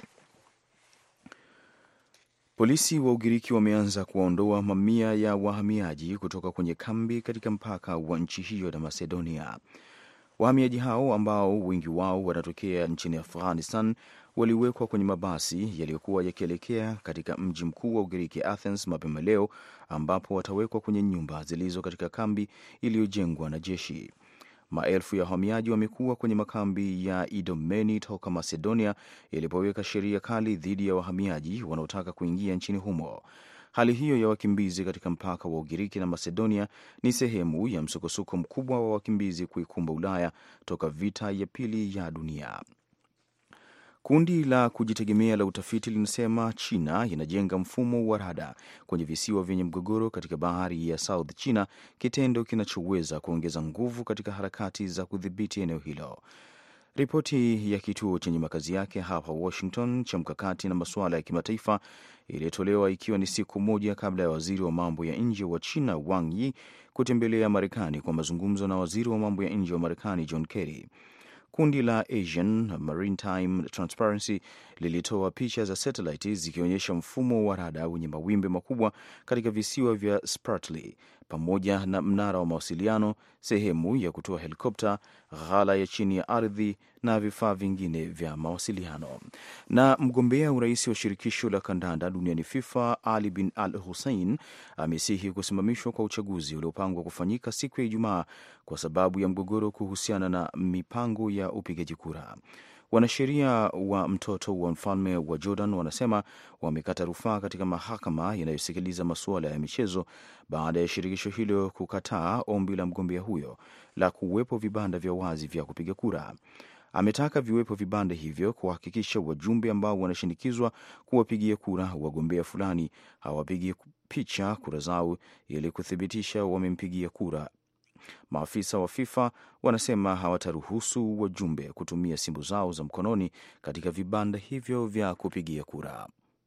Polisi wa Ugiriki wameanza kuwaondoa mamia ya wahamiaji kutoka kwenye kambi katika mpaka wa nchi hiyo na Macedonia. Wahamiaji hao ambao wengi wao wanatokea nchini Afghanistan waliwekwa kwenye mabasi yaliyokuwa yakielekea katika mji mkuu wa Ugiriki Athens mapema leo, ambapo watawekwa kwenye nyumba zilizo katika kambi iliyojengwa na jeshi. Maelfu ya wahamiaji wamekuwa kwenye makambi ya Idomeni toka Macedonia ilipoweka sheria kali dhidi ya wahamiaji wanaotaka kuingia nchini humo. Hali hiyo ya wakimbizi katika mpaka wa Ugiriki na Macedonia ni sehemu ya msukosuko mkubwa wa wakimbizi kuikumba Ulaya toka vita ya pili ya dunia. Kundi la kujitegemea la utafiti linasema China inajenga mfumo wa rada kwenye visiwa vyenye mgogoro katika bahari ya South China, kitendo kinachoweza kuongeza nguvu katika harakati za kudhibiti eneo hilo. Ripoti ya kituo chenye makazi yake hapa Washington cha mkakati na masuala ya kimataifa iliyotolewa ikiwa ni siku moja kabla ya waziri wa mambo ya nje wa China Wang Yi kutembelea Marekani kwa mazungumzo na waziri wa mambo ya nje wa Marekani John Kerry. Kundi la Asian Maritime Transparency lilitoa picha za satellite zikionyesha mfumo wa rada wenye mawimbi makubwa katika visiwa vya Spratly pamoja na mnara wa mawasiliano, sehemu ya kutoa helikopta, ghala ya chini ya ardhi na vifaa vingine vya mawasiliano. Na mgombea urais wa shirikisho la kandanda duniani FIFA Ali bin Al Hussein amesihi kusimamishwa kwa uchaguzi uliopangwa kufanyika siku ya Ijumaa kwa sababu ya mgogoro kuhusiana na mipango ya upigaji kura. Wanasheria wa mtoto wa mfalme wa Jordan wanasema wamekata rufaa katika mahakama inayosikiliza masuala ya michezo baada ya shirikisho hilo kukataa ombi la mgombea huyo la kuwepo vibanda vya wazi vya kupiga kura. Ametaka viwepo vibanda hivyo kuhakikisha wajumbe ambao wanashinikizwa kuwapigia kura wagombea fulani hawapigie picha kura zao ili kuthibitisha wamempigia kura Maafisa wa FIFA wanasema hawataruhusu wajumbe kutumia simu zao za mkononi katika vibanda hivyo vya kupigia kura.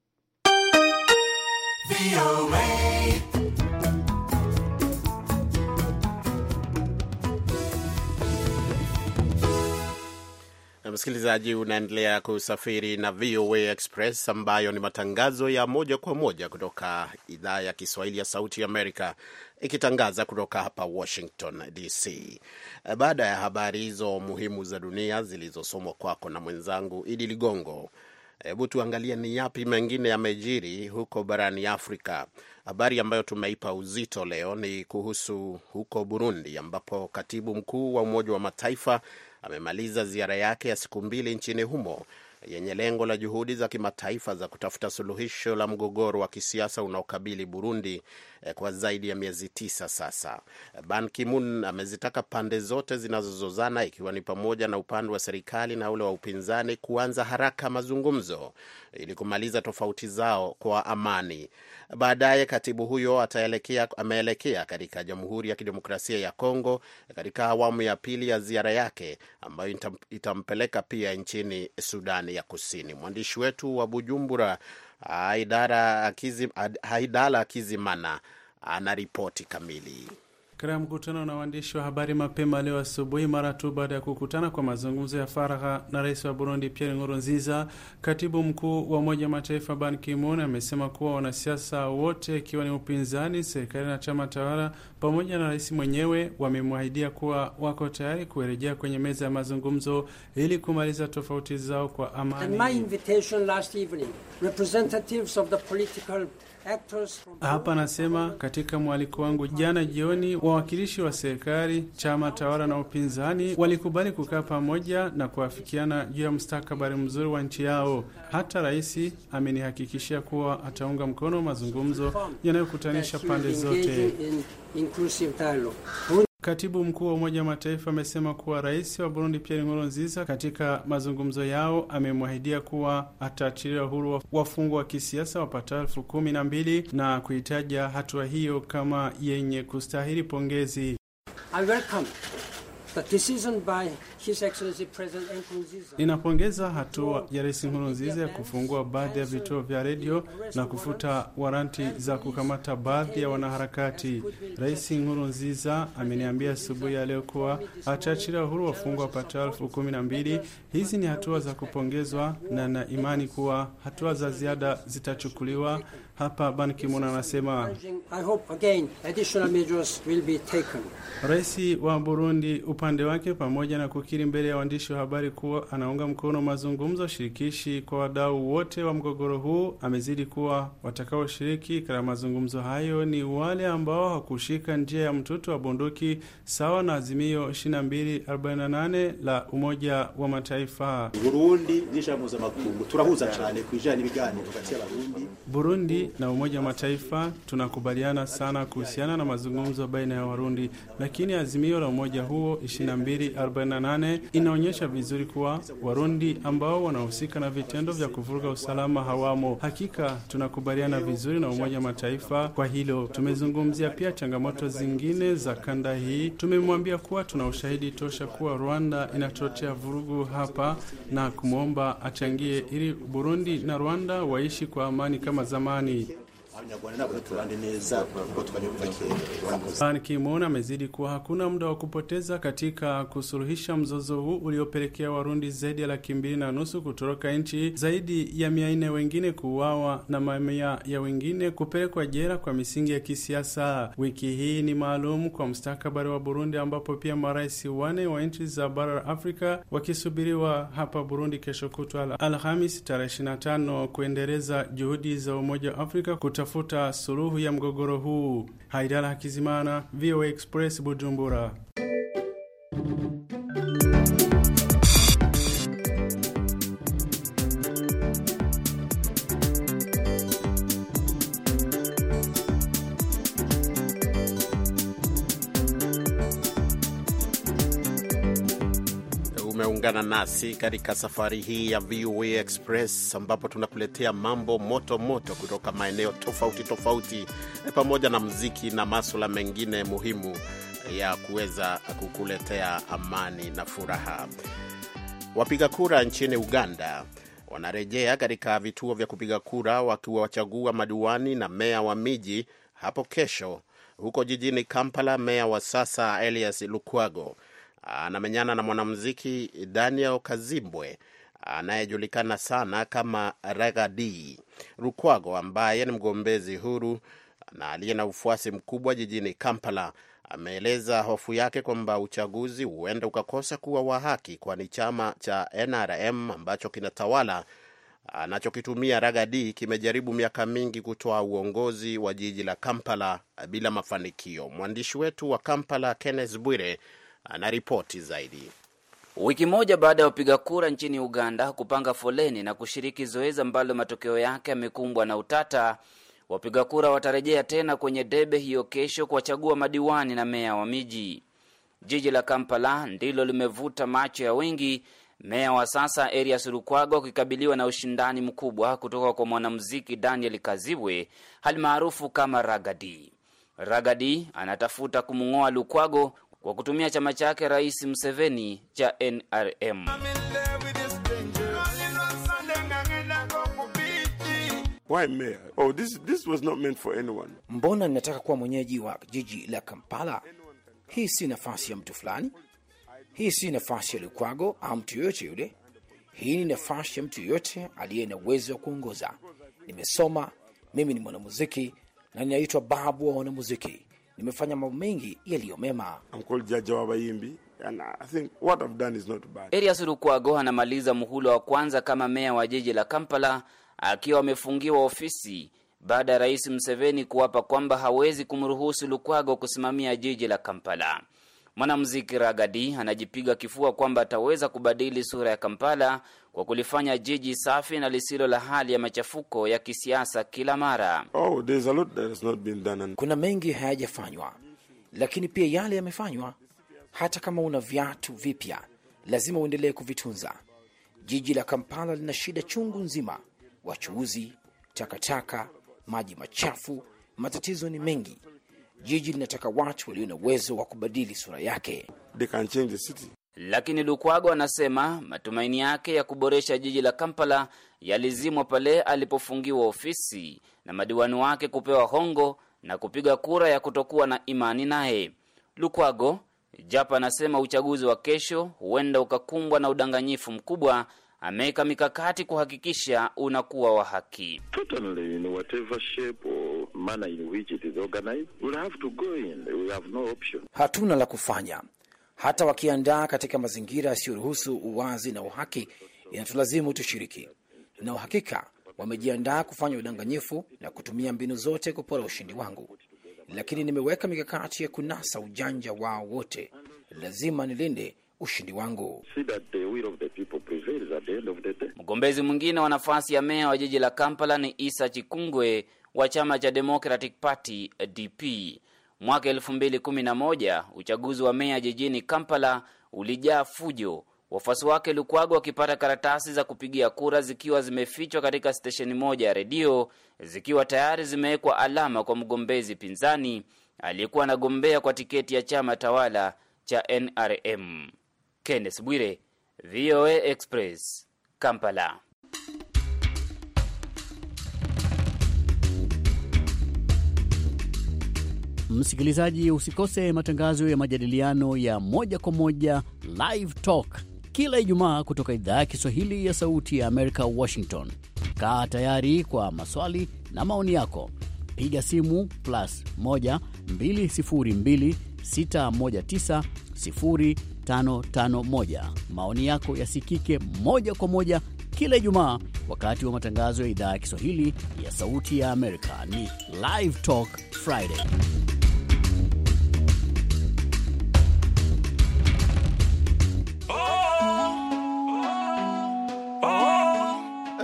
Msikilizaji, unaendelea kusafiri na V O A Express ambayo ni matangazo ya moja kwa moja kutoka idhaa ya Kiswahili ya Sauti ya Amerika, ikitangaza kutoka hapa Washington D C. Baada ya habari hizo muhimu za dunia zilizosomwa kwako na mwenzangu Idi Ligongo, hebu tuangalie ni yapi mengine yamejiri huko barani Afrika. Habari ambayo tumeipa uzito leo ni kuhusu huko Burundi, ambapo katibu mkuu wa Umoja wa Mataifa amemaliza ziara yake ya siku mbili nchini humo yenye lengo la juhudi za kimataifa za kutafuta suluhisho la mgogoro wa kisiasa unaokabili Burundi eh, kwa zaidi ya miezi tisa sasa. Ban Ki-moon amezitaka pande zote zinazozozana, ikiwa ni pamoja na upande wa serikali na ule wa upinzani, kuanza haraka mazungumzo ili kumaliza tofauti zao kwa amani. Baadaye katibu huyo ataelekea ameelekea katika Jamhuri ya Kidemokrasia ya Kongo katika awamu ya pili ya ziara yake ambayo itampeleka pia nchini Sudani ya Kusini. Mwandishi wetu wa Bujumbura Haidara Akizi, Haidala Akizimana ana ripoti kamili. Katika mkutano na waandishi wa habari mapema leo asubuhi, mara tu baada ya kukutana kwa mazungumzo ya faragha na rais wa Burundi Pierre Nkurunziza, katibu mkuu wa Umoja wa Mataifa Ban Ki-moon amesema kuwa wanasiasa wote, ikiwa ni upinzani, serikali na chama tawala, pamoja na rais mwenyewe, wamemwahidia kuwa wako tayari kurejea kwenye meza ya mazungumzo ili kumaliza tofauti zao kwa amani. And my invitation last evening, representatives of the political Hapa anasema katika mwaliko wangu jana jioni, wawakilishi wa serikali, chama tawala na upinzani walikubali kukaa pamoja na kuafikiana juu ya mustakabali mzuri wa nchi yao. Hata rais amenihakikishia kuwa ataunga mkono mazungumzo yanayokutanisha pande zote. Katibu mkuu wa Umoja wa Mataifa amesema kuwa rais wa Burundi Pierre Nkurunziza katika mazungumzo yao amemwahidia kuwa ataachilia huru wafungwa wa kisiasa wapatao elfu kumi na mbili na kuitaja hatua hiyo kama yenye kustahili pongezi. I welcome the decision by His Excellency President Nkurunziza. Ninapongeza hatua ya Rais Nkurunziza ya kufungua baadhi ya vituo vya redio na kufuta waranti za kukamata baadhi ya wanaharakati. Rais Nkurunziza ameniambia asubuhi ya leo kuwa ataachilia huru wafungwa wapatao elfu kumi na mbili. Hizi ni hatua za kupongezwa na na imani kuwa hatua za ziada zitachukuliwa. Hapa Ban Ki-moon anasema I hope again additional measures will be taken. Rais wa Burundi upande wake, pamoja na kukiri mbele ya waandishi wa habari kuwa anaunga mkono mazungumzo shirikishi kwa wadau wote wa mgogoro huu, amezidi kuwa watakaoshiriki katika mazungumzo hayo ni wale ambao hakushika njia ya mtoto wa bunduki sawa na azimio ishirini na mbili arobaini na nane la Umoja wa Mataifa. Burundi nishamuza makungu turahuza cyane kwijana ibiganiro kati y'abarundi. Burundi na Umoja wa Mataifa tunakubaliana sana kuhusiana na mazungumzo baina ya Warundi, lakini azimio la umoja huo ishirini na mbili arobaini na nane inaonyesha vizuri kuwa Warundi ambao wanahusika na vitendo vya kuvuruga usalama hawamo. Hakika tunakubaliana vizuri na Umoja wa Mataifa kwa hilo. Tumezungumzia pia changamoto zingine za kanda hii. Tumemwambia kuwa tuna ushahidi tosha kuwa Rwanda inachochea vurugu hapa na kumwomba achangie ili Burundi na Rwanda waishi kwa amani kama zamani. Ban Ki-moon amezidi kuwa hakuna muda wa kupoteza katika kusuluhisha mzozo huu uliopelekea Warundi zaidi ya laki mbili na nusu kutoroka nchi, zaidi ya mia nne wengine kuuawa na mamia ya wengine kupelekwa jela kwa misingi ya kisiasa. Wiki hii ni maalum kwa mustakabali wa Burundi, ambapo pia marais wane wa nchi za bara la Afrika wakisubiriwa hapa Burundi kesho kutwa Alhamisi tarehe ishirini na tano kuendeleza juhudi za Umoja wa Afrika kutafuta suluhu ya mgogoro huu. Haidala Hakizimana, V O A Express, Bujumbura. Umeungana nasi katika safari hii ya V O A Express ambapo tunakuletea mambo moto moto kutoka maeneo tofauti tofauti pamoja na muziki na masuala mengine muhimu ya kuweza kukuletea amani na furaha. Wapiga kura nchini Uganda wanarejea katika vituo vya kupiga kura wakiwachagua madiwani na meya wa miji hapo kesho. Huko jijini Kampala, meya wa sasa Elias Lukwago anamenyana na mwanamuziki Daniel Kazimbwe anayejulikana sana kama Ragadi. Lukwago ambaye ni mgombezi huru na aliye na ufuasi mkubwa jijini Kampala ameeleza hofu yake kwamba uchaguzi huenda ukakosa kuwa wa haki, kwani chama cha N R M ambacho kinatawala anachokitumia Ragadi kimejaribu miaka mingi kutoa uongozi wa jiji la Kampala bila mafanikio. Mwandishi wetu wa Kampala Kenneth Bwire anaripoti zaidi. Wiki moja baada ya wapiga kura nchini Uganda kupanga foleni na kushiriki zoezi ambalo matokeo yake yamekumbwa na utata, wapiga kura watarejea tena kwenye debe hiyo kesho kuwachagua madiwani na meya wa miji. Jiji la Kampala ndilo limevuta macho ya wengi, meya wa sasa Elias Lukwago akikabiliwa na ushindani mkubwa kutoka kwa mwanamuziki Daniel Kazimbwe halimaarufu kama Ragadi. Ragadi anatafuta kumngoa Lukwago kwa kutumia chama chake Rais Museveni cha N R M. Why mayor? Oh, this this was not meant for anyone. Mbona ninataka kuwa mwenyeji wa jiji la Kampala? Hii si nafasi ya mtu fulani. Hii si nafasi ya Lukwago au mtu yoyote yule. Hii ni nafasi ya mtu yoyote aliye na uwezo wa kuongoza. Nimesoma, mimi ni mwanamuziki na ninaitwa babu wa wanamuziki. Nimefanya mambo mengi yaliyo mema. I'm called Jaja Wabayimbi and I think what I've done is not bad. Elias Lukwago anamaliza muhula wa kwanza kama meya wa jiji la Kampala akiwa amefungiwa ofisi baada ya Rais Museveni kuwapa kwamba hawezi kumruhusu Lukwago kusimamia jiji la Kampala. Mwanamuziki Ragadi anajipiga kifua kwamba ataweza kubadili sura ya Kampala kwa kulifanya jiji safi na lisilo la hali ya machafuko ya kisiasa kila mara. Oh, there's a lot that has not been done. And... kuna mengi hayajafanywa, lakini pia yale yamefanywa. Hata kama una viatu vipya, lazima uendelee kuvitunza. Jiji la Kampala lina shida chungu nzima: wachuuzi, takataka, maji machafu, matatizo ni mengi. Jiji linataka watu walio na uwezo wa kubadili sura yake. They can change the city. Lakini Lukwago anasema matumaini yake ya kuboresha jiji la Kampala yalizimwa pale alipofungiwa ofisi na madiwani wake kupewa hongo na kupiga kura ya kutokuwa na imani naye. Lukwago japo anasema uchaguzi wa kesho huenda ukakumbwa na udanganyifu mkubwa, ameweka mikakati kuhakikisha unakuwa wa haki. Totally, in whatever shape or manner in which it is organized, we'll have to go in. We have no option. Hatuna la kufanya. Hata wakiandaa katika mazingira yasiyoruhusu uwazi na uhaki, inatulazimu tushiriki. Na uhakika wamejiandaa kufanya udanganyifu na kutumia mbinu zote kupora ushindi wangu. Lakini nimeweka mikakati ya kunasa ujanja wao wote. Lazima nilinde ushindi wangu. Mgombezi mwingine wa nafasi ya meya wa jiji la Kampala ni Isa Chikungwe wa chama cha Democratic Party D P. Mwaka elfu mbili kumi na moja uchaguzi wa meya jijini Kampala ulijaa fujo, wafuasi wake Lukwago wakipata karatasi za kupigia kura zikiwa zimefichwa katika stesheni moja ya redio, zikiwa tayari zimewekwa alama kwa mgombezi pinzani aliyekuwa anagombea kwa tiketi ya chama tawala cha N R M. Kenneth Bwire, V O A Express, Kampala. Msikilizaji, usikose matangazo ya majadiliano ya moja kwa moja Live Talk kila Ijumaa kutoka idhaa ya Kiswahili ya Sauti ya Amerika, Washington. Kaa tayari kwa maswali na maoni yako. Piga simu plus moja mbili sifuri mbili sita moja tisa sifuri tano tano moja. Maoni yako yasikike moja kwa moja kila Ijumaa wakati wa matangazo ya idhaa ya Kiswahili ya Sauti ya Amerika. Ni Live Talk Friday.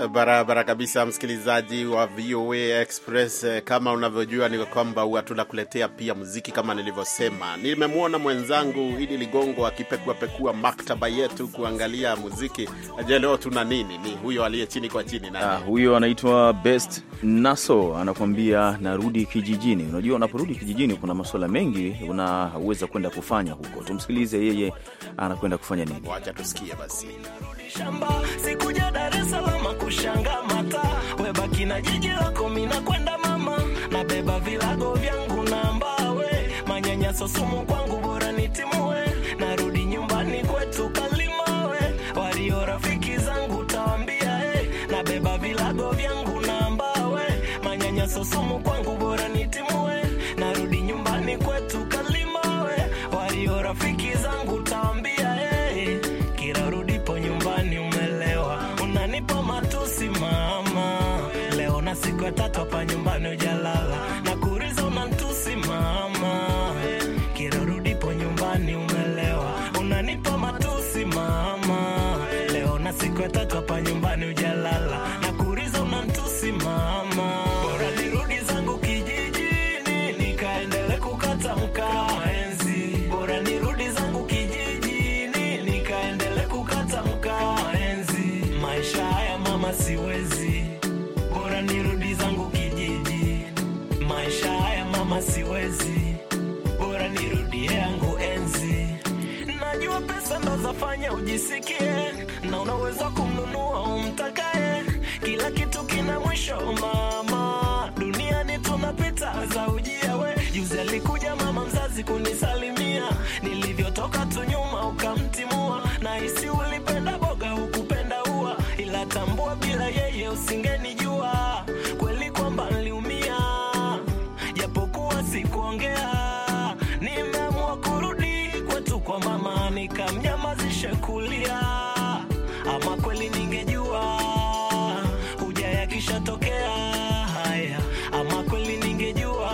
Barabara kabisa, msikilizaji wa V O A Express. Kama unavyojua ni kwamba huwa tunakuletea pia muziki kama nilivyosema. Nimemwona mwenzangu Idi Ligongo akipekua pekua maktaba yetu kuangalia muziki. Je, leo tuna nini? Ni huyo aliye chini kwa chini nani? Ah, huyo anaitwa Best Naso, anakuambia narudi kijijini. Unajua unaporudi kijijini kuna masuala mengi unaweza kwenda kufanya huko. Tumsikilize yeye anakwenda kufanya nini. Wacha tusikie basi. Shamba sikuja Dar es Salaam kushanga mata, webaki na jiji lako mimi nakwenda mama, na beba vilago vyangu na mbawe, manyanyaso sumu kwangu bora nitimue, narudi nyumbani kwetu Kalimawe, walio rafiki zangu taambia hey, na beba vilago vyangu na mbawe, manyanyaso sumu kwangu bora nitimue, narudi nyumbani kwetu Kalimawe, walio rafiki zangu taambia hey, kila rudipo nyumbani umelewa, unanipa matusi mama, leo na siku ya tatu hapa nyumbani ujalala, na kuriza unantusi mama, kila rudipo nyumbani umelewa, unanipa matusi mama, leo na siku ya tatu hapa nyumbani ujalala, na kuriza unantusi mama, bora nirudi zangu kijijini nikaendele kukata mkaa enzi, bora nirudi zangu kijijini nikaendele kukata mkaa enzi, maisha haya mama siwezi, bora nirudi zangu kijiji, maisha haya mama siwezi, bora nirudi yangu enzi, najua pesa ndo zafanya ujisikie, na unaweza kumnunua umtakaye, kila kitu kina mwisho mama, duniani tunapita za ujia we, juzi alikuja mama mzazi kunisalimia, nilivyotoka tu nyuma ukamtimua, na hisi ulipenda boga hukupenda ua, ila tambua bila yeye usingenijua, kweli kwamba niliumia, japokuwa sikuongea, nimeamua kurudi kwetu kwa mama, nikamnyamazishe kulia, ama kweli ningejua hujaya kishatokea haya, ama kweli ningejua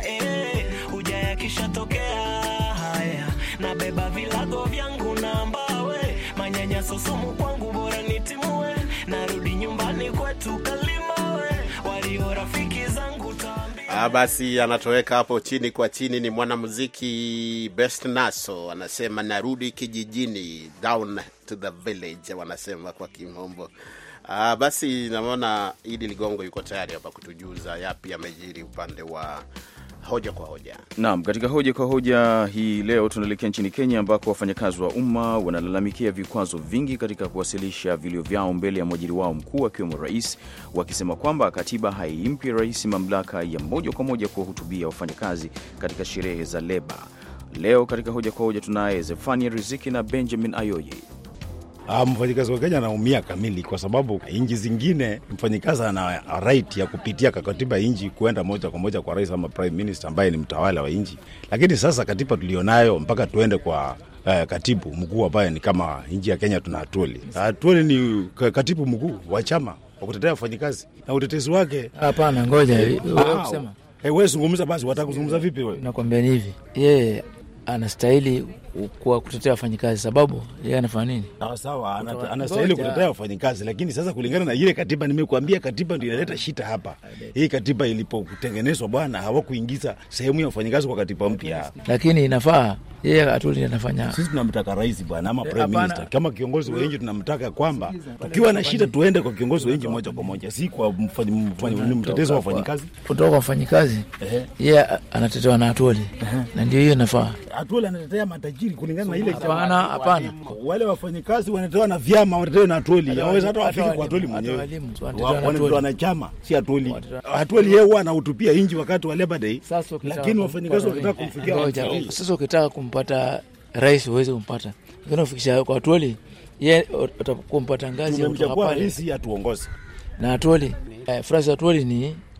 eh, hujaya kishatokea haya, na beba vilago vyangu na mbawe, manyanyaso sumu kwangu bora nitimue, narudi nyumbani kwetu Kalimawe, walio rafiki zangu taambia. Ah, basi anatoweka hapo chini kwa chini. Ni mwanamuziki Best Naso anasema narudi kijijini, down to the village wanasema kwa kimombo. Ah, basi naona Idi Ligongo yuko tayari hapa kutujuza yapi yamejiri upande wa hoja kwa hoja. Naam, katika hoja kwa hoja hii leo tunaelekea nchini Kenya ambako wafanyakazi wa umma wanalalamikia vikwazo vingi katika kuwasilisha vilio vyao mbele ya mwajiri wao mkuu akiwemo rais, wakisema kwamba katiba haimpi rais mamlaka ya moja kwa moja kuwahutubia wafanyakazi katika sherehe za leba. Leo katika hoja kwa hoja tunaye Zefania Riziki na Benjamin Ayoye. Mfanyikazi wa Kenya anaumia kamili kwa sababu inji zingine mfanyikazi ana right ya kupitia katiba inji kuenda moja kwa moja kwa rais ama prime minister ambaye ni mtawala wa inji. Lakini sasa katiba tulionayo mpaka tuende kwa uh, katibu mkuu ambaye ni kama inji ya Kenya tuna Atwoli. Atwoli ni katibu mkuu wa chama wa kutetea wafanyikazi na utetezi wake. Hapana, ngoja wewe kusema. Eh, wewe zungumza basi, wataka kuzungumza vipi wewe? Nakwambia hivi. Yeye anastahili kwa kutetea wafanyikazi, sababu yeye anafanya nini? Sawa sawa, anastahili kutetea wafanyikazi, lakini sasa kulingana na ile katiba nimekuambia, katiba ndio inaleta shida hapa. Hii katiba ilipotengenezwa bwana, hawakuingiza sehemu ya wafanyikazi kwa katiba mpya. Lakini inafaa yeye Atwoli anafanya. Sisi tunamtaka rais bwana ama prime minister kama kiongozi wa nchi, tunamtaka kwamba tukiwa na shida tuende kwa kiongozi wa nchi moja kwa moja, si kwa mtetezi wa wafanyikazi. Kutoka wafanyikazi yeye anatetewa na Atwoli, na ndio hiyo inafaa. Atwoli anatetea matajiri kulingana na ile. Hapana, hapana. Wale wafanyikazi wanatetewa na vyama, wanatetewa na Atwoli. Hawezi hata wafiki kwa Atwoli mwenyewe. Wanatetewa na chama, si Atwoli. Atwoli yeye huwa anahutubia nchi wakati wa Labor Day. Lakini wafanyikazi wanataka kumfikia. Sasa ukitaka kumpata rais uweze kumpata. Lakini ufikisha kwa Atwoli, yeye utakumpata ngazi kutoka pale. Rais atuongoze. Na Atwoli, eh, Francis Atwoli ni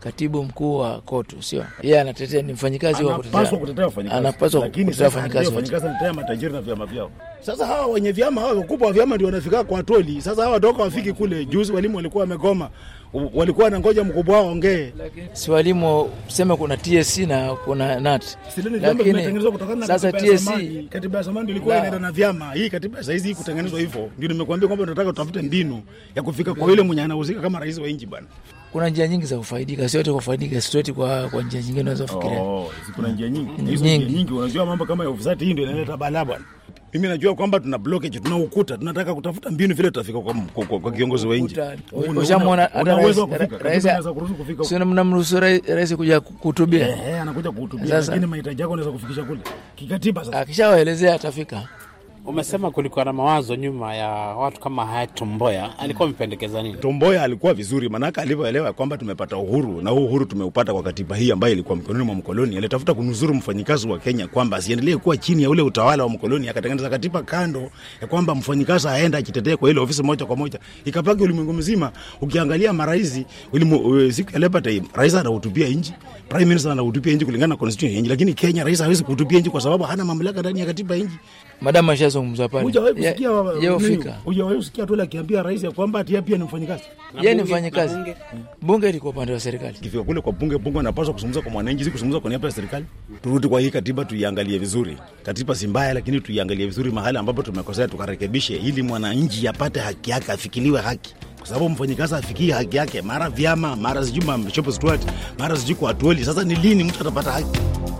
katibu mkuu wa KOTU, sio yeye anatetea, ni mfanyikazi wa kutetea, anapaswa kutetea wafanyikazi, anapaswa kutetea wafanyikazi, wafanyikazi anatetea matajiri na vyama vyao. Sasa hawa wenye vyama hao wakubwa wa vyama ndio wanafika kwa toli. Sasa hawa doka wafiki kule. Juzi walimu walikuwa wamegoma, walikuwa wanangoja mkubwa wao ongee. Si walimu sema kuna T S C na kuna N A T, lakini sasa T S C katiba ya zamani ilikuwa inaenda na vyama. Hii katiba sasa hizi kutengenezwa hivyo. Ndio nimekuambia kwamba tunataka tutafute mbinu ya kufika kwa yule mwenye anahusika kama rais wa nchi bwana. Kuna njia nyingi za kufaidika, sio tu kufaidika straight kwa kwa njia nyingine unaweza kufikiria. Oh, kuna njia nyingi. Hizo njia nyingi, unajua mambo kama ya ufisadi hii ndio inaleta balaa bwana. Mimi najua kwamba tuna blockage, tuna ukuta, tunataka kutafuta mbinu vile tutafika kwa, kwa, kwa, kwa kiongozi wa nchi. Ushamwona unaweza kufika. Sio mnamruhusu rais kuja kuhutubia. Eh, eh, anakuja kuhutubia, lakini mahitaji yako unaweza kufikisha kule. Kikatiba sasa. Akishawaelezea atafika. Umesema kulikuwa na mawazo nyuma ya watu kama haya. Tomboya alikuwa mpendekeza nini? Tomboya alikuwa vizuri, manaka alivyoelewa kwamba tumepata uhuru, na huu uhuru tumeupata kwa katiba hii ambayo ilikuwa mkononi mwa mkoloni. Alitafuta kunusuru mfanyikazi wa Kenya kwamba asiendelee kuwa chini ya ule utawala wa mkoloni, akatengeneza katiba kando ya kwamba mfanyikazi aenda ajitetee kwa ile ofisi moja kwa moja. Ikapaki ulimwengu mzima. Ukiangalia marais ulimu siku ya Labor Day, rais anahutubia nchi, prime minister anahutubia nchi kulingana na constitution ya nchi, lakini Kenya rais hawezi kuhutubia nchi kwa sababu hana mamlaka ndani ya katiba ya nchi. Madam ashazungumza pale. Hujawahi kusikia yeye ufika. Hujawahi kusikia tu akiambia rais ya kwamba ati pia ni mfanyikazi. Yeye ni mfanyikazi. Bunge liko upande wa serikali. Kifika kule kwa bunge, bunge anapaswa kuzungumza kwa mwananchi, si kuzungumza kwa niaba ya serikali. Turudi kwa hii katiba tuiangalie vizuri. Katiba si mbaya, lakini tuiangalie vizuri mahali ambapo tumekosea tukarekebishe ili mwananchi apate haki yake, afikiliwe haki. Kwa sababu mfanyikazi afikie haki yake, mara vyama, mara sijui Bishop Stuart, mara sijui kwa atoli. Sasa ni lini mtu atapata haki?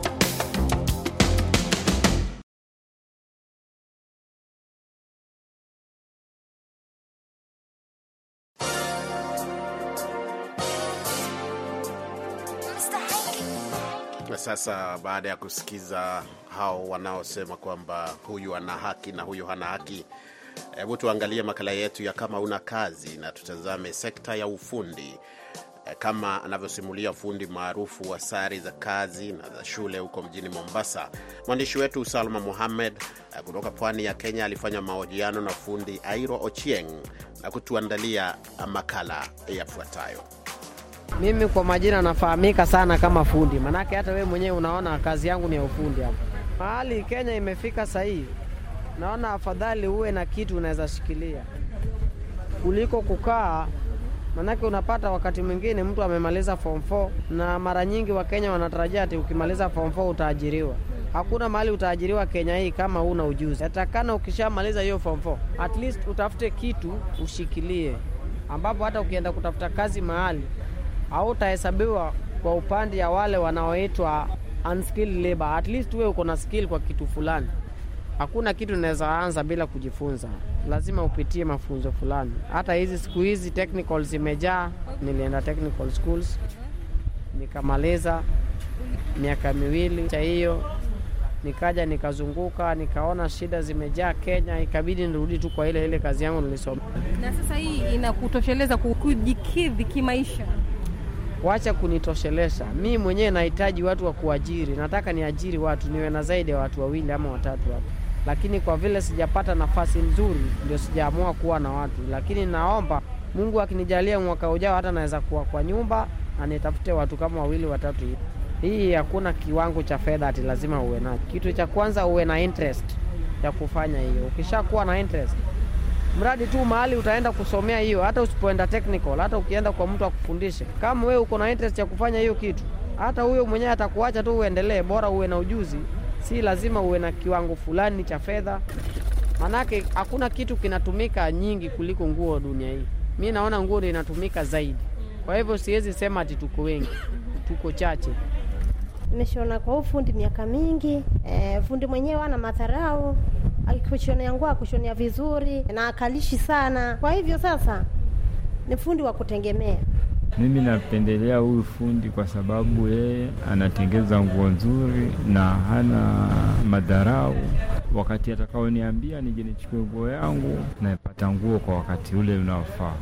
Sasa baada ya kusikiza hao wanaosema kwamba huyu ana haki na huyu hana haki, hebu tuangalie makala yetu ya kama una kazi na tutazame sekta ya ufundi, kama anavyosimulia fundi maarufu wa sare za kazi na za shule huko mjini Mombasa. Mwandishi wetu Salma Mohamed kutoka pwani ya Kenya alifanya mahojiano na fundi Airo Ochieng na kutuandalia makala yafuatayo. Mimi kwa majina nafahamika sana kama fundi. Manake hata wewe mwenyewe unaona kazi yangu ni ya ufundi hapa. Mahali Kenya imefika sasa hivi, naona afadhali uwe na kitu unaweza shikilia kuliko kukaa. Manake unapata wakati mwingine mtu amemaliza form four na mara nyingi wa Kenya wanatarajia ati ukimaliza form four utaajiriwa. Hakuna mahali utaajiriwa Kenya hii kama huna ujuzi. Atakana ukishamaliza hiyo form four, at least utafute kitu ushikilie, ambapo hata ukienda kutafuta kazi mahali au utahesabiwa kwa upande ya wale wanaoitwa unskilled labor. At least wewe uko na skill kwa kitu fulani. Hakuna kitu unaweza anza bila kujifunza. Lazima upitie mafunzo fulani. Hata hizi siku hizi technical zimejaa. Nilienda technical schools, nikamaliza miaka miwili cha hiyo, nikaja nikazunguka, nikaona shida zimejaa Kenya, ikabidi nirudi tu kwa ile ile kazi yangu nilisoma. Na sasa hii inakutosheleza kujikidhi kimaisha? Wacha kunitoshelesha. Mimi mwenyewe nahitaji watu wa kuajiri. Nataka niajiri watu, niwe na zaidi ya watu wawili ama watatu hapo. Lakini kwa vile sijapata nafasi nzuri, ndio sijaamua kuwa na watu. Lakini naomba Mungu akinijalia mwaka ujao hata naweza kuwa kwa nyumba na nitafute watu kama wawili watatu hivi. Hii hakuna kiwango cha fedha ati lazima uwe nacho. Kitu cha kwanza uwe na interest ya kufanya hiyo. Ukishakuwa na interest, mradi tu mahali utaenda kusomea hiyo, hata usipoenda technical, hata ukienda kwa mtu akufundishe, kama wewe uko na interest ya kufanya hiyo kitu, hata huyo mwenyewe atakuacha tu uendelee, bora uwe na ujuzi. Si lazima uwe na kiwango fulani cha fedha. Manake hakuna kitu kinatumika nyingi kuliko nguo dunia hii. Mimi naona nguo ndio inatumika zaidi. Kwa hivyo siwezi sema ati tuko wengi, tuko chache. Nimeshona kwa ufundi miaka mingi. E, fundi mwenyewe ana madharau. Akikushonea nguo akushonia vizuri na akalishi sana. Kwa hivyo sasa ni fundi wa kutegemea. Mimi napendelea huyu fundi kwa sababu yeye anatengeza nguo nzuri na hana madharau. Wakati atakaoniambia nije nichukue nguo yangu, napata nguo kwa wakati ule unaofaa.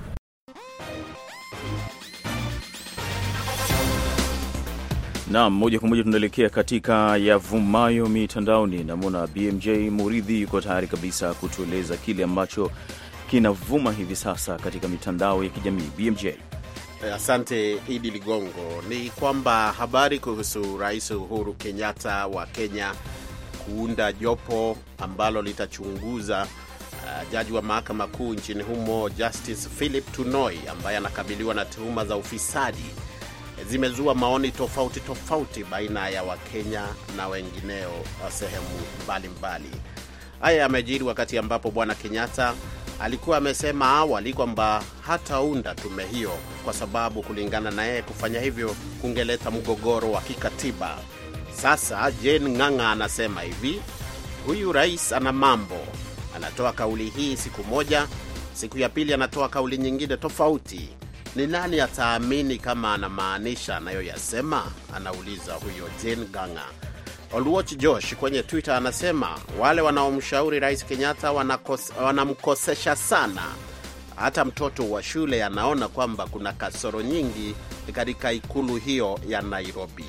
Naam, moja kwa moja tunaelekea katika yavumayo mitandaoni. Namwona B M J Muridhi yuko tayari kabisa kutueleza kile ambacho kinavuma hivi sasa katika mitandao ya kijamii. B M J. Asante Idi Ligongo. Ni kwamba habari kuhusu Rais Uhuru Kenyatta wa Kenya kuunda jopo ambalo litachunguza uh, jaji wa mahakama kuu nchini humo Justice Philip Tunoi ambaye anakabiliwa na tuhuma za ufisadi zimezua maoni tofauti tofauti baina ya Wakenya na wengineo sehemu mbalimbali. Haya yamejiri wakati ambapo Bwana Kenyatta alikuwa amesema awali kwamba hataunda tume hiyo kwa sababu kulingana na yeye kufanya hivyo kungeleta mgogoro wa kikatiba. Sasa Jane Ng'ang'a anasema hivi, huyu rais ana mambo. Anatoa kauli hii siku moja, siku ya pili anatoa kauli nyingine tofauti. Ni nani ataamini kama anamaanisha anayoyasema? Anauliza huyo Jane Ng'ang'a. Oluoch Josh kwenye Twitter anasema wale wanaomshauri Rais Kenyatta wanamkosesha sana. Hata mtoto wa shule anaona kwamba kuna kasoro nyingi katika ikulu hiyo ya Nairobi.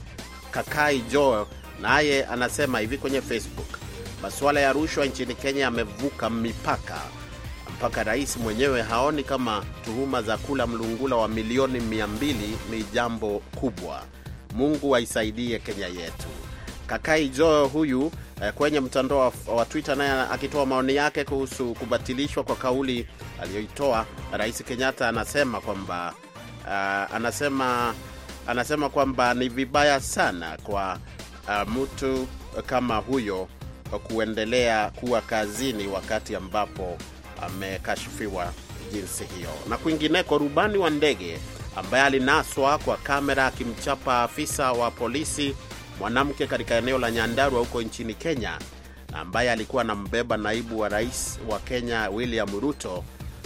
Kakai Joe naye anasema hivi kwenye Facebook, masuala ya rushwa nchini Kenya yamevuka mipaka mpaka rais mwenyewe haoni kama tuhuma za kula mlungula wa milioni mia mbili ni jambo kubwa. Mungu aisaidie Kenya yetu. Kakai Joe huyu eh, kwenye mtandao wa, wa Twitter naye akitoa maoni yake kuhusu kubatilishwa kwa kauli aliyoitoa Rais Kenyatta anasema kwamba uh, anasema anasema kwamba ni vibaya sana kwa uh, mtu kama huyo kuendelea kuwa kazini wakati ambapo amekashifiwa jinsi hiyo. Na kwingineko, rubani wa ndege ambaye alinaswa kwa kamera akimchapa afisa wa polisi mwanamke katika eneo la Nyandarua huko nchini Kenya, ambaye alikuwa anambeba naibu wa rais wa Kenya William Ruto.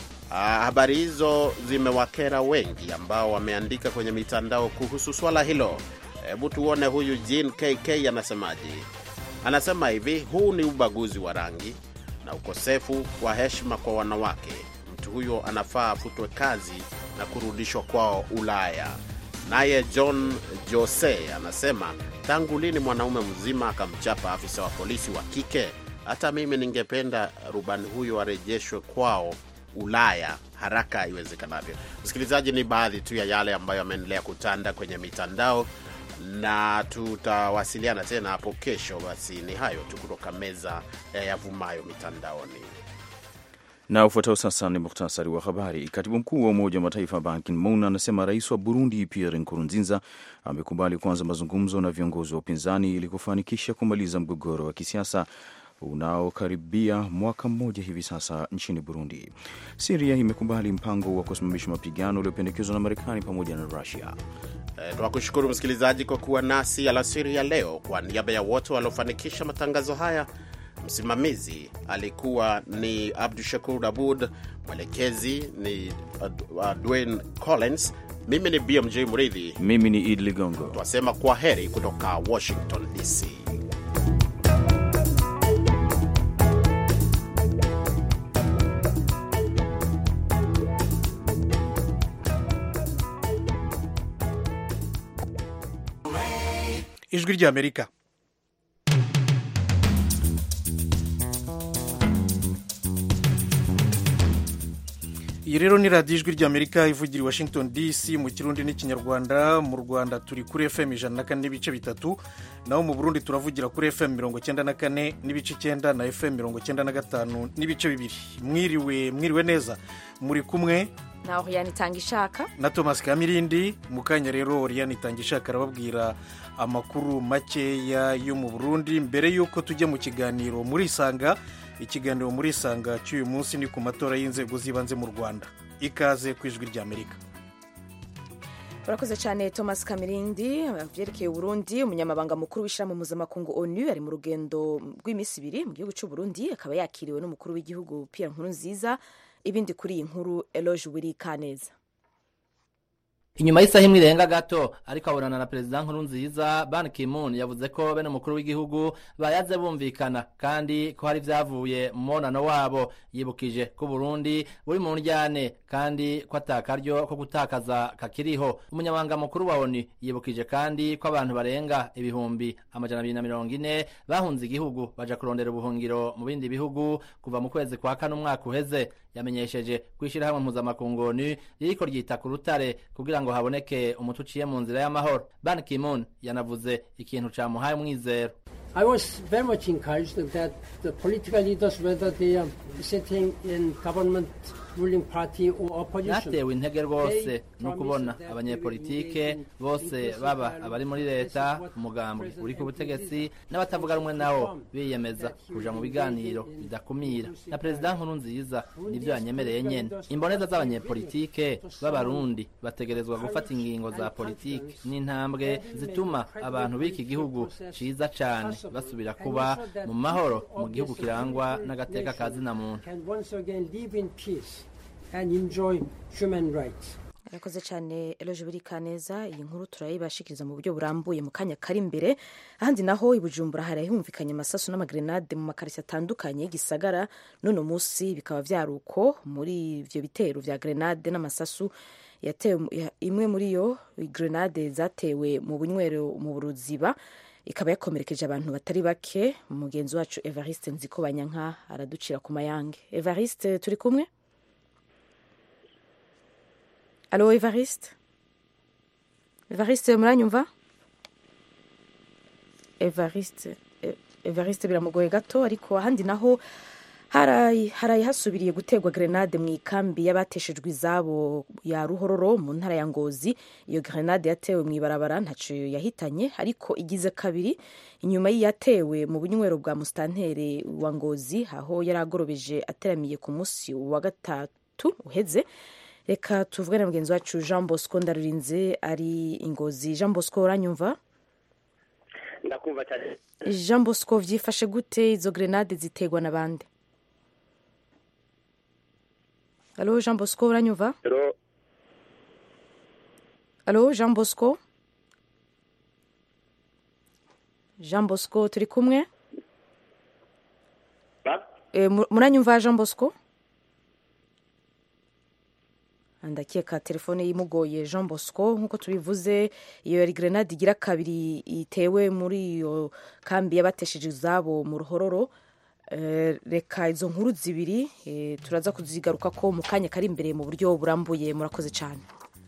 Ah, habari hizo zimewakera wengi ambao wameandika kwenye mitandao kuhusu swala hilo. Hebu tuone huyu Jean K K anasemaje. Anasema hivi, huu ni ubaguzi wa rangi na ukosefu wa heshima kwa wanawake. Mtu huyo anafaa afutwe kazi na kurudishwa kwao Ulaya. Naye John Jose anasema, tangu lini mwanaume mzima akamchapa afisa wa polisi wa kike? Hata mimi ningependa rubani huyo arejeshwe kwao Ulaya haraka iwezekanavyo. Msikilizaji, ni baadhi tu ya yale ambayo yameendelea kutanda kwenye mitandao, na tutawasiliana tena hapo kesho. Basi ni hayo tu kutoka meza ya vumayo mitandaoni. Na ufuatao sasa ni muhtasari wa habari. Katibu mkuu wa Umoja wa Mataifa Ban Ki-moon anasema rais wa Burundi Pierre Nkurunziza amekubali kuanza mazungumzo na viongozi wa upinzani ili kufanikisha kumaliza mgogoro wa kisiasa unaokaribia mwaka mmoja hivi sasa nchini Burundi. Syria imekubali mpango wa kusimamisha mapigano uliopendekezwa na Marekani pamoja na Russia. E, tunakushukuru msikilizaji kwa kuwa nasi alasiri ya leo. Kwa niaba ya wote waliofanikisha matangazo haya, msimamizi alikuwa ni Abdushakur Abud, mwelekezi ni uh, Dwayne Collins, mimi ni B M J Mridhi, mimi ni Idi Ligongo. Twasema kwa heri kutoka Washington D C. Ijwi ry'Amerika. Iyi rero ni radiyo Ijwi ry'Amerika ivugira i Washington D C mu Kirundi n'Ikinyarwanda. Mu Rwanda turi kuri F M ijana na kane n'ibice bitatu, naho mu Burundi turavugira kuri F M mirongo cyenda na kane n'ibice icyenda na F M mirongo cyenda na gatanu n'ibice bibiri. Mwiriwe mwiriwe neza, muri kumwe na Oriane Tangishaka na Thomas Kamirindi. Mukanya rero Oriane Tangishaka arababwira amakuru makeya yo mu Burundi mbere yuko tujya mu kiganiro muri Isanga. Ikiganiro muri Isanga cy'uyu munsi ni ku matora y'inzego zibanze mu Rwanda. Ikaze ku Ijwi ry'Amerika. Urakoze cyane Thomas Kamirindi. Byerekeye Burundi, umunyamabanga mukuru w'ishirahamwe mpuzamakungu ONU ari mu rugendo rw'imisi ibiri mu gihugu cy'u Burundi, akaba yakiriwe n'umukuru w'igihugu Pierre Nkurunziza. Ibindi kuri iyi nkuru Eloge Wiri Kaneza. Inyuma y'isaha imwe irenga gato ariko abonana na Perezida Nkurunziza, Ban Ki-moon yavuze ko bene umukuru w'igihugu bayaze bumvikana kandi ko hari vyavuye mu monano wabo. Yibukije ko Burundi buri mu njyane kandi ko atakaryo ko gutakaza kakiriho. Umunyamabanga mukuru wa O N U yibukije kandi ko abantu barenga ibihumbi amajana abiri na mirongo ine bahunze igihugu baja kurondera ubuhungiro mu bindi bihugu kuva mu kwezi kwa kane umwaka uheze. Yamenyesheje kwishira hamwe mpuzamakungu O N U ririko ryita ku rutare kugira ngo haboneke umuti uciye mu nzira y'amahoro. Ban Ki-moon yanavuze ikintu camuhaye umwizero. I was very much encouraged that the political leaders, whether they are sitting in government ruling party or opposition, natewe intege rwose no kubona abanyepolitike bose baba abari muri leta, umugambi uri ku butegetsi n'abatavuga rumwe nawo biyemeza kuja mu biganiro bidakumira na Perezida Nkurunziza. Nivyo yanyemereye nyene. Imboneza z'abanyepolitike b'abarundi bategerezwa gufata ingingo za politike n'intambwe zituma abantu b'iki gihugu ciza cane basubira kuba mu mahoro mu gihugu kirangwa n'agateka kazina muntu. And enjoy human rights. Yakoze cyane Eloge Birikaneza. Iyi nkuru turayibashikiriza mu buryo burambuye mu kanya kari imbere. Ahandi naho ibujumbura hari humvikanye amasasu n'amagrenade mu makarisi atandukanye y'igisagara. None musi bikaba vyaruko muri ivyo bitero vya grenade n'amasasu yatewe. Imwe muri yo grenade zatewe mu bunywero mu Buruziba ikaba yakomerekeje abantu batari bake. Mugenzi wacu Evariste Nzikobanyanka araducira ku mayange. Evariste, turi kumwe? Allo Evariste? Evariste muranyumva? Evariste Evariste biramugoye gato, ariko ahandi naho harayi harayi hasubiriye gutegwa grenade mu ikambi y'abateshejwe izabo ya Ruhororo mu ntara ya Ngozi. Iyo grenade yatewe mu ibarabara ntaco yahitanye, ariko igize kabiri inyuma yatewe mu bunywero bwa Mustantere wa Ngozi aho yaragorobeje ateramiye ku munsi wa gatatu uheze. Reka tuvuge na mugenzi wacu Jean Bosco Ndarurinze ari Ingozi. Jean Bosco uranyumva? Ndakumva cyane. Jean Bosco, vyifashe gute izo grenade zitegwa na bande? Allo Jean Bosco uranyumva? Allo. Allo Jean Bosco? Jean Bosco turi kumwe? Ba? E, muranyumva Jean Bosco? Andakeka telefone yimugoye Jean Bosco. Nkuko tubivuze, iyo yari grenade igira kabiri itewe muri iyo kambi y'abatesheje izabo mu Ruhororo. E, reka izo nkuru zibiri e, turaza kuzigaruka ko mu kanya kari imbere mu buryo burambuye. Murakoze cyane.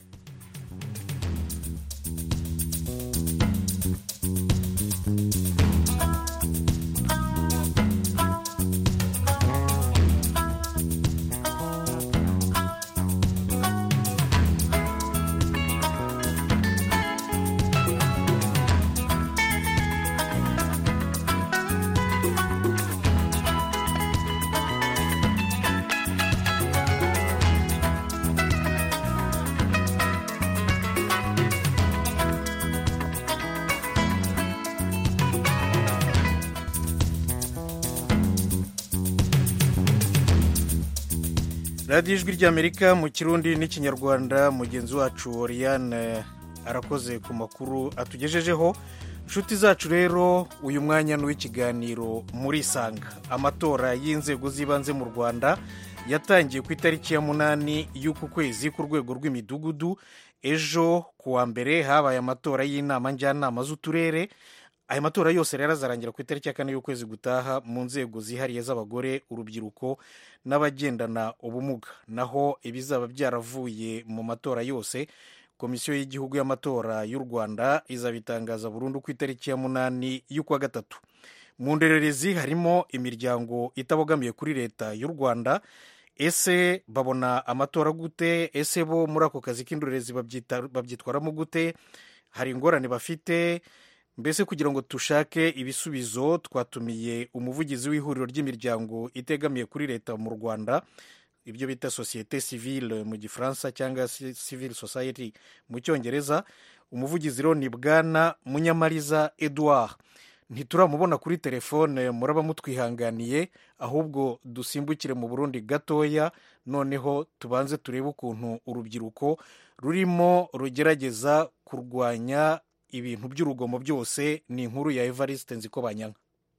radiyo ijwi ry'Amerika mu kirundi n'ikinyarwanda. Mugenzi wacu Oriane arakoze ku makuru atugejejeho. Nshuti zacu rero, uyu mwanya ni w'ikiganiro muri Sanga. Amatora y'inzego z'ibanze mu Rwanda yatangiye ku itariki ya munani y'uku kwezi ku rwego rw'imidugudu. Ejo kuwa mbere habaye amatora y'inama njyanama z'uturere. Aya matora yose rero azarangira ku itariki ya kane y'ukwezi gutaha mu nzego zihariye z'abagore, urubyiruko n'abagendana ubumuga. Naho ibizaba byaravuye mu matora yose, Komisiyo y'Igihugu y'Amatora y'u Rwanda izabitangaza burundu ku itariki ya munani y'ukwa gatatu. Mu ndorerezi harimo imiryango itabogamiye kuri leta y'u Rwanda. Ese babona amatora gute? Ese bo muri ako kazi k'indorerezi babyitwaramo gute? Hari ingorane bafite? Mbese kugira ngo tushake ibisubizo, twatumiye umuvugizi w'ihuriro ry'imiryango itegamiye kuri leta mu Rwanda, ibyo bita societe civile mu Gifaransa cyangwa civil society mu Cyongereza. Umuvugizi rero ni Bwana Munyamariza Edouard. ntituramubona kuri telefone, muraba mutwihanganiye, ahubwo dusimbukire mu Burundi gatoya, noneho tubanze turebe ukuntu urubyiruko rurimo rugerageza kurwanya ibintu by'urugomo byose. Ni inkuru ya Evariste Nzikobanyanka.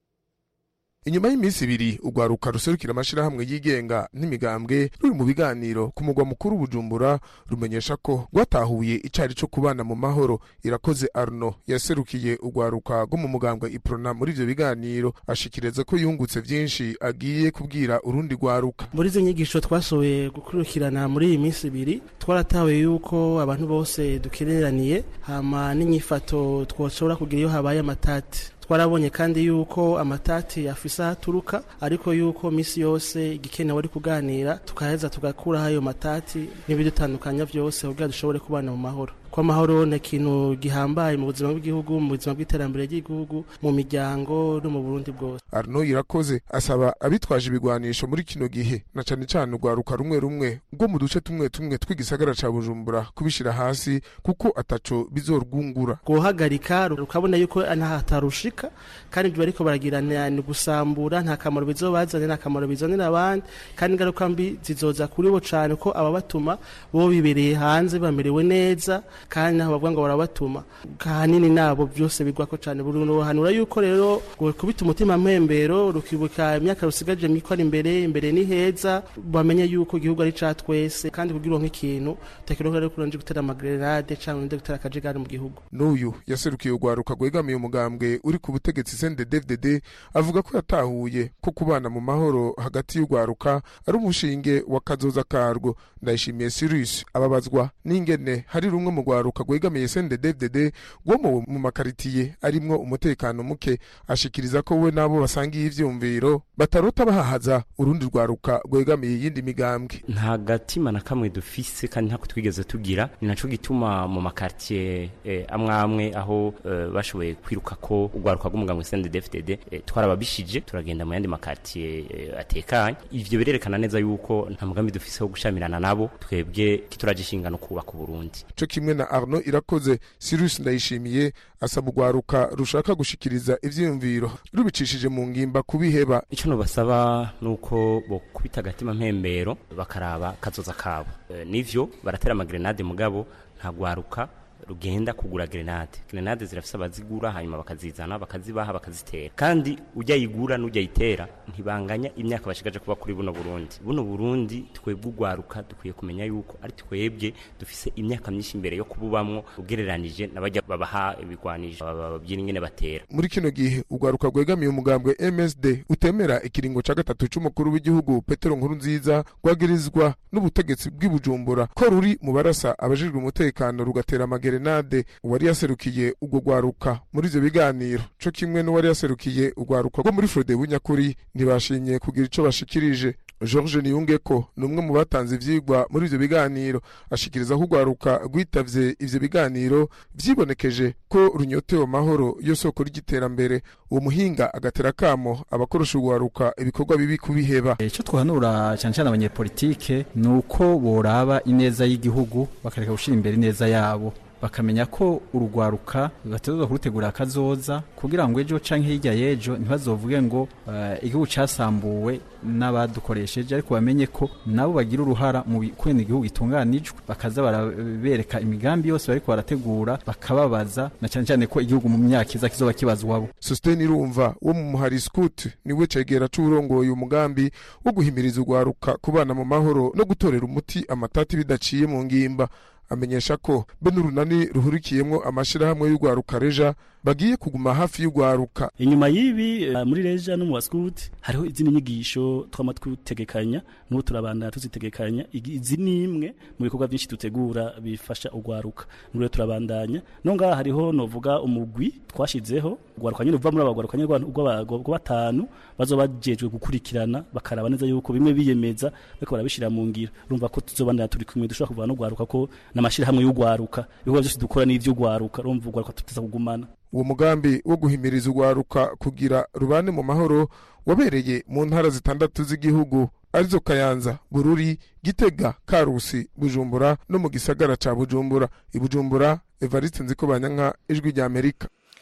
Inyuma y'iminsi ibiri ugwaruka ruserukira amashirahamwe yigenga n'imigambwe ruri mu biganiro ku mugwa mukuru Bujumbura rumenyesha ko rwatahuye icari cyo kubana mu mahoro. Irakoze Arno yaserukiye ugwaruka go mu mugambwe Iprona muri ivyo biganiro ashikireza ko yungutse vyinshi agiye kubwira urundi gwaruka. Muri izo nyigisho twasohoye gukurikirana muri iyi minsi ibiri twaratawe yuko abantu bose dukereraniye hama n'inyifato twoshobora kugira iyo habaye amatati. Twarabonye kandi yuko amatati afisa aturuka, ariko yuko misi yose igikenewe ari kuganira tukaheza tugakura ayo matati n'ibidutandukanya vyose kugira dushobore kubana mu mahoro. Kwa mahoro ni ikintu gihambaye mu buzima bw'igihugu, mu buzima bw'iterambere ry'igihugu, mu miryango no mu Burundi bwose. Arno Irakoze asaba abitwaje ibigwanisho muri kino gihe na cane cane ugwaruka rumwe rumwe ngo mu duce tumwe tumwe twigisagara ca Bujumbura kubishira hasi kuko ataco bizorwungura. Guhagarika rukabona yuko anahatarushika kandi ibyo bariko baragirana ni gusambura, nta kamaro bizobazane, nta kamaro bizanira abandi, kandi ingaruka mbi zizoza kuri bo cane ko aba batuma bo bibereye hanze bamerewe neza, kandi naho bavuga ngo barabatuma kanini nabo byose bigwako cyane. Buruno hanura yuko rero kubita umutima mpembero rukibuka imyaka rusigaje mikora imbere imbere ni heza, bamenye yuko igihugu ari ca twese, kandi kugira nk'ikintu tekironka rero kuranje gutera amagrenade cyangwa ndetse gutera akajigari mu gihugu. N'uyu yaserukiye ugwaruka gwegamiye umugambwe uri ku butegetsi C N D D F D D avuga ko yatahuye ko kubana mu mahoro hagati y'ugwaruka ari umushinge wa kazoza karwo. Ndayishimiye Cyrus ababazwa n'ingene hari rumwe mu gwaruka gwegamiye C N D D F D D gwo mu makaritiye arimwo umutekano muke. Ashikiriza ko we nabo basangiye ivyumviro batarota bahahaza urundi rwaruka gwegamiye yindi migambwe. Nta gatima na kamwe dufise kandi nta kutwigeze tugira, ni naco gituma mu makaritiye eh, amwamwe aho eh, bashoboye kwiruka ko ugwaruka gw'umugambwe C N D D F D D eh, twarababishije turagenda mu yandi makaritiye eh, atekanye. Ivyo birerekana neza yuko nta mugambi dufise wo gushamirana nabo, twebwe kituragishinga no kubaka Burundi. Co kimwe na Arno Irakoze, Cyrus Ndayishimiye asaba ugwaruka rushaka gushikiriza ivyiyumviro rubicishije mu ngimba kubiheba. Ico no basaba nuko bo kubita gatima mpembero bakaraba kazoza kabo. E, nivyo baratera amagrenade mugabo nta gwaruka rugenda kugura grenade. Grenade zirafisa bazigura hanyuma bakazizana bakazibaha bakazitera, kandi ujya yigura n'ujya yitera ntibanganya imyaka bashigaje kuba kuri buno Burundi. Buno Burundi twebwe ugwaruka dukwiye kumenya yuko ari twebwe dufise imyaka myinshi imbere yo kububamwo ugereranije nabajya babaha ibigwanije babyina ingene batera. Muri kino gihe ugwaruka gwegamiye umugambwe M S D utemera ikiringo ca gatatu c'umukuru w'igihugu Petero Nkurunziza gwagirizwa n'ubutegetsi bw'Ibujumbura ko ruri mu barasa abajijwe umutekano rugatera amagere Nade. Uwari yaserukiye ugwo gwaruka muri ivyo biganiro co kimwe n'uwari yaserukiye ugwaruka rwo muri Frode Bunyakuri ntibashinye kugira ico bashikirije. George Niyungeko numwe mu batanze ivyigwa muri ivyo biganiro ashikiriza ko ugwaruka rwitavye ivyo biganiro vyibonekeje ko runyotewe amahoro yo soko ry'iterambere. Uwo muhinga agatera kamo abakorosha ugwaruka ibikorwa bibi kubiheba. Ico twahanura cyane cyane abanyepolitike nuko boraba ineza y'igihugu bakareka gushira imbere ineza yabo, bakamenya ko urugwaruka bategerezwa kurutegura akazoza kugira ngo ejo canke hirya yejo ntibazovuge ngo uh, igihugu casambuwe n'abadukoresheje, ariko bamenye ko nabo bagira uruhara mu kwene igihugu itunganijwe, bakaza barabereka imigambi yose bariko barategura bakababaza, na cyane cyane ko igihugu mu myaka iza kizoba kibazwa wabo. Sustain Irumva wo mu Muhari Scout niwe cegera c'urongoye umugambi wo guhimiriza ugwaruka kubana mu mahoro no gutorera umuti amatati bidaciye mu ngimba. Amenyesha ko bene urunani ruhurikiyemwo amashirahamwe y'ugwaruka Reja bagiye kuguma hafi y'ugwaruka. Inyuma y'ibi uh, muri Reja no mu Scout hariho izindi nyigisho twama twutegekanya n'ubu turabanda tuzitegekanya. Izi nimwe mu bikorwa byinshi tutegura bifasha ugwaruka n'ure turabandanya. No ngaha hariho novuga umugwi twashizeho ugwaruka nyine uva muri abagwaruka nyine rw'abago batanu bazobajejwe gukurikirana bakaraba neza yuko bimwe biyemeza bako barabishira mu ngiro. Urumva ko tuzobandana turi kumwe dushaka kuva no ugwaruka ko n'amashirahamwe y'ugwaruka ibikorwa byose dukora n'ivyo ugwaruka urumva ugwaruka tuteza kugumana. Uwo mugambi wo guhimiriza ugwaruka kugira rubane mu mahoro wabereye mu ntara zitandatu z'igihugu arizo Kayanza, Bururi, Gitega, Karusi, Bujumbura no mu gisagara ca Bujumbura. I Bujumbura, Evariste Nzikobanyanka, Ijwi rya Amerika.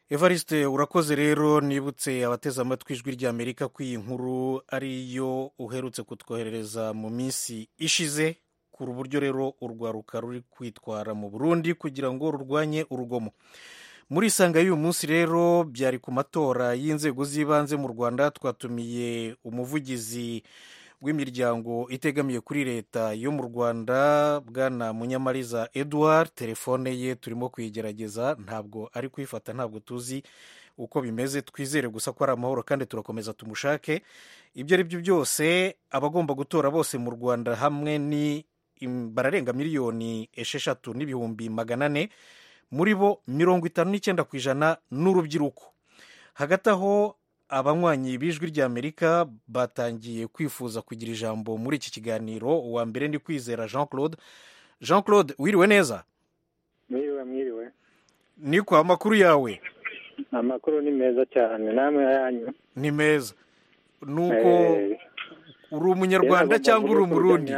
Evariste urakoze rero nibutse abateze amatwi ijwi ry'Amerika ko iyi nkuru ariyo uherutse kutwoherereza mu minsi ishize ku buryo rero urwaruka ruri kwitwara mu Burundi kugira ngo rurwanye urugomo. Muri isanga y'uyu munsi rero byari ku matora y'inzego z'ibanze mu Rwanda. Twatumiye umuvugizi w'imiryango itegamiye kuri leta yo mu Rwanda bwana Munyamariza Edouard. Telefone ye turimo kuyigerageza, ntabwo ari kuyifata, ntabwo tuzi uko bimeze. Twizere gusa ko ari amahoro kandi turakomeza tumushake. Ibyo ari byo byose abagomba gutora bose mu Rwanda hamwe ni bararenga miliyoni esheshatu n'ibihumbi magana ane, muri bo mirongo itanu n'icyenda ku ijana n'urubyiruko. Hagati aho abanywanyi b'ijwi ry'Amerika batangiye kwifuza kugira ijambo muri iki kiganiro. Uwa mbere ni Kwizera Jean Claude. Jean Claude wiriwe neza? Mwiriwe mwiriwe. Niko amakuru yawe? Amakuru ni meza cyane, namwe yanyu? Ni meza. Nuko hey. Uri umunyarwanda cyangwa uri umurundi?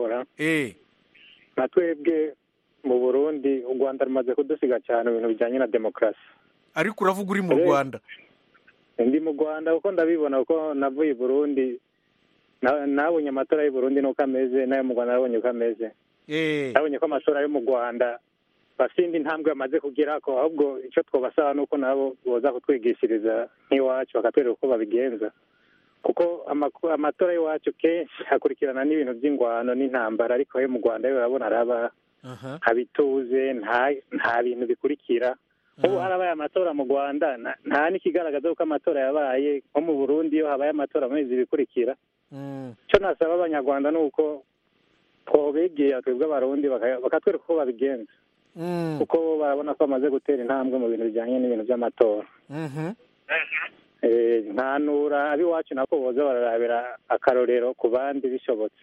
Eh. Natwebwe mu Burundi u Rwanda rumaze kudusiga cyane ibintu bijyanye na demokarasi. Ariko uravuga uri mu Rwanda? Ndi mu Rwanda uko ndabibona, uko navuye i Burundi nabonye amatora y'u Burundi nuko ameze, nayo mu Rwanda nabonye uko ameze. Eh. Nabonye ko amatora yo mu Rwanda basindi ntambwe bamaze kugira ko, ahubwo icyo twabasaba nuko nabo boza kutwigishiriza nk'iwacu bakatwereka uko babigenza, kuko amatora y'iwacu kenshi hakurikirana n'ibintu by'ingwano n'intambara, ariko yo mu Rwanda yo urabona araba habituze, nta bintu bikurikira. Ubu harabaye amatora mu Rwanda, nta n'ikigaragaza ko amatora yabaye. Nko mu Burundi iyo habaye amatora mu mezi bikurikira. Icyo nasaba abanyarwanda ni uko twobegera twebwe abarundi bakatwereka uko babigenza, kuko barabona ko bamaze gutera intambwe mu bintu bijyanye n'ibintu by'amatora. Ntanura ab'iwacu nako boza bararabira akarorero ku bandi bishobotse.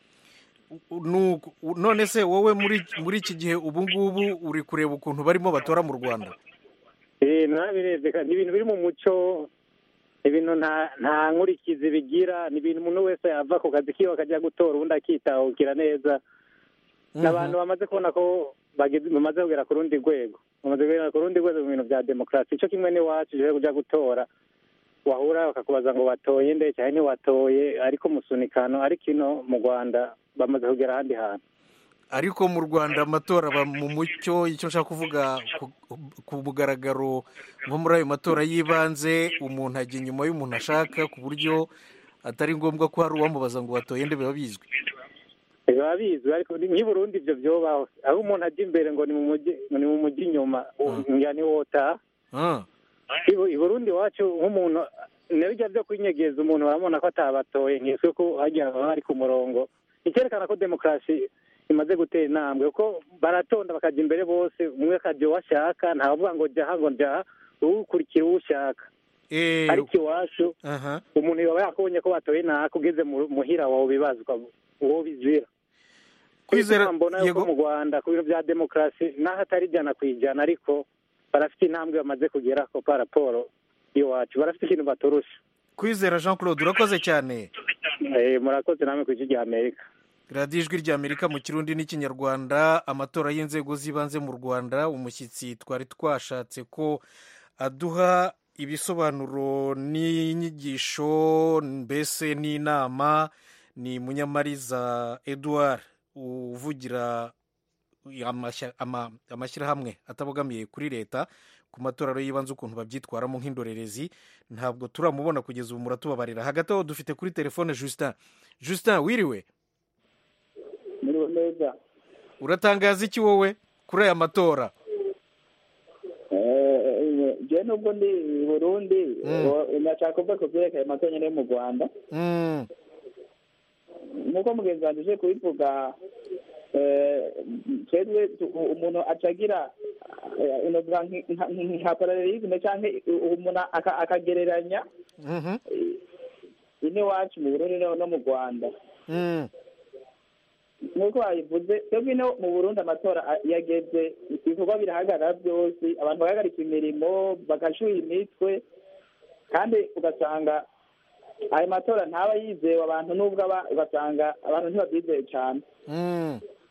None se wowe muri muri iki gihe ubu ngubu uri kureba ukuntu barimo batora mu Rwanda? Eh, nabirebye ni ibintu biri mu muco, ibintu nta nta nkurikizi bigira, ni ibintu umuntu wese yava ku kazi kiwe akajya gutora ubundi akitahukira neza. N'abantu bamaze kubona ko bamaze kugera ku rundi rwego, bamaze kugera ku rundi rwego mu bintu bya demokarasi. Icyo kimwe n'iwacu uje kujya gutora, wahura bakakubaza ngo watoye nde cyane ntiwatoye, ariko musunikano. Ariko ino mu Rwanda bamaze kugera ahandi hantu. Ariko mu Rwanda amatora aba mu mucyo. Icyo nshaka kuvuga ku mugaragaro, nko muri ayo matora y'ibanze umuntu ajya inyuma y'umuntu ashaka, ku buryo atari ngombwa ko hari uwamubaza ngo watoye nde, biba bizwi. Biba bizwi, ariko nk'i Burundi ibyo byobaho, aho umuntu ajya imbere ngo ni mu mujyi ni mu mujyi inyuma ngani wota. I Burundi wacu nk'umuntu nebijya byo kwinyegeza umuntu barabona ko atabatoye, nk'isuku hajya bari ku murongo. Icyerekana ko demokarasi imaze gutera intambwe, kuko baratonda bakajya imbere bose, umwe akajya uwo ashaka, ntavuga ngo jya ngo jya ukurikira uwo ushaka. Ariko iwacu umuntu yaba yakubonye ko batoye naka, ugeze muhira wawe bibazwa uwo bizira. Kwizera mbona yuko mu Rwanda ku bintu bya demokarasi naho atari ijana ku ijana, ariko barafite intambwe bamaze kugera ko pa raporo iwacu, barafite ikintu baturusha. Kwizera Jean Claude urakoze cyane. Eh, murakoze namwe ku ijwi ry'Amerika. Radio Ijwi ry'Amerika mu Kirundi n'Ikinyarwanda. Amatora y'inzego z'ibanze mu Rwanda, umushyitsi twari twashatse ko aduha ibisobanuro n'inyigisho mbese n'inama ni Munyamariza Edouard, uvugira amashyirahamwe atabogamiye kuri leta ku matora y'ibanze ukuntu babyitwaramo nk'indorerezi. Ntabwo turamubona kugeza ubu, muratubabarira. Hagati aho dufite kuri telefone Justin. Justin wiriwe? Muriwe neza. Uratangaza iki wowe kuri aya matora? Eh, je nubwo ndi i Burundi, nashaka kuvuga ko byerekeye amatora yo mu Rwanda. Mm. Nuko mugenzi wanje je kubivuga, eh twebwe umuntu acagira inovuga nka parallelisme cyangwa umuntu akagereranya ine wacu mu Burundi no mu Rwanda. Nuko bayivuze, twebwe no mu Burundi amatora yageze, ibikorwa birahagarara byose, abantu bagahagarika imirimo bagashuha imitwe, kandi ugasanga ayo matora ntaba yizewe abantu, nubwo ugasanga abantu ntibabyizeye cyane.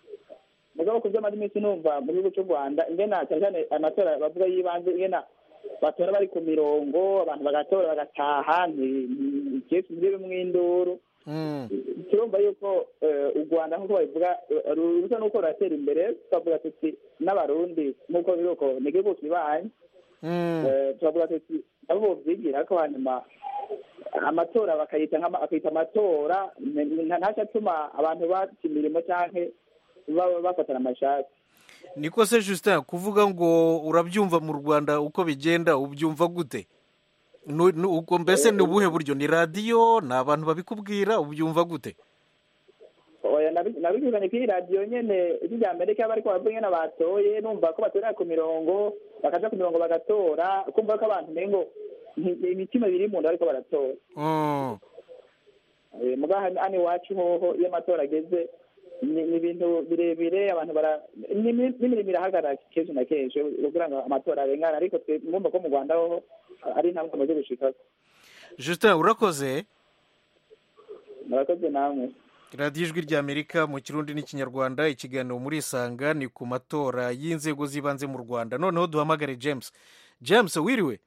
Mugabo ku by'amazi iminsi numva mu gihugu cy'u Rwanda ingena cyane cyane amatora bavuga y'ibanze, ingena batora bari ku mirongo abantu bagatora bagataha ntikesi ntibiri mw'induru turumva yuko u Rwanda nk'uko babivuga rusa n'uko ruratera imbere tukavuga tuti n'abarundi nk'uko biri uko ni igihugu kibanye turavuga tuti nabo bovyigira ko hanyuma amatora bakayita bakayita amatora ntaca atuma abantu bata imirimo canke bafatana amashati. Niko se Justin kuvuga ngo urabyumva mu Rwanda uko bigenda ubyumva gute? Uko mbese ni ubuhe buryo? Ni radio ni abantu babikubwira ubyumva gute? Oya nabigizanye kuri radio nyene ijya Amerika bariko bavuga nyene batoye numva ko batorera ku mirongo bakaja ku mirongo bagatora kumva ko abantu mengo imitima biri mu nda ariko baratora. Mm. Eh mugaha ani wacu hoho iyo amatora ageze ni ibintu birebire abantu bara n'imirimo irahagarara kenshi na kenshi kugira ngo amatora arengane ariko mwumva ko mu Rwanda ho ari ntabwo amaze gushika. Justin urakoze. Murakoze namwe. Radio Ijwi ry'Amerika mu Kirundi n'Ikinyarwanda ikiganiro muri Isanga ni ku matora y'inzego zibanze mu Rwanda. Noneho duhamagare James. James wiriwe?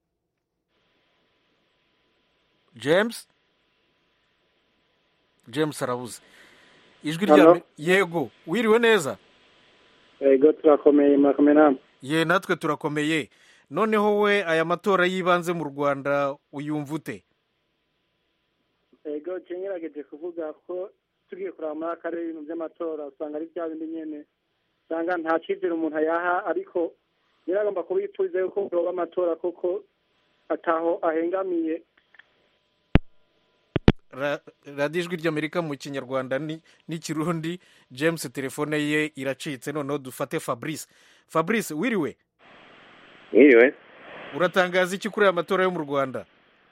James? James arabuze. Ijwi rya yego wiriwe neza? Yego turakomeye makomeye namwe. Ye natwe turakomeye. Noneho we aya matora yibanze mu Rwanda uyumva ute? Ego cyengerageje kuvuga ko tugiye kuraba muri akarere ibintu by'amatora usanga ari bya bindi nyene usanga nta cyizere umuntu ayaha ariko biragomba kubipfuza yuko yoba amatora koko ataho ahengamiye. Radio Ijwi ry'Amerika mu Kinyarwanda n'Ikirundi. James telefone ye iracitse noneho dufate Fabrice. Fabrice wiriwe? Wiriwe. Uratangaza iki kuri aya matora yo mu Rwanda?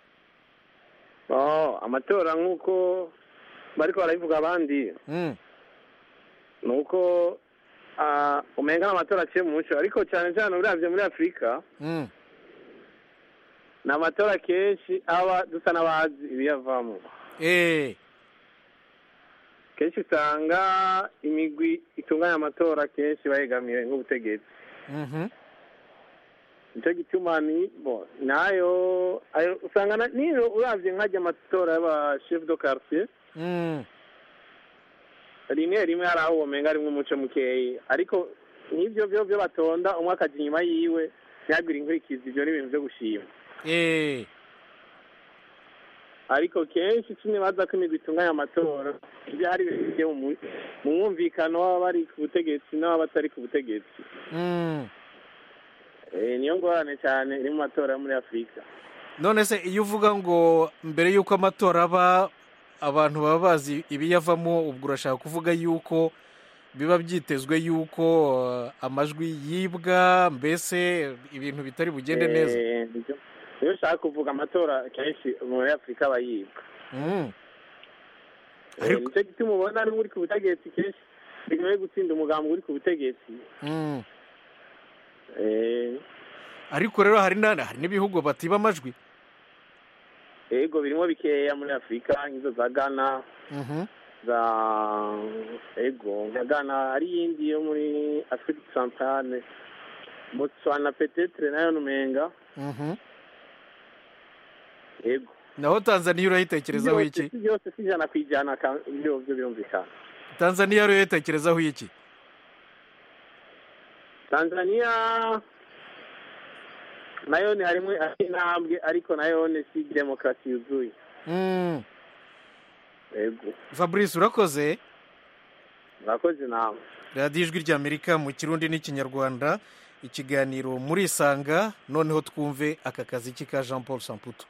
Oh, amatora nk'uko bariko barabivuga abandi mm. nuko uh, umenga n'amatora aciye mu muco ariko cyane cyane uravye muri Afrika mm. n'amatora kenshi aba dusa n'abazi ibiyavamo eh kenshi usanga imigwi itunganya amatora kenshi bayegamiye nk'ubutegetsi mhm nicyo gituma ni bo nayo ayo usanga niyo uravye nkajya amatora y'aba chef de quartier mm. rimwe rimwe hari aho womenga rimwe umuco mukeyi ariko n'ivyo byo byo batonda umwe akaja inyuma yiwe ntiyagire inkurikizi ibyo n'ibintu byo gushima eh ariko kenshi kimwe baza ko imigwi itunganya amatora ibyo hari bigiye mu mwumvikano w'abari ku butegetsi n'abatari ku butegetsi mm. Eh niyo ngorane cyane iri mu matora muri Afrika. None se iyo uvuga ngo mbere yuko amatora aba abantu baba bazi ibiyavamo ubwo urashaka kuvuga yuko biba byitezwe yuko uh, amajwi yibwa mbese ibintu bitari bugende eh, neza. Iyo ushaka kuvuga amatora kenshi muri Afrika bayibwa. Mm. Ariko nicyo gituma ubona ari muri ku butegetsi kenshi bigoye gutsinda umugambi uri ku butegetsi. Mm. Eh ariko rero hari nana hari n'ibihugu batiba amajwi. Ego birimo bikeya muri Afrika nk'izo za Ghana. Mhm. Za ego nka Ghana ari yindi yo muri Afrique Centrale. Botswana peut-être nayo numenga. Mhm. Ego. Naho Tanzania urayitekerezaho iki? Byose sijana kwijana ibyo byo birumvikana. Tanzania rero yitekerezaho iki? Tanzania nayo ni harimo intambwe ariko nayo ni si demokarasi yuzuye. Mm. Ego. Fabrice urakoze? Urakoze nawe. Radio Ijwi ry'Amerika mu Kirundi n'Ikinyarwanda ikiganiro muri Isanga noneho twumve aka kazi kika Jean Paul Samputu.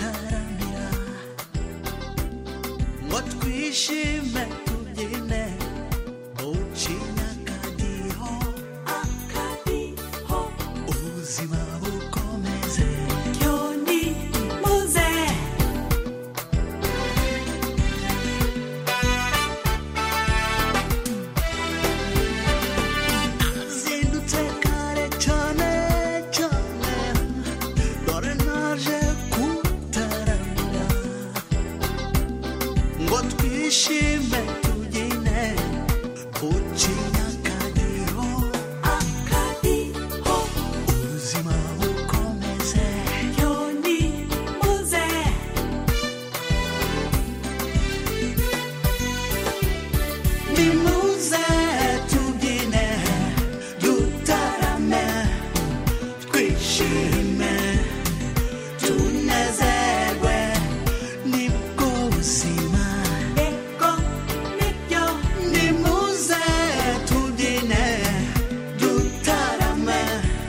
Ishime tubyine nimuze tubyine dutarame twishime tunezerwe nibwo buzima ego nibyo nimuze tubyine dutarame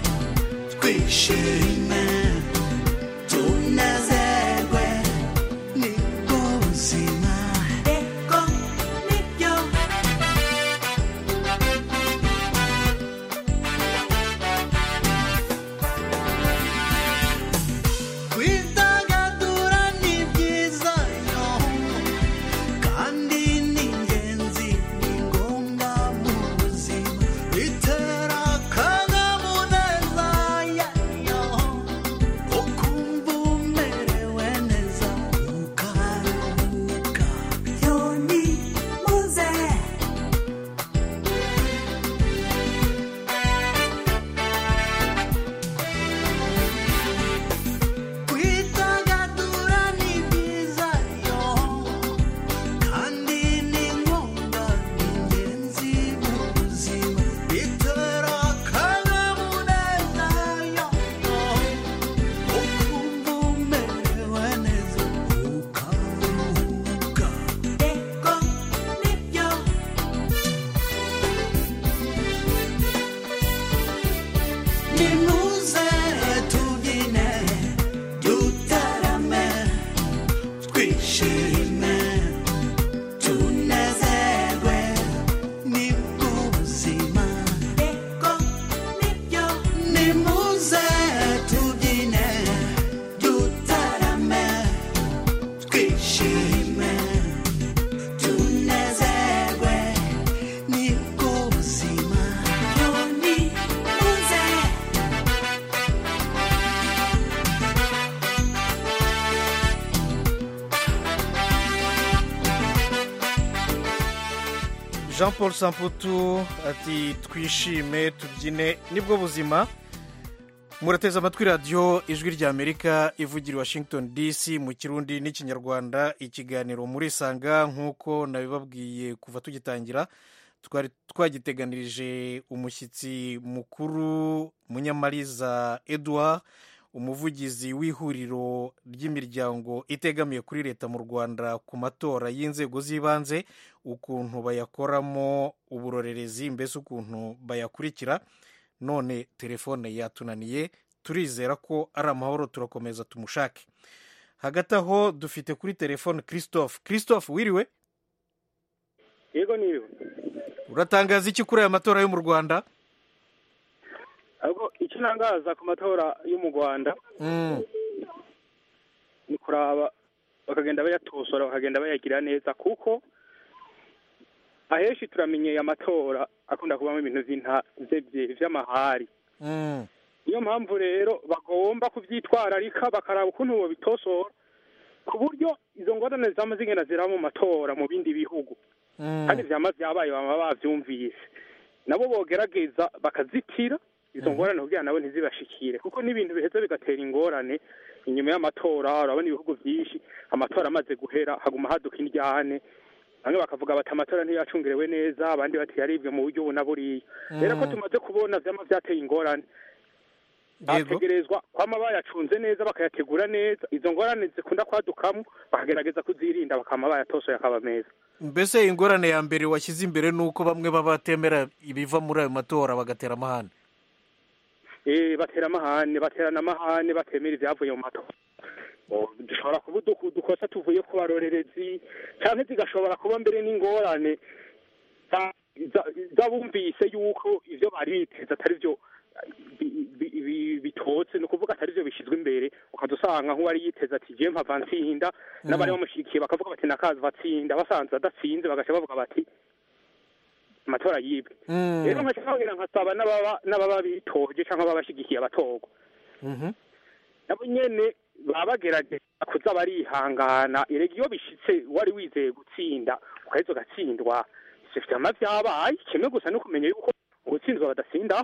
twishime tunezerwe nibwo buzima ego nibyo kwidagadura ni byiza yo kandi ni ingenzi ni ngombwa mu buzima bitera akanyamuneza yayo ukumva umerewe neza ukaruhuka yo ni muze kwidagadura ni byiza yo kandi ni ngombwa ni ingenzi mu buzima bitera akanyamuneza yo ukumva umerewe neza ukaruhuka ego nibyo nimuze tubyine dutarame twishime tunezerwe nibwo buzima ego nibyo nimuze tubyine dutarame twishime tunezerwe nibwo buzima yo nimuze Jean Paul Samputu ati twishime tubyine nibwo buzima. Murateze amatwi radiyo ijwi ry'Amerika ivugira i Washington D C mu kirundi n'ikinyarwanda. Ikiganiro muri sanga nk'uko nabibabwiye kuva tugitangira twari twagiteganirije umushyitsi mukuru Munyamariza Edouard, umuvugizi w'ihuriro ry'imiryango itegamiye kuri leta mu Rwanda ku matora y'inzego z'ibanze, ukuntu bayakoramo uburorerezi, mbese ukuntu bayakurikira. None telefone yatunaniye, turizera ko ari amahoro, turakomeza tumushake. Hagati aho dufite kuri telefone Christophe. Christophe, wiriwe? Yego niwe. Uratangaza iki kuri aya matora yo mu Rwanda? Ahubwo icyo nangaza ku matora yo mu Rwanda ni kuraba bakagenda bayatosora bakagenda bayagira neza, kuko ahenshi turamenyeye amatora akunda kubamo ibintu vy'amahari. Niyo mpamvu rero bagomba kuvyitwararika bakaraba ukuntu bobitosora ku buryo izo ngorane zama zigenda ziraba mu matora mu bindi bihugu, kandi vyama vyabaye bama bavyumvise, nabo bogerageza bakazitira izo ngorane kugira nabo ntizibashikire, kuko n'ibintu biheza bigatera ingorane inyuma y'amatora. Urabona ibihugu vyinshi amatora amaze guhera haguma haduka indyane, bamwe bakavuga bati amatora ntiyacungerewe neza, abandi bati yaribwe mu buryo buna buriya. Rero ko tumaze kubona vyama vyateye ingorane, bategerezwa kwama bayacunze neza bakayategura neza, izo ngorane zikunda kwadukamwo bakagerageza kuzirinda bakama bayatosoye akaba meza. Mbese ingorane ya mbere washyize imbere nuko bamwe baba batemera ibiva muri ayo matora bagatera amahane. Eh, batera amahane, baterana amahane, batemera ivyavuye mu matora. Dushobora kuba dukosa tuvuye ku barorerezi, canke zigashobora kuba mbere n'ingorane zabumvise yuko ivyo bari biteze atari vyo bitotse, ni ukuvuga atari vyo bishizwe imbere, ukadusanga nk'uwari yiteze ati je mpava ntsinda, n'abari bamushigikiye bakavuga bati nakazi batsinda, basanze adatsinze bagaca bavuga bati amatora yibwe. Rero nkaca nkagira nkasaba n'ababa bitoje canke ababashigikiye abatorwa, nabo nyene baba bagerageza kuza barihangana. Erega iyo bishitse wari wizeye gutsinda ukaheza ugatsindwa, ivyo vyama vyabaye, kimwe gusa no kumenya yuko ugutsinzwa badasinda.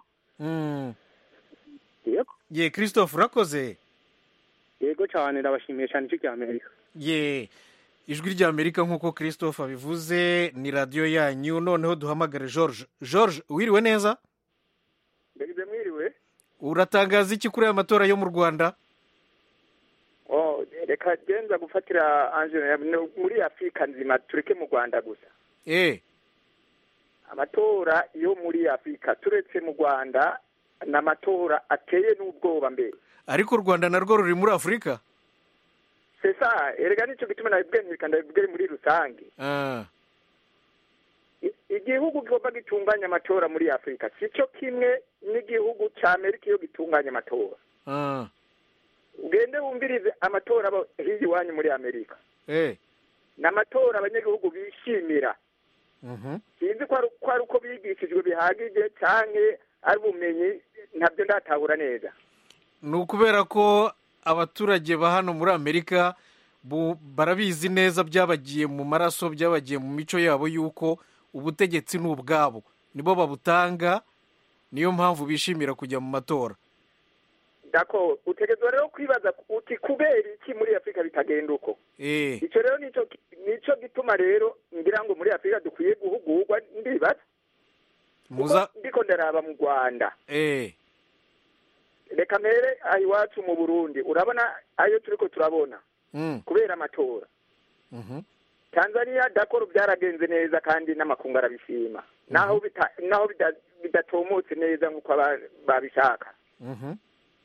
Yego. Ye Christophe, urakoze. Yego cyane, ndabashimiye cyane icyo cy'Amerika. Ye ijwi rya amerika nk'uko christophe abivuze ni radiyo yanyu. noneho duhamagare george. George wiriwe neza? ndagize mwiriwe. uratangaza iki kuri aya matora yo mu rwanda? oh reka genza gufatira angela muri afurika nzima tureke mu rwanda gusa. eh amatora yo muri afurika turetse mu rwanda ni amatora ateye n'ubwoba mbere. ariko u rwanda narwo ruri muri afurika. sesa erega nicyo gituma nabibwe ntirika ndabibwe muri rusange. ah igihugu kiba gitunganya amatora muri afurika sico kimwe n'igihugu cya amerika iyo gitunganya amatora. ah ugende wumvirize amatora aba hirya iwanyu muri amerika. eh ni amatora abanyagihugu bishimira. mhm sinzi ko ari uko bigishijwe bihagije cyane ari ubumenyi ntabyo ndatahura neza. ni ukubera ko abaturage ba hano muri amerika barabizi neza, byabagiye mu maraso, byabagiye mu mico yabo y'uko ubutegetsi ni ubwabo, nibo babutanga, niyo mpamvu bishimira kujya mu matora. dako utegetswe rero kwibaza uti kubera iki muri afurika bitagenda uko. eh icyo rero nico nico gituma rero ngira ngo muri afurika dukwiye guhugurwa ndibaza muza ndiko ndaraba mu rwanda. eh reka mbere aho iwacu mu burundi urabona ayo turiko turabona mm. kubera amatora. mhm tanzania dakoro byaragenze neza kandi n'amakungu arabishima. mm-hmm. naho bita, naho bidatomotse neza nk'uko babishaka. mhm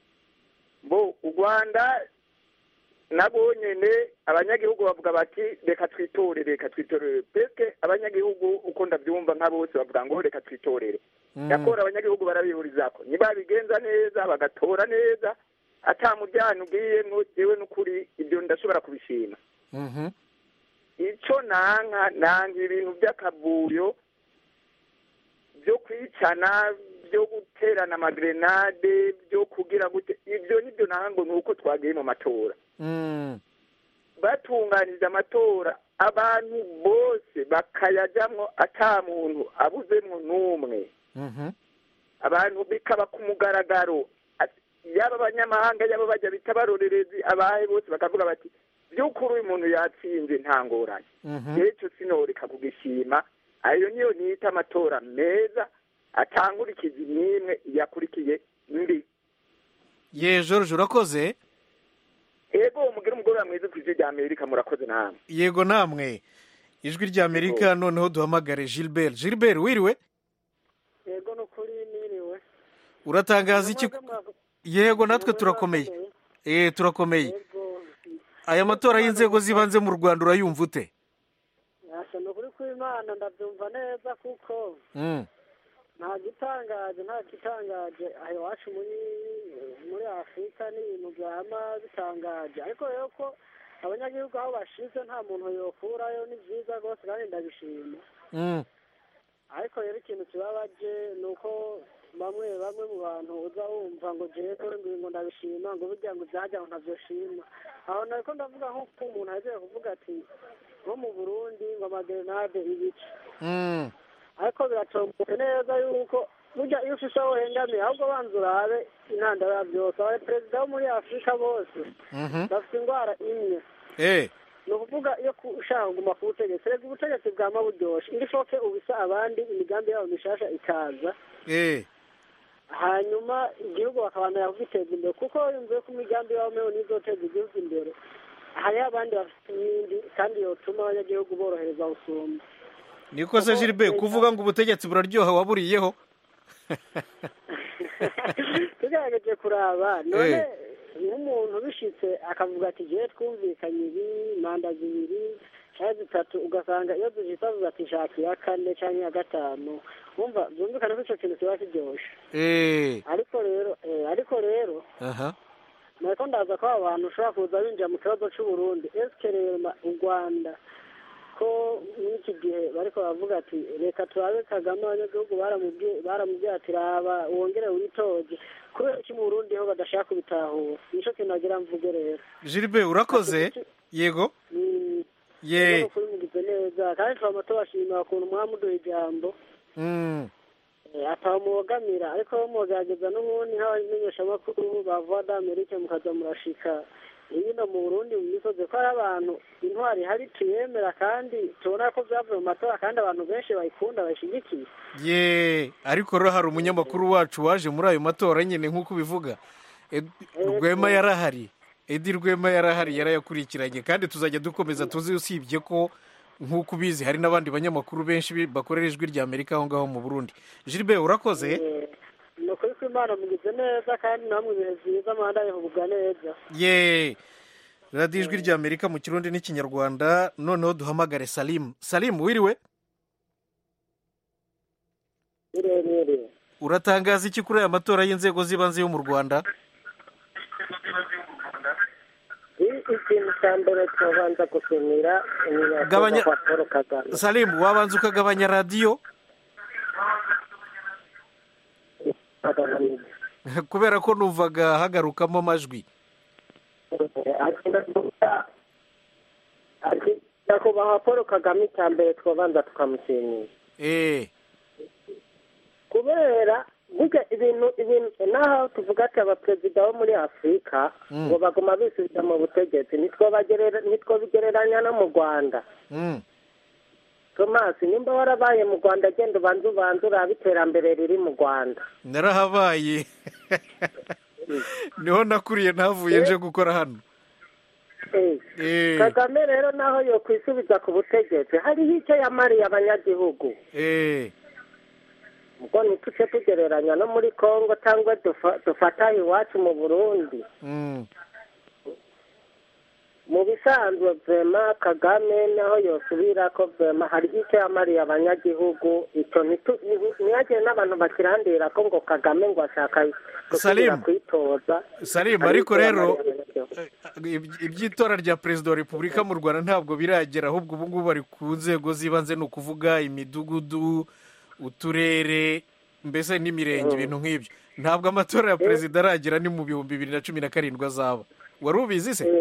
bo u rwanda nabo nyene abanyagihugu bavuga bati reka twitorere reka twitorere peske abanyagihugu uko ndabyumva nka bose bavuga ngo reka twitorere. yakora abanyagihugu barabihurizako nibabigenza neza bagatora neza atamujyana ugiyemwo jewe n'ukuri ibyo ndashobora kubishima. mhm ico nanka nanga ibintu by'akavuyo byo kwicana byo guterana amagrenade byo kugira gute ibyo nibyo nango nuko twagiye mu matora. mm. batunganije amatora abantu bose bakayajamwo ata muntu abuzemwo n'umwe. mhm abantu bikaba ku mugaragaro yaba abanyamahanga yaba bajya bita barorerezi abahe bose bakavuga bati by'ukuri uyu muntu yatsinze nta ngorane. rero sinoreka kugishima. ayo niyo nita amatora meza atangurikiza n'imwe yakurikiye ndi. ye George urakoze. ego umugire umugoroba mwiza ku ijwi rya amerika murakoze namwe. yego namwe ijwi rya amerika. noneho duhamagare Gilbert. Gilbert wiriwe? yego nukuri niriwe. uratangaza iki? yego natwe turakomeye. eh turakomeye. aya matora y'inzego zibanze mu Rwanda urayumva ute? yasha nukuri kw'Imana ndabyumva neza kuko mm. nta gitangaje nta gitangaje aho iwacu muri muri afurika ni ibintu byama bitangaje, ariko rero ko abanyagihugu aho bashize nta muntu yokurayo ni byiza rwose kandi ndabishima. mm. ariko rero ikintu kibabaje ni uko bamwe bamwe mu bantu uza wumva ngo jewe ngo ndabishima ngo burya ngo byajya ngo ntavyoshima. aho nariko ndavuga nk'uko umuntu agiye kuvuga ati nko mu Burundi ngo amagrenade ibice. mm. ariko biratomboke neza yuko burya iyo ufise aho uhengamiye ahubwo banza urabe intandaro ya byose. abaye perezida wo muri afurika bose bafite indwara imwe. eh ni ukuvuga iyo ushaka kuguma ku butegetsi rega ubutegetsi bwama buryoshe indi foke ubisa abandi imigambi yabo mishasha ikaza. eh hanyuma igihugu bakabana yakugiteza imbere kuko yumviye ko imigambi yabo meho nizoteza igihugu imbere. hariho abandi bafite ibindi kandi yotuma abanyagihugu borohereza gusumba. niko se Gilbert kuvuga ngo ubutegetsi buraryoha waburiyeho? tugerageje kuraba none nk'umuntu bishitse akavuga ati jewe twumvikanye ibi manda zibiri cyangwa zitatu ugasanga iyo dushitse avuga ati shaka iya kane cyangwa iya gatanu wumva byumvikana ko ico kintu kiba kiryoshe. eh ariko rero eh ariko rero aha nariko ndaza ko abantu ushobora kuza binjira mu kibazo c'Uburundi. eske rero u Rwanda ko n'iki gihe bariko bavuga ati reka turabe Kagame abanyagihugu baramubwiye baramubwiye ati raba wongere witoje kubera iki mu Burundi ho badashaka kubitahura. nico kintu nagira mvuge rero. Gilbert urakoze. yego ye kuri mugize neza kandi twama tubashimira ukuntu mwamuduha ijambo. mm. atamubogamira ariko mugerageza n'ubundi nk'abamenyesha amakuru ba Voix d'Amerique mukaza murashika hino mu Burundi mu misozi ko ari abantu intwari hari tuyemera kandi tubona ko byavuye mu matora kandi abantu benshi bayikunda bayishigikiye. ye ariko rero hari umunyamakuru wacu waje muri ayo matora nyine nk'uko ubivuga Rwema yarahari Edi Rwema yarahari yarayakurikiranye kandi tuzajya dukomeza tuzi usibye ko nk'uko ubizi hari n'abandi banyamakuru benshi bakorera ijwi rya Amerika aho ngaho mu Burundi. Gilbert urakoze. No kuri Imana mugize neza kandi namwe ibihe byiza mwandaye kuvuga neza. ye radiyo ijwi rya Amerika mu Kirundi n'Ikinyarwanda. Noneho duhamagare Salim. Salim wiriwe? Irerere. Uratangaza iki kuri aya matora y'inzego z'ibanze yo mu Rwanda? Ikintu cya mbere tubanza gusumira gabanya Salim wabanza ukagabanya radiyo kubera ko nuvaga hagarukamo amajwi. nyakubahwa Paul Kagame icya mbere twabanza tukamushimira eh kubera burya ibintu ibintu naho tuvuga ati abaperezida bo muri Afurika ngo baguma bisubiza mu butegetsi nitwo bagerera nitwo bigereranya no mu Rwanda. Thomas nimba warabaye mu Rwanda genda ubanza ubanza uraba iterambere riri mu Rwanda. Narahabaye niho nakuriye ntavuye nje gukora hano. Kagame rero naho yo kwisubiza ku butegetsi hariho icyo yamariye abanyagihugu. eh ubwo ntituce tugereranya no muri Congo cyangwa dufata iwacu mu Burundi. Mu bisanzwe vema Kagame naho yosubira ko vema hari icyo yamariye abanyagihugu icyo ntiyagire n'abantu bakirandira ko ngo Kagame ngo ashaka gusubira kwitoza. Salim ariko rero iby'itora rya perezida wa Repubulika mu Rwanda ntabwo biragera ahubwo ubu ngubu bari ku nzego z'ibanze ni ukuvuga imidugudu uturere mbese n'imirenge ibintu nk'ibyo. Ntabwo amatora ya perezida aragera ni mu bihumbi bibiri na cumi na karindwi azaba. Wari ubizi se?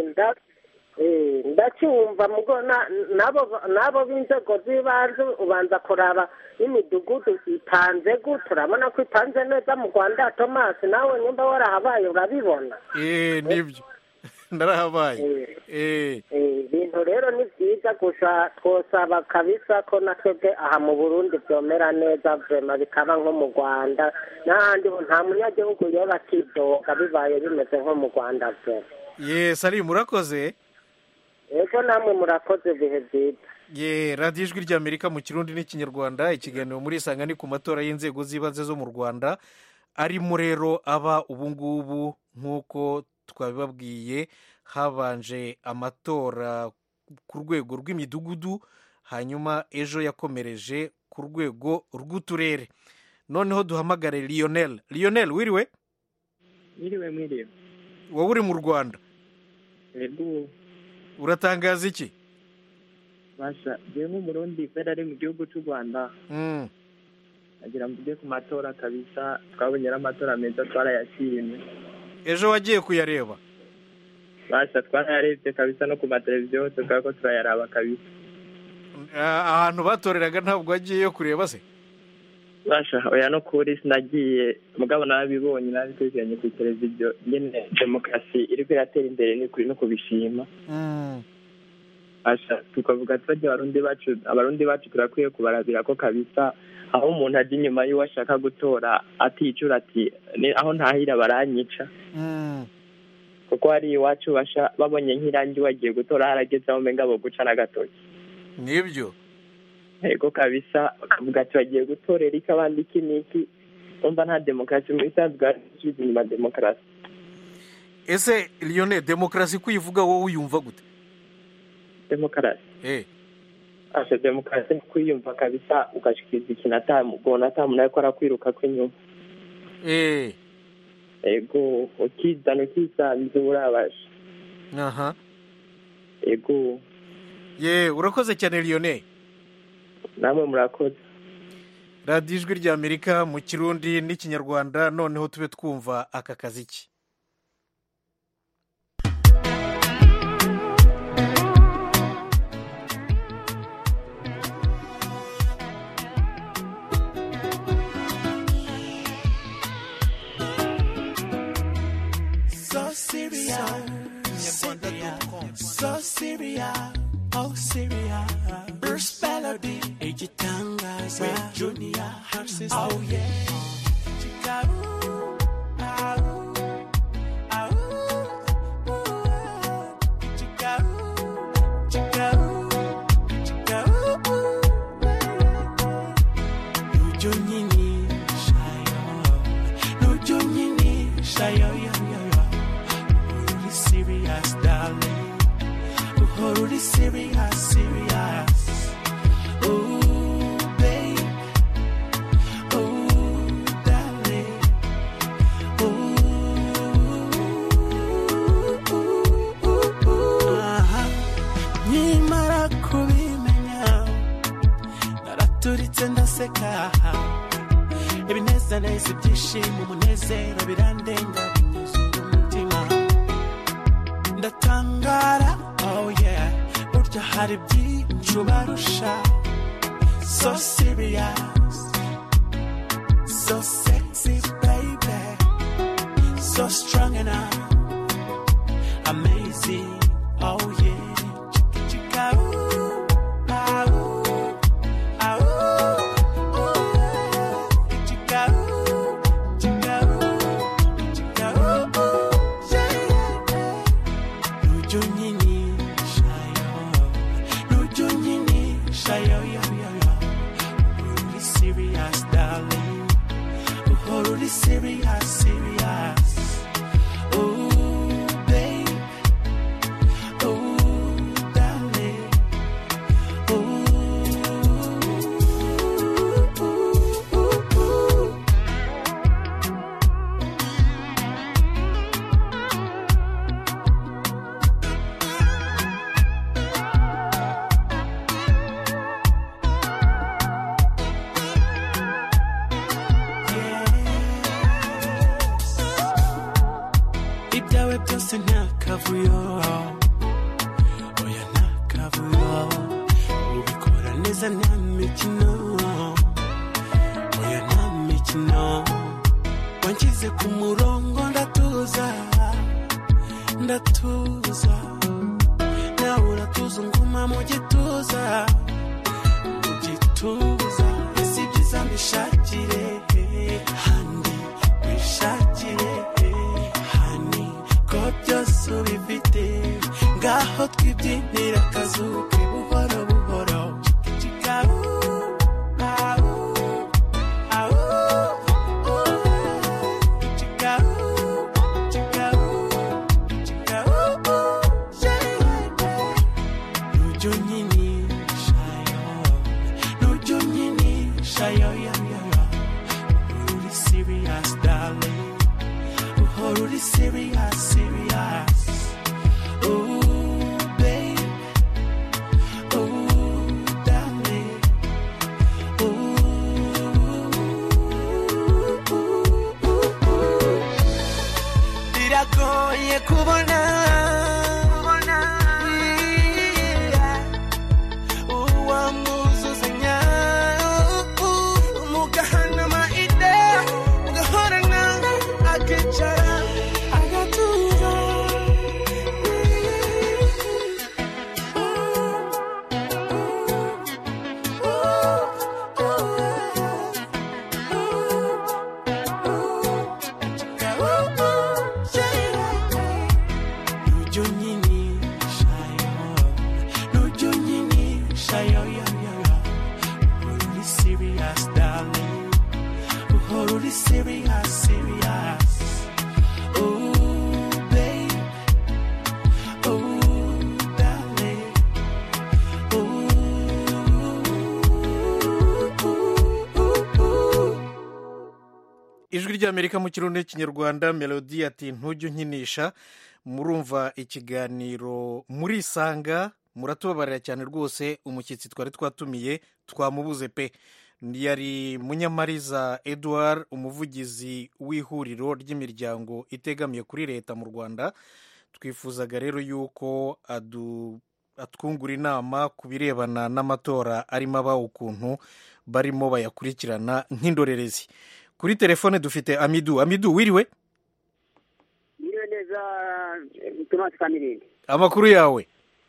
ndacyumva mugo nabo nabo b'inzego z'ibanze ubanza kuraba imidugudu ipanze gute urabona ko ipanze neza mu Rwanda. Thomas nawe nyumva warahabaye urabibona. eh nibyo ndarahabaye. eh ibintu rero ni byiza gusa twosaba kabisa ko natwebwe aha mu Burundi byomera neza vrema bikaba nko mu Rwanda n'ahandi nta munyagihugu yoba akidoga bibaye bimeze nko mu Rwanda vrema. ye Salim urakoze. Ego namwe murakoze bihe byiza. ye radiyo ijwi rya Amerika mu Kirundi n'Ikinyarwanda ikiganiro muri Isanga ni ku matora y'inzego z'ibanze zo mu Rwanda arimo rero aba ubu ngubu nk'uko twabibabwiye habanje amatora ku rwego rw'imidugudu hanyuma ejo yakomereje ku rwego rw'uturere. Noneho duhamagare Lionel. Lionel wiriwe? Wiriwe mwiriwe. Wowe uri mu Rwanda? Ego. Uratangaza iki? Basha je mu Burundi kwera ari mu gihugu cy'u Rwanda. Mm. Agira mvuge ku matora kabisa twabonye amatora meza twarayashimye. Ejo wagiye kuyareba? Basha twarayarebye kabisa no ku mateleviziyo tukako turayaraba kabisa. Ahantu batoreraga ntabwo wagiyeyo kureba se? Basha oya no kuri sinagiye mugabo nabibonye nabiteganye ku televiziyo nyene demokrasi iri kwiratera imbere ni kuri no kubishima. Mm. Basha tukavuga tujye abarundi bacu abarundi bacu turakwiye kubarabira ko kabisa aho umuntu aje inyuma y'uwo ashaka gutora aticura ati aho ntahira baranyica. Mm. Kuko hari iwacu basha babonye nk'irangi wagiye gutora harageze aho menga bo guca na gatoki. Nibyo. Ego kabisa bakavuga ati bagiye gutorera iki abandi iki niki umva nta demokrasi mu isanzwe ari inyuma demokrasi. Ese Lionel demokrasi kuyivuga wowe uyumva gute? Demokrasi eh asha demokrasi kuyumva kabisa ugashikiza ikinata mugona atamuntu ariko arakwiruka kwinyuma. eh ego ukizana ukisanzura abasha. aha ego ye urakoze cyane Lionel. namwe murakoze. radiyo ijwi rya Amerika mu Kirundi n'Ikinyarwanda. Noneho tube twumva aka kazi ki. So serious, so So serious, oh serious. Bruce Melody, Ejitangaza, with Junior, her sister. Oh yeah. Chica, ooh, ah, ooh, ah, ooh, ooh, chica, ooh, chica, ooh, chica, ooh, ooh. Nujo nyini, shayo, nujo nyini, shayo, yo, yo, yo. Really serious, darling. Really serious, serious. Ooh, babe. Ooh, darling. Ooh, ooh, ooh, ooh. Aha. Nyimara kubimenya naraturitse ndaseka ibinezaneza ibyishimo umunezero birandenga binyuzuye umutima ndatangara. Oh yeah, burya hari byinshi ubarusha. So serious, so sexy baby, so strong enough, amazing. Oh yeah, chica chica ooh, ah ooh, ah ooh, ooh, chica ooh, chica ooh, chica ooh, ooh, yeah, yeah. Nujo nyini. Shayo, yo, yo, yo. Really serious, darling. Oh, really serious, serious. Oh, babe. Oh, darling. Oh, ooh, ooh, ooh, ooh. Ibyawe byose ntakavuyo, oya ntakavuyo, ubikora neza nta mikino, oya nta mikino, wanshyize ku murongo ndatuza, ndatuza, nawe uratuza nguma mu gituza, mu gituza, ese ibyiza mbishakire, handi bishakire, ko byose ubifite ngaho twibyinira akazuke buhoro buhoro. Chica ooh, ah ooh, ah ooh, ooh. Chica ooh, chica ooh, chica ooh, ooh, yeah, yeah. Nujo nyini shayo, nujo nyini shayo, yo, yo, yo. Really serious, darling. Oh, really serious, serious. Oh, babe. Oh, darling. Oh, ooh, ooh, ooh, ooh. Biragoye kubona, kubona, yeah. Uwamuzuzanya, umugahana maide, ugahorana akicara. Serious, serious. Oh, babe. Oh, darling. Oh, ooh, ooh, ooh. ijwi ry'Amerika mu kirundi n'ikinyarwanda. Melody ati ntujye unkinisha. Murumva ikiganiro murisanga, muratubabarira cyane rwose. Umushyitsi twari twatumiye twamubuze pe. Yari Munyamariza Edouard, umuvugizi w'ihuriro ry'imiryango itegamiye kuri leta mu Rwanda. Twifuzaga rero yuko adu atwungura inama ku birebana n'amatora arimo aba ukuntu barimo bayakurikirana nk'indorerezi. Kuri telefone dufite Amidou. Amidou, wiriwe? Wiriwe neza Thomas Kamirindi. amakuru yawe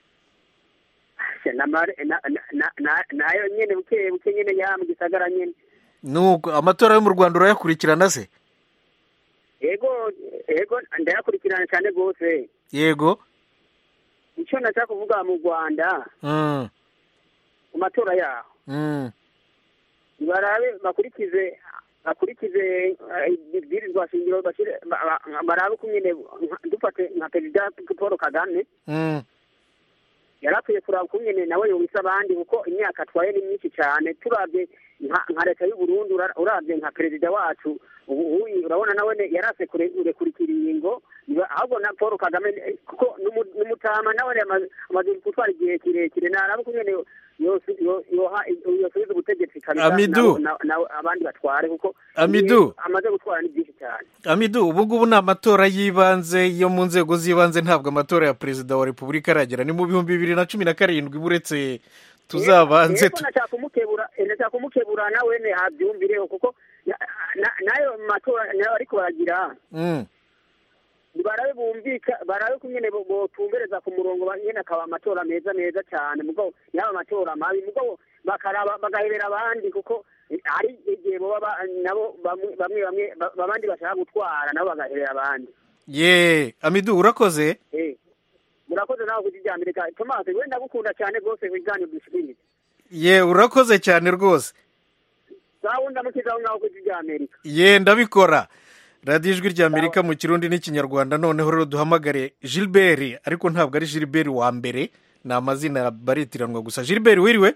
nayo nyene buke buke nyene ya mu gisagara nyene. nuko amatora yo mu Rwanda urayakurikirana se? Yego yego ndayakurikirana cyane gose. Yego icyo nashaka kuvuga mu Rwanda mm mu matora yaho mm barabe bakurikize bakurikize ibwirizwa shingiro bashire barabe kunyene dufate nka Perezida Paul Kagame mm yarakwiye kuraba kunyene nawe yobisa abandi kuko imyaka twaye ni myinshi cyane turabye nka leta y'u Burundi urabye nka perezida wacu ubu urabona nawe yarase kurekurikiringo ahubwo na Paul Kagame kuko n'umutama nawe amaze gutwara igihe kirekire naraba kunyene yose yoha yosubiza ubutegetsi kabisa abandi batware kuko Amidu amaze gutwara ni byinshi cyane. Amidu ubu ngubu ni amatora y'ibanze yo mu nzego z'ibanze ntabwo amatora ya perezida wa repubulika aragera ni mu bihumbi bibiri na cumi na karindwi buretse tuzabanze yego nashaka kumukebura nashaka kumukebura nawe ne abyumvireho kuko nayo matora nayo ariko baragira mm barabe bumvika barabe kunyene bo tumbereza ku murongo nyene akaba amatora meza meza cyane mugo yaba amatora mabi mugo bakaraba bagahebera abandi kuko ari igihe bo nabo bamwe bamwe babandi bashaka gutwara nabo bagahebera abandi. Ye Amidu urakoze eh murakoze nawe kujya Amerika Thomas wenda gukunda cyane gose kwigana dushimire. Ye urakoze cyane rwose Zawunda mukizaho nawe kujya Amerika. Ye ndabikora Radio Ijwi rya Amerika mu Kirundi n'Ikinyarwanda noneho rero duhamagare Gilbert ariko ntabwo ari Gilbert wa mbere ni amazina baritiranwa gusa. Gilbert wiriwe?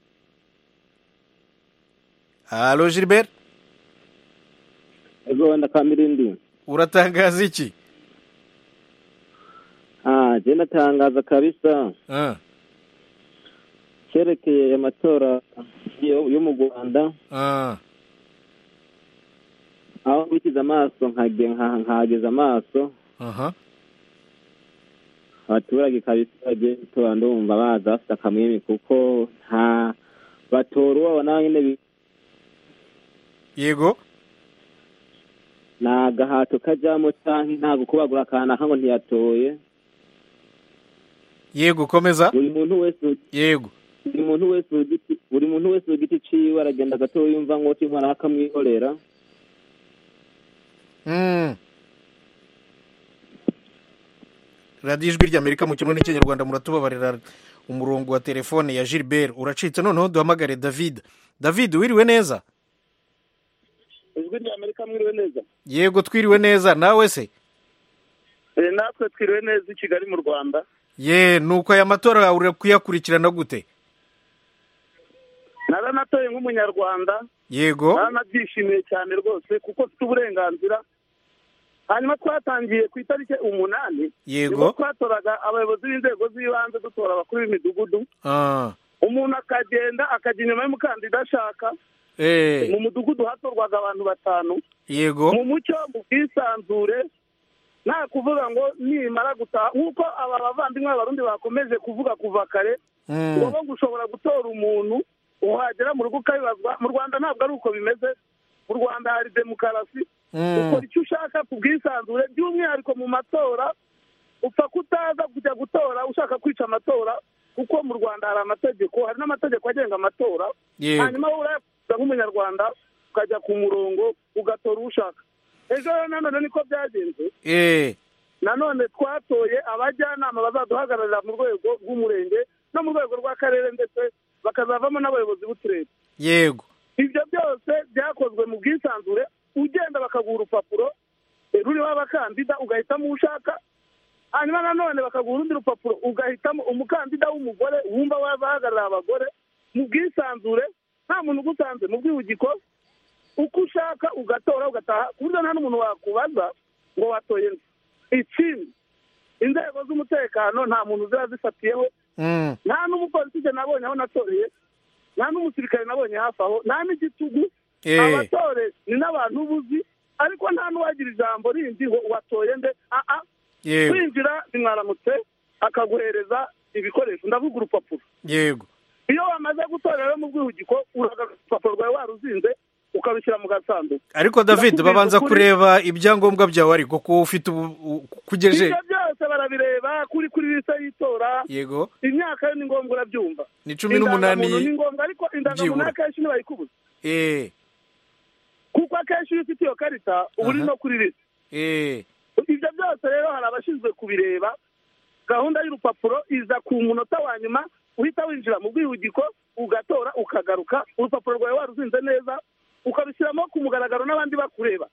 Halo Gilbert? Ego ndakamira uratangaza iki? Ah, je natangaza kabisa. Ah. Cerekeye amatora yo mu Rwanda. Ah. Aho bikiza amaso nkage nkageza amaso. Aha. Abaturage kabisa bagiye gutora ndumva baza afite akamwimi kuko nta batora uwo nyine. Yego. Na gahato kajamo cyangwa ntago kubagura kana ngo ntiyatoye. Yego komeza. Buri muntu wese yego. Buri muntu wese ugiti buri muntu wese ugiti ciwe aragenda gato yumva ngo timwana akamwihorera. Mm. Radio Ijwi rya Amerika mu Kirundi n'Ikinyarwanda muratubabarira umurongo wa telefone ya Gilbert uracitse noneho duhamagare David. David wiriwe neza? Ijwi rya Amerika mwiriwe neza? Yego twiriwe neza nawe se? Eh natwe twiriwe neza i Kigali mu Rwanda. Ye nuko aya matora uri kuyakurikirana gute? Nara natoye nk'umunyarwanda. Yego. Nara nabyishimiye cyane rwose kuko mfite uburenganzira. Hanyuma twatangiye ku itariki umunani. Yego. Twatoraga abayobozi b'inzego z'ibanze dutora abakuru b'imidugudu. Ah. Umuntu akagenda akajya inyuma y'umukandida ashaka. Eh. Mu mudugudu hatorwaga abantu batanu. Yego. Mu mucyo mu bwisanzure nta kuvuga ngo nimara gutaha nk'uko aba bavandimwe b'abarundi bakomeje kuvuga kuva kare ngo bo gushobora gutora umuntu uhagera mu rugo ukabibazwa. Mu Rwanda ntabwo ari uko bimeze. Mu Rwanda hari demokarasi. Ukora icyo ushaka ku bwisanzure by'umwihariko mu matora upfa kutaza kujya gutora ushaka kwica amatora kuko mu Rwanda hari amategeko hari n'amategeko agenga amatora. Hanyuma wowe urayakuza nk'umunyarwanda ukajya ku murongo ugatora ushaka. Ejo nanone niko byagenze. Eh. Nanone twatoye abajyanama bazaduhagararira mu rwego rw'umurenge no mu rwego rw'akarere ndetse bakazavamo n'abayobozi b'uturere. Yego. Ibyo byose byakozwe mu bwisanzure ugenda bakaguha urupapuro ruriho abakandida ugahitamo ushaka. Hanyuma nanone bakaguha urundi rupapuro ugahitamo umukandida w'umugore wumva wazahagararira abagore mu bwisanzure nta muntu ugusanze mu bwihugiko uko ushaka ugatora ugataha ku buryo nta n'umuntu wakubaza ngo watoye ikindi. Inzego z'umutekano nta muntu ziba zifatiyeho. Nta n'umupolisi nabonye aho natoreye nta n'umusirikare nabonye hafi aho nta n'igitugu. Abatore ni n'abantu ubuzi ariko nta n'uwagira ijambo rindi ngo watoye nde. Aa kwinjira nimwaramutse akaguhereza ibikoresho ndavuga urupapuro. Yego. Iyo wamaze gutorera mu bwihugiko uraga urupapuro rwawe waruzinze ukabishyira mu gasanduku. Ariko David babanza kureba ibyangombwa byawe ariko ko ufite kugeje. Ibyo byose byose barabireba kuri kuri lisa y'itora yego imyaka yo ni ngombwa urabyumva ni cumi n'umunani ni ngombwa ariko indangamuntu akenshi ntibayikubuza eh kuko akenshi iyo ufite iyo karita uba uri no kuri lisa eh ibyo byose rero hari abashinzwe kubireba gahunda y'urupapuro iza ku munota wa nyuma uhita winjira mu bwihugiko ugatora ukagaruka urupapuro rwawe waruzinze neza ukabishyiramo ku mugaragaro n'abandi bakureba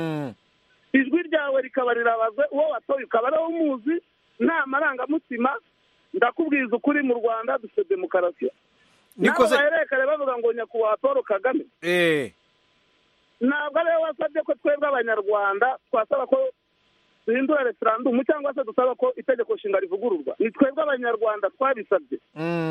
ijwi ryawe rikaba rirabazwe uwo watoye ukaba ariwo umuzi nta marangamutima ndakubwiza ukuri mu Rwanda dufite demokarasi niko baherekare bavuga ngo nyakubahwa Paul Kagame eh ntabwo ariwe wasabye ko twebwe abanyarwanda twasaba ko duhindura referandumu cyangwa se dusaba ko itegeko nshinga rivugururwa ni twebwe abanyarwanda twabisabye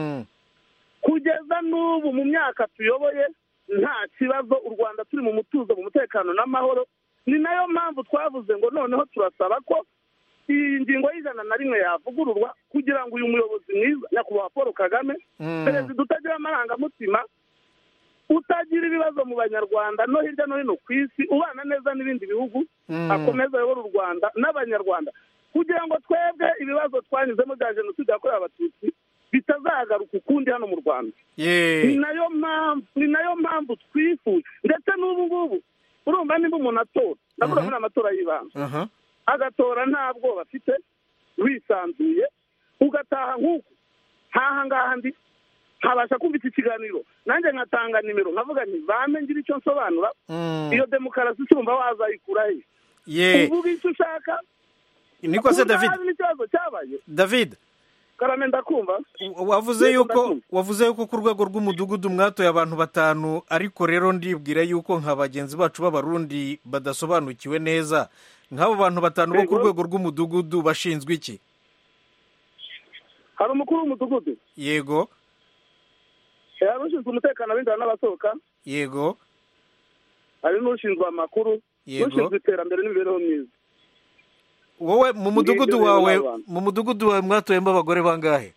kugeza n'ubu mu myaka tuyoboye nta kibazo u Rwanda turi mu mutuzo mu mutekano n'amahoro ni nayo mpamvu twavuze ngo noneho turasaba ko iyi ngingo y'ijana na rimwe yavugururwa kugira ngo uyu muyobozi mwiza nyakubahwa Paul Kagame perezida utagira amarangamutima utagira ibibazo mu banyarwanda no hirya no hino ku isi ubana neza n'ibindi bihugu akomeza ayobora u Rwanda n'abanyarwanda kugira ngo twebwe ibibazo twanyuzemo bya jenoside yakorewe abatutsi bitazagaruka ukundi hano mu Rwanda ni nayo mpamvu ni nayo mpamvu twifuza ndetse n'ubu ngubu urumva niba umuntu atora ndavuga muri amatora y'ibanze agatora nta bwoba afite wisanzuye ugataha nk'uko ntaha ngaha ndi nkabasha kumva iki kiganiro nanjye nkatanga nimero nkavuga nti bame ngira icyo nsobanura iyo demokarasi urumva wazayikura he uvuga icyo ushaka niko se David n'ikibazo cyabaye David karame ndakumva wavuze yuko wavuze yuko ku rwego rw'umudugudu mwatoye abantu batanu ariko rero ndibwira yuko nka bagenzi bacu b'abarundi badasobanukiwe neza nk'abo bantu batanu bo ku rwego rw'umudugudu bashinzwe iki hari umukuru w'umudugudu yego hari ushinzwe umutekano abinjira n'abasohoka yego hari n'ushinzwe amakuru n'ushinzwe iterambere n'imibereho myiza wowe mu mudugudu wawe mu mudugudu wawe mwatoyemo abagore bangahe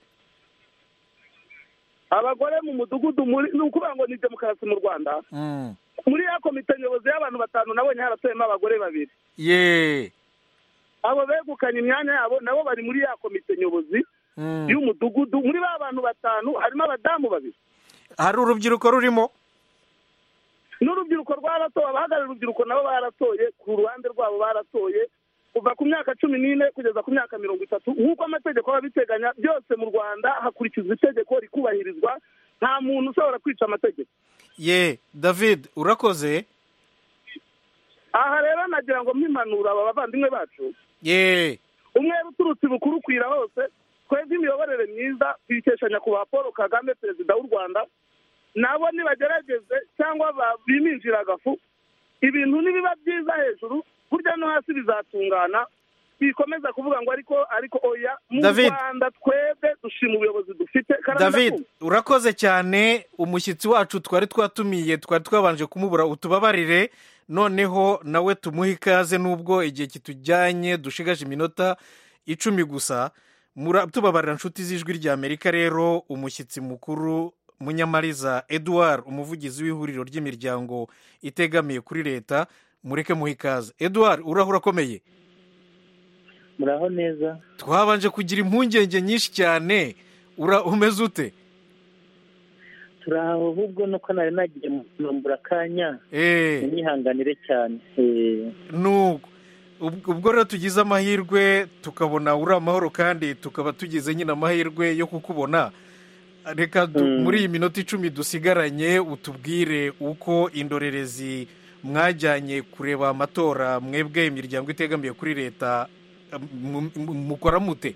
abagore mu mudugudu ni ukuvuga ngo ni demokarasi mu Rwanda muri ya komite nyobozi y'abantu batanu nabonye haratoyemo abagore babiri ye abo begukanye imyanya yabo nabo bari muri ya komite nyobozi y'umudugudu muri ba bantu batanu harimo abadamu babiri hari urubyiruko rurimo n'urubyiruko rwaratoye abahagarariye urubyiruko nabo baratoye ku ruhande rwabo baratoye kuva ku myaka cumi n'ine kugeza ku myaka mirongo itatu nk'uko amategeko aba abiteganya byose mu Rwanda hakurikizwa itegeko rikubahirizwa nta muntu ushobora kwica amategeko ye David urakoze aha rero nagira ngo mpimanura aba bavandimwe bacu ye umwere uturutse bukuru kwira hose twebwe imiyoborere myiza tuyikesha nyakubahwa Paul Kagame perezida w'u Rwanda nabo nibagerageze cyangwa biminjira agafu ibintu nibiba byiza hejuru burya no hasi bizatungana bikomeza kuvuga ngo ariko ariko oya mu Rwanda twebwe dushima ubuyobozi dufite David urakoze cyane umushyitsi wacu twari twatumiye twari twabanje kumubura utubabarire noneho nawe tumuhe ikaze nubwo igihe kitujyanye dushigaje iminota icumi gusa tubabarira inshuti z'ijwi rya Amerika rero umushyitsi mukuru Munyamariza Edouard umuvugizi w'ihuriro ry'imiryango itegamiye kuri leta mureke muhe ikaze Edouard urahura akomeye muraho neza twabanje kugira impungenge nyinshi cyane umeze ute turaho ahubwo nuko nari nagiye mu kumbura akanya nyihanganire cyane nuko ubwo rero tugize amahirwe tukabona uri amahoro kandi tukaba tugize nyine amahirwe yo kukubona reka muri iyi minota icumi dusigaranye utubwire uko indorerezi mwajyanye kureba amatora mwebwe imiryango itegamiye kuri leta mukora mute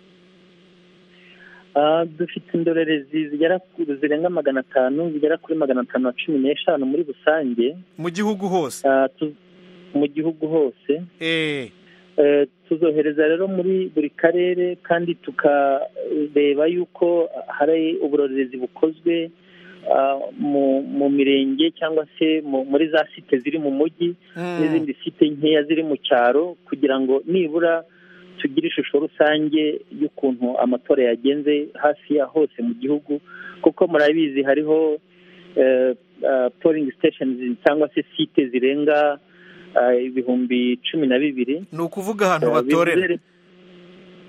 dufite indorerezi zigera zirenga magana atanu zigera kuri magana atanu na cumi n'eshanu muri rusange mu gihugu hose mu gihugu hose tuzohereza rero muri buri karere kandi tukareba yuko hari uburorerezi bukozwe mu mirenge cyangwa se muri za site ziri mu mujyi n'izindi site nkeya ziri mu cyaro kugira ngo nibura tugire ishusho rusange y'ukuntu amatora yagenze hafi ya hose mu gihugu kuko murabizi hariho polling stations cyangwa se site zirenga ibihumbi cumi na bibiri ni ukuvuga ahantu batorera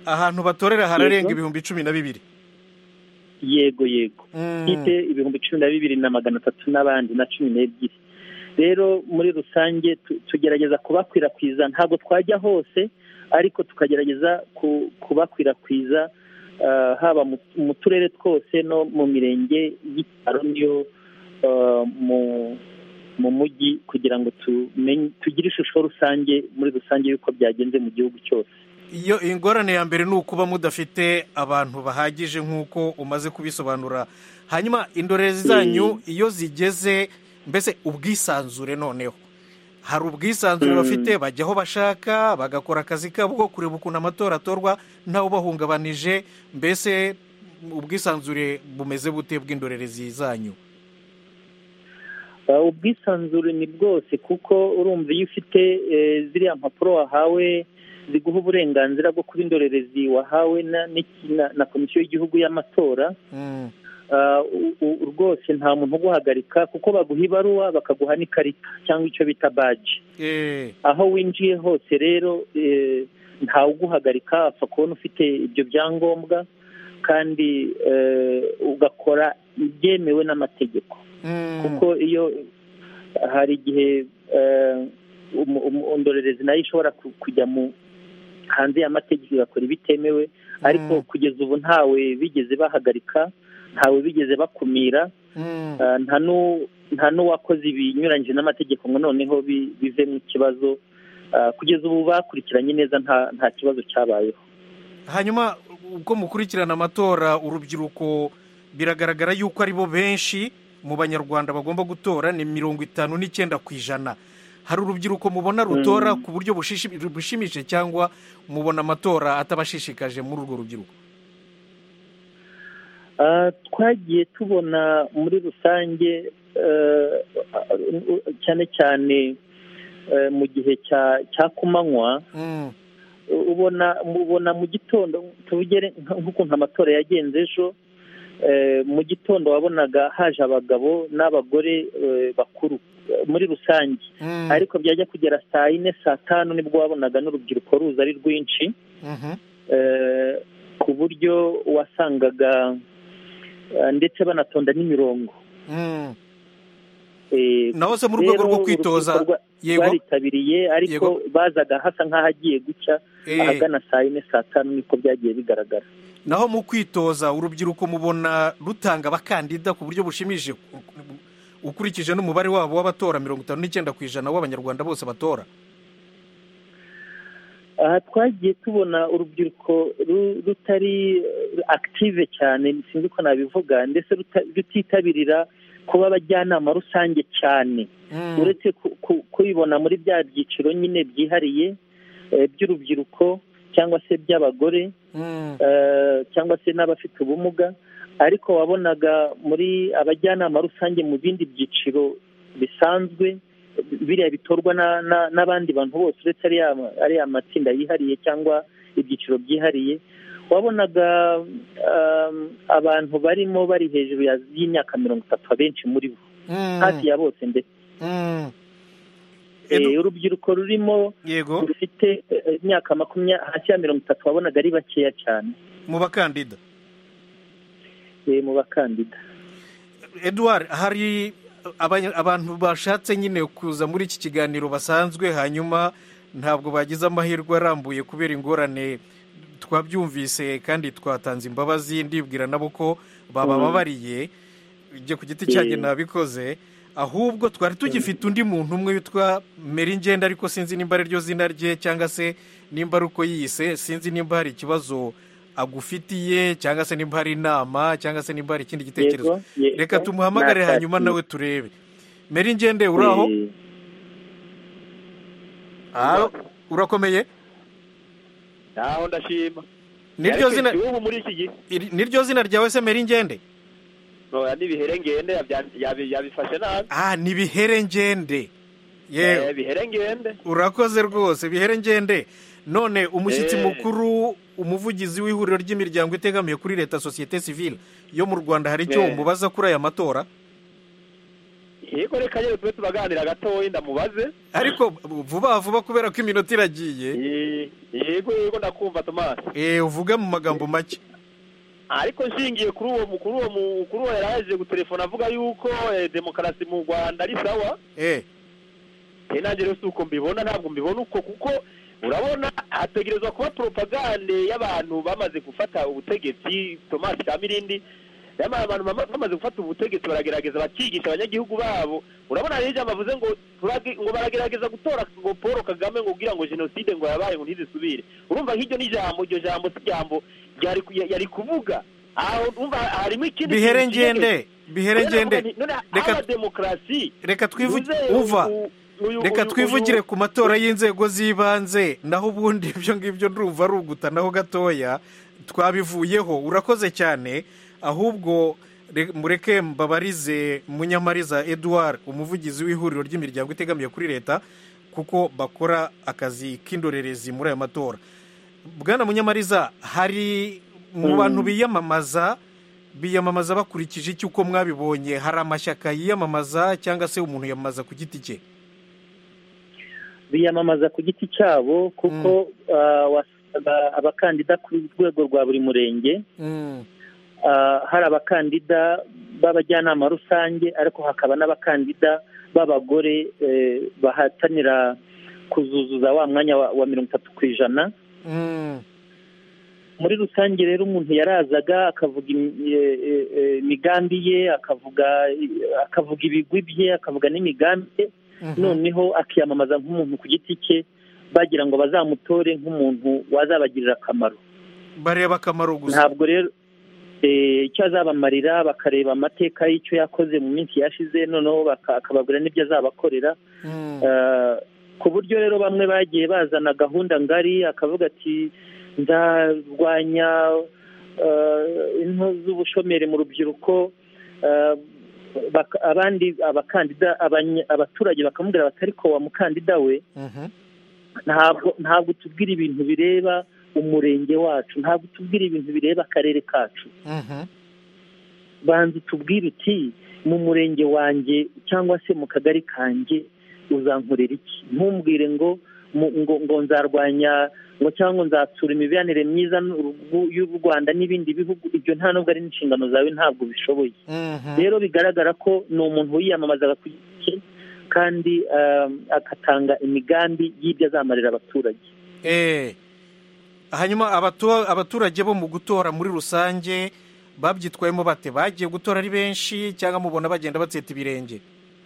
ahantu batorera hararenga ibihumbi cumi na bibiri yego yego site ibihumbi cumi na bibiri na magana atatu n'abandi na cumi n'ebyiri rero muri rusange tugerageza kubakwirakwiza ntabwo twajya hose ariko tukagerageza kubakwirakwiza haba mu turere twose no mu mirenge y'itaro niyo mu mujyi kugira ngo tugire ishusho rusange muri rusange y'uko byagenze mu gihugu cyose. Iyo ingorane ya mbere ni ukuba mudafite abantu bahagije nk'uko umaze kubisobanura, hanyuma indorerezi zanyu iyo zigeze mbese ubwisanzure noneho hari ubwisanzure bafite bajya aho bashaka bagakora akazi kabo ko kureba ukuntu amatora atorwa ntawe ubahungabanije, mbese ubwisanzure bumeze bute bw'indorerezi zanyu? Ubwisanzure ni bwose kuko urumva iyo ufite ziriya mpapuro wahawe ziguha uburenganzira bwo kuba indorerezi wahawe na komisiyo y'igihugu y'amatora, rwose nta muntu uguhagarika kuko baguha ibaruwa bakaguha n'ikarita cyangwa icyo bita baji. Aho winjiye hose rero ntawe uguhagarika, apfa kubona ufite ibyo byangombwa kandi ugakora ibyemewe n'amategeko. Kuko iyo hari igihe indorerezi nayo ishobora kujya mu hanze y'amategeko igakora ibitemewe, ariko kugeza ubu ntawe bigeze bahagarika, ntawe bigeze bakumira, nta n'uwakoze ibinyuranyije n'amategeko ngo noneho bivemo ikibazo. Kugeza ubu bakurikiranye neza, nta kibazo cyabayeho. Hanyuma uko mukurikirana amatora, urubyiruko biragaragara yuko ari bo benshi mu banyarwanda bagomba gutora, ni mirongo itanu n'icyenda ku ijana. Hari urubyiruko mubona rutora ku buryo bushimishije cyangwa mubona amatora atabashishikaje muri urwo rubyiruko? Twagiye tubona muri rusange cyane cyane mu gihe cya kumanywa, ubona mu gitondo tubugere nk'ukuntu amatora yagenze ejo, mu gitondo wabonaga haje abagabo n'abagore bakuru muri rusange, ariko byajya kugera saa yine saa tanu nibwo wabonaga n'urubyiruko ruza ari rwinshi, ku buryo wasangaga ndetse banatonda n'imirongo. naho se mu rwego rwo kwitoza baritabiriye, ariko bazaga hasa nk'ahagiye gucya ahagana saa yine saa tanu niko byagiye bigaragara. Naho mu kwitoza urubyiruko mubona rutanga abakandida ku buryo bushimishije ukurikije n'umubare wabo w'abatora mirongo itanu n'icyenda ku ijana w'abanyarwanda bose batora? Aha twagiye tubona urubyiruko rutari active cyane, sinzi ko nabivuga, ndetse rutitabirira kuba abajyanama rusange cyane, uretse kubibona muri bya byiciro nyine byihariye by'urubyiruko cyangwa se by'abagore cyangwa se n'abafite ubumuga, ariko wabonaga muri abajyanama rusange mu bindi byiciro bisanzwe biriya bitorwa n'abandi bantu bose uretse ariya matsinda yihariye cyangwa ibyiciro byihariye, wabonaga abantu barimo bari hejuru y'imyaka mirongo itatu, abenshi muri bo hafi ya bose ndetse. Urubyiruko rurimo rufite imyaka makumyabiri hasi ya mirongo itatu wabonaga ari bakeya cyane mu bakandida. mu bakandida Edouard, hari abantu bashatse nyine kuza muri iki kiganiro basanzwe, hanyuma ntabwo bagize amahirwe arambuye kubera ingorane twabyumvise kandi twatanze imbabazi, ndibwira nabo ko babababariye, ibyo ku giti cyanjye nabikoze, ahubwo twari tugifite undi muntu umwe witwa Meringende, ariko sinzi nimba ari ryo zina rye cyangwa se nimba ari uko yise, sinzi nimba hari ikibazo agufitiye cyangwa se nimba hari inama cyangwa se nimba hari ikindi gitekerezo. Reka tumuhamagare hanyuma nawe turebe. Meringende, uraho? Ah, urakomeye? Naho ndashima. Niryo zina muri iki gihe. Niryo zina ryawe se Meringende? No, ya nibiherengende yabifashe nabi. Ah, nibiherengende. Yewe. Biherengende. Urakoze rwose biherengende. None umushyitsi mukuru, umuvugizi w'ihuriro ry'imiryango itegamiye kuri leta, societe civile yo mu Rwanda, hari icyo umubaza kuri aya matora? yego reka rero tube tubaganira gatoya ndamubaze ariko vuba vuba kubera ko iminota iragiye. Yego yego ndakumva Thomas. Eh uvuga mu magambo make. Ariko nshingiye kuri uwo mukuru uwo mukuru yaraje gutelefona avuga yuko eh, demokarasi mu Rwanda ari sawa. Eh. Eh nanjye rero uko mbibona ntabwo mbibona uko kuko urabona hategerezwa kuba propagande y'abantu bamaze gufata ubutegetsi. Thomas Kamirindi yama abantu bamaze gufata ubutegetsi baragerageza bakigisha abanyagihugu babo. Urabona rero amavuze ngo ngo baragerageza gutora ngo Paul Kagame ngo kugira ngo genocide ngo yabaye ngo ntizisubire. Urumva nk'iryo ni jambo iryo jambo si jambo yari yari kuvuga aho umva harimo ikindi biherengende biherengende reka demokrasi reka twivuge uva reka twivugire ku matora y'inzego z'ibanze naho ubundi ibyo ngibyo ndumva ruguta naho gatoya twabivuyeho. Urakoze cyane ahubwo mureke mbabarize Munyamariza Edouard umuvugizi w'ihuriro ry'imiryango itegamiye kuri leta kuko bakora akazi k'indorerezi muri aya matora. Bwana Munyamariza, hari mu bantu biyamamaza biyamamaza bakurikije icyo uko mwabibonye, hari amashyaka yiyamamaza cyangwa se umuntu yamamaza ku giti cye? Biyamamaza ku giti cyabo kuko wasaga abakandida ku rwego rwa buri murenge, hari abakandida b'abajyanama rusange ariko hakaba n'abakandida b'abagore bahatanira kuzuzuza wa mwanya wa mirongo itatu ku ijana. Muri rusange rero umuntu yarazaga akavuga imigambi ye, akavuga akavuga ibigwi bye, akavuga n'imigambi ye, noneho akiyamamaza nk'umuntu ku giti cye bagira ngo bazamutore nk'umuntu wazabagirira akamaro. Bareba akamaro gusa, ntabwo rero icyo azabamarira, bakareba amateka y'icyo yakoze mu minsi yashize, noneho akababwira n'ibyo azabakorera. Ku buryo rero bamwe bagiye bazana gahunda ngari, akavuga ati ndarwanya intu z'ubushomeri mu rubyiruko, abandi abakandida abaturage bakamubwira bati ariko wa mukandida we ntabwo ntabwo tubwira ibintu bireba umurenge wacu, ntabwo tubwira ibintu bireba akarere kacu, banza tubwire uti mu murenge wanjye cyangwa se mu kagari kanjye uzankorera iki. Ntumbwire ngo ngo ngo nzarwanya ngo cyangwa nzatsura imibanire myiza y'u Rwanda n'ibindi bihugu, ibyo nta nubwo ari inshingano zawe, ntabwo bishoboye. Rero bigaragara ko ni umuntu wiyamamazaga ku giti kandi agatanga imigambi y'ibyo azamarira abaturage. Eh hanyuma abaturage bo mu gutora muri rusange babyitwayemo bate? Bagiye gutora ari benshi cyangwa mubona bagenda batseta ibirenge?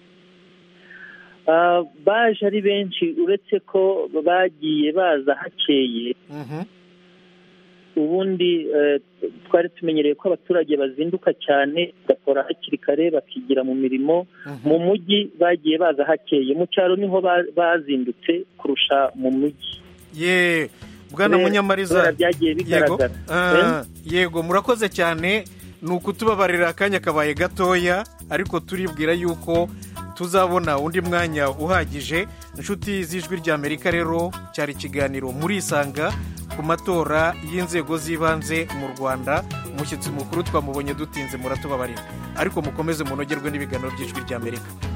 Baje ari benshi, uretse ko bagiye baza hakeye. Ubundi twari tumenyereye ko abaturage bazinduka cyane bagakora hakiri kare bakigira mu mirimo. Mu mujyi bagiye baza hakeye, mu cyaro niho bazindutse kurusha mu mujyi. Ye Bwana Munyamariza, byagiye bigaragara. Yego murakoze cyane, ni ukutubabarira akanya kabaye gatoya, ariko turibwira yuko tuzabona undi mwanya uhagije. Inshuti z'ijwi ry'Amerika, rero cyari ikiganiro muri Isanga ku matora y'inzego z'ibanze mu Rwanda. Umushyitsi mukuru twamubonye dutinze, muratubabarira, ariko mukomeze munogerwe n'ibiganiro by'ijwi ry'Amerika.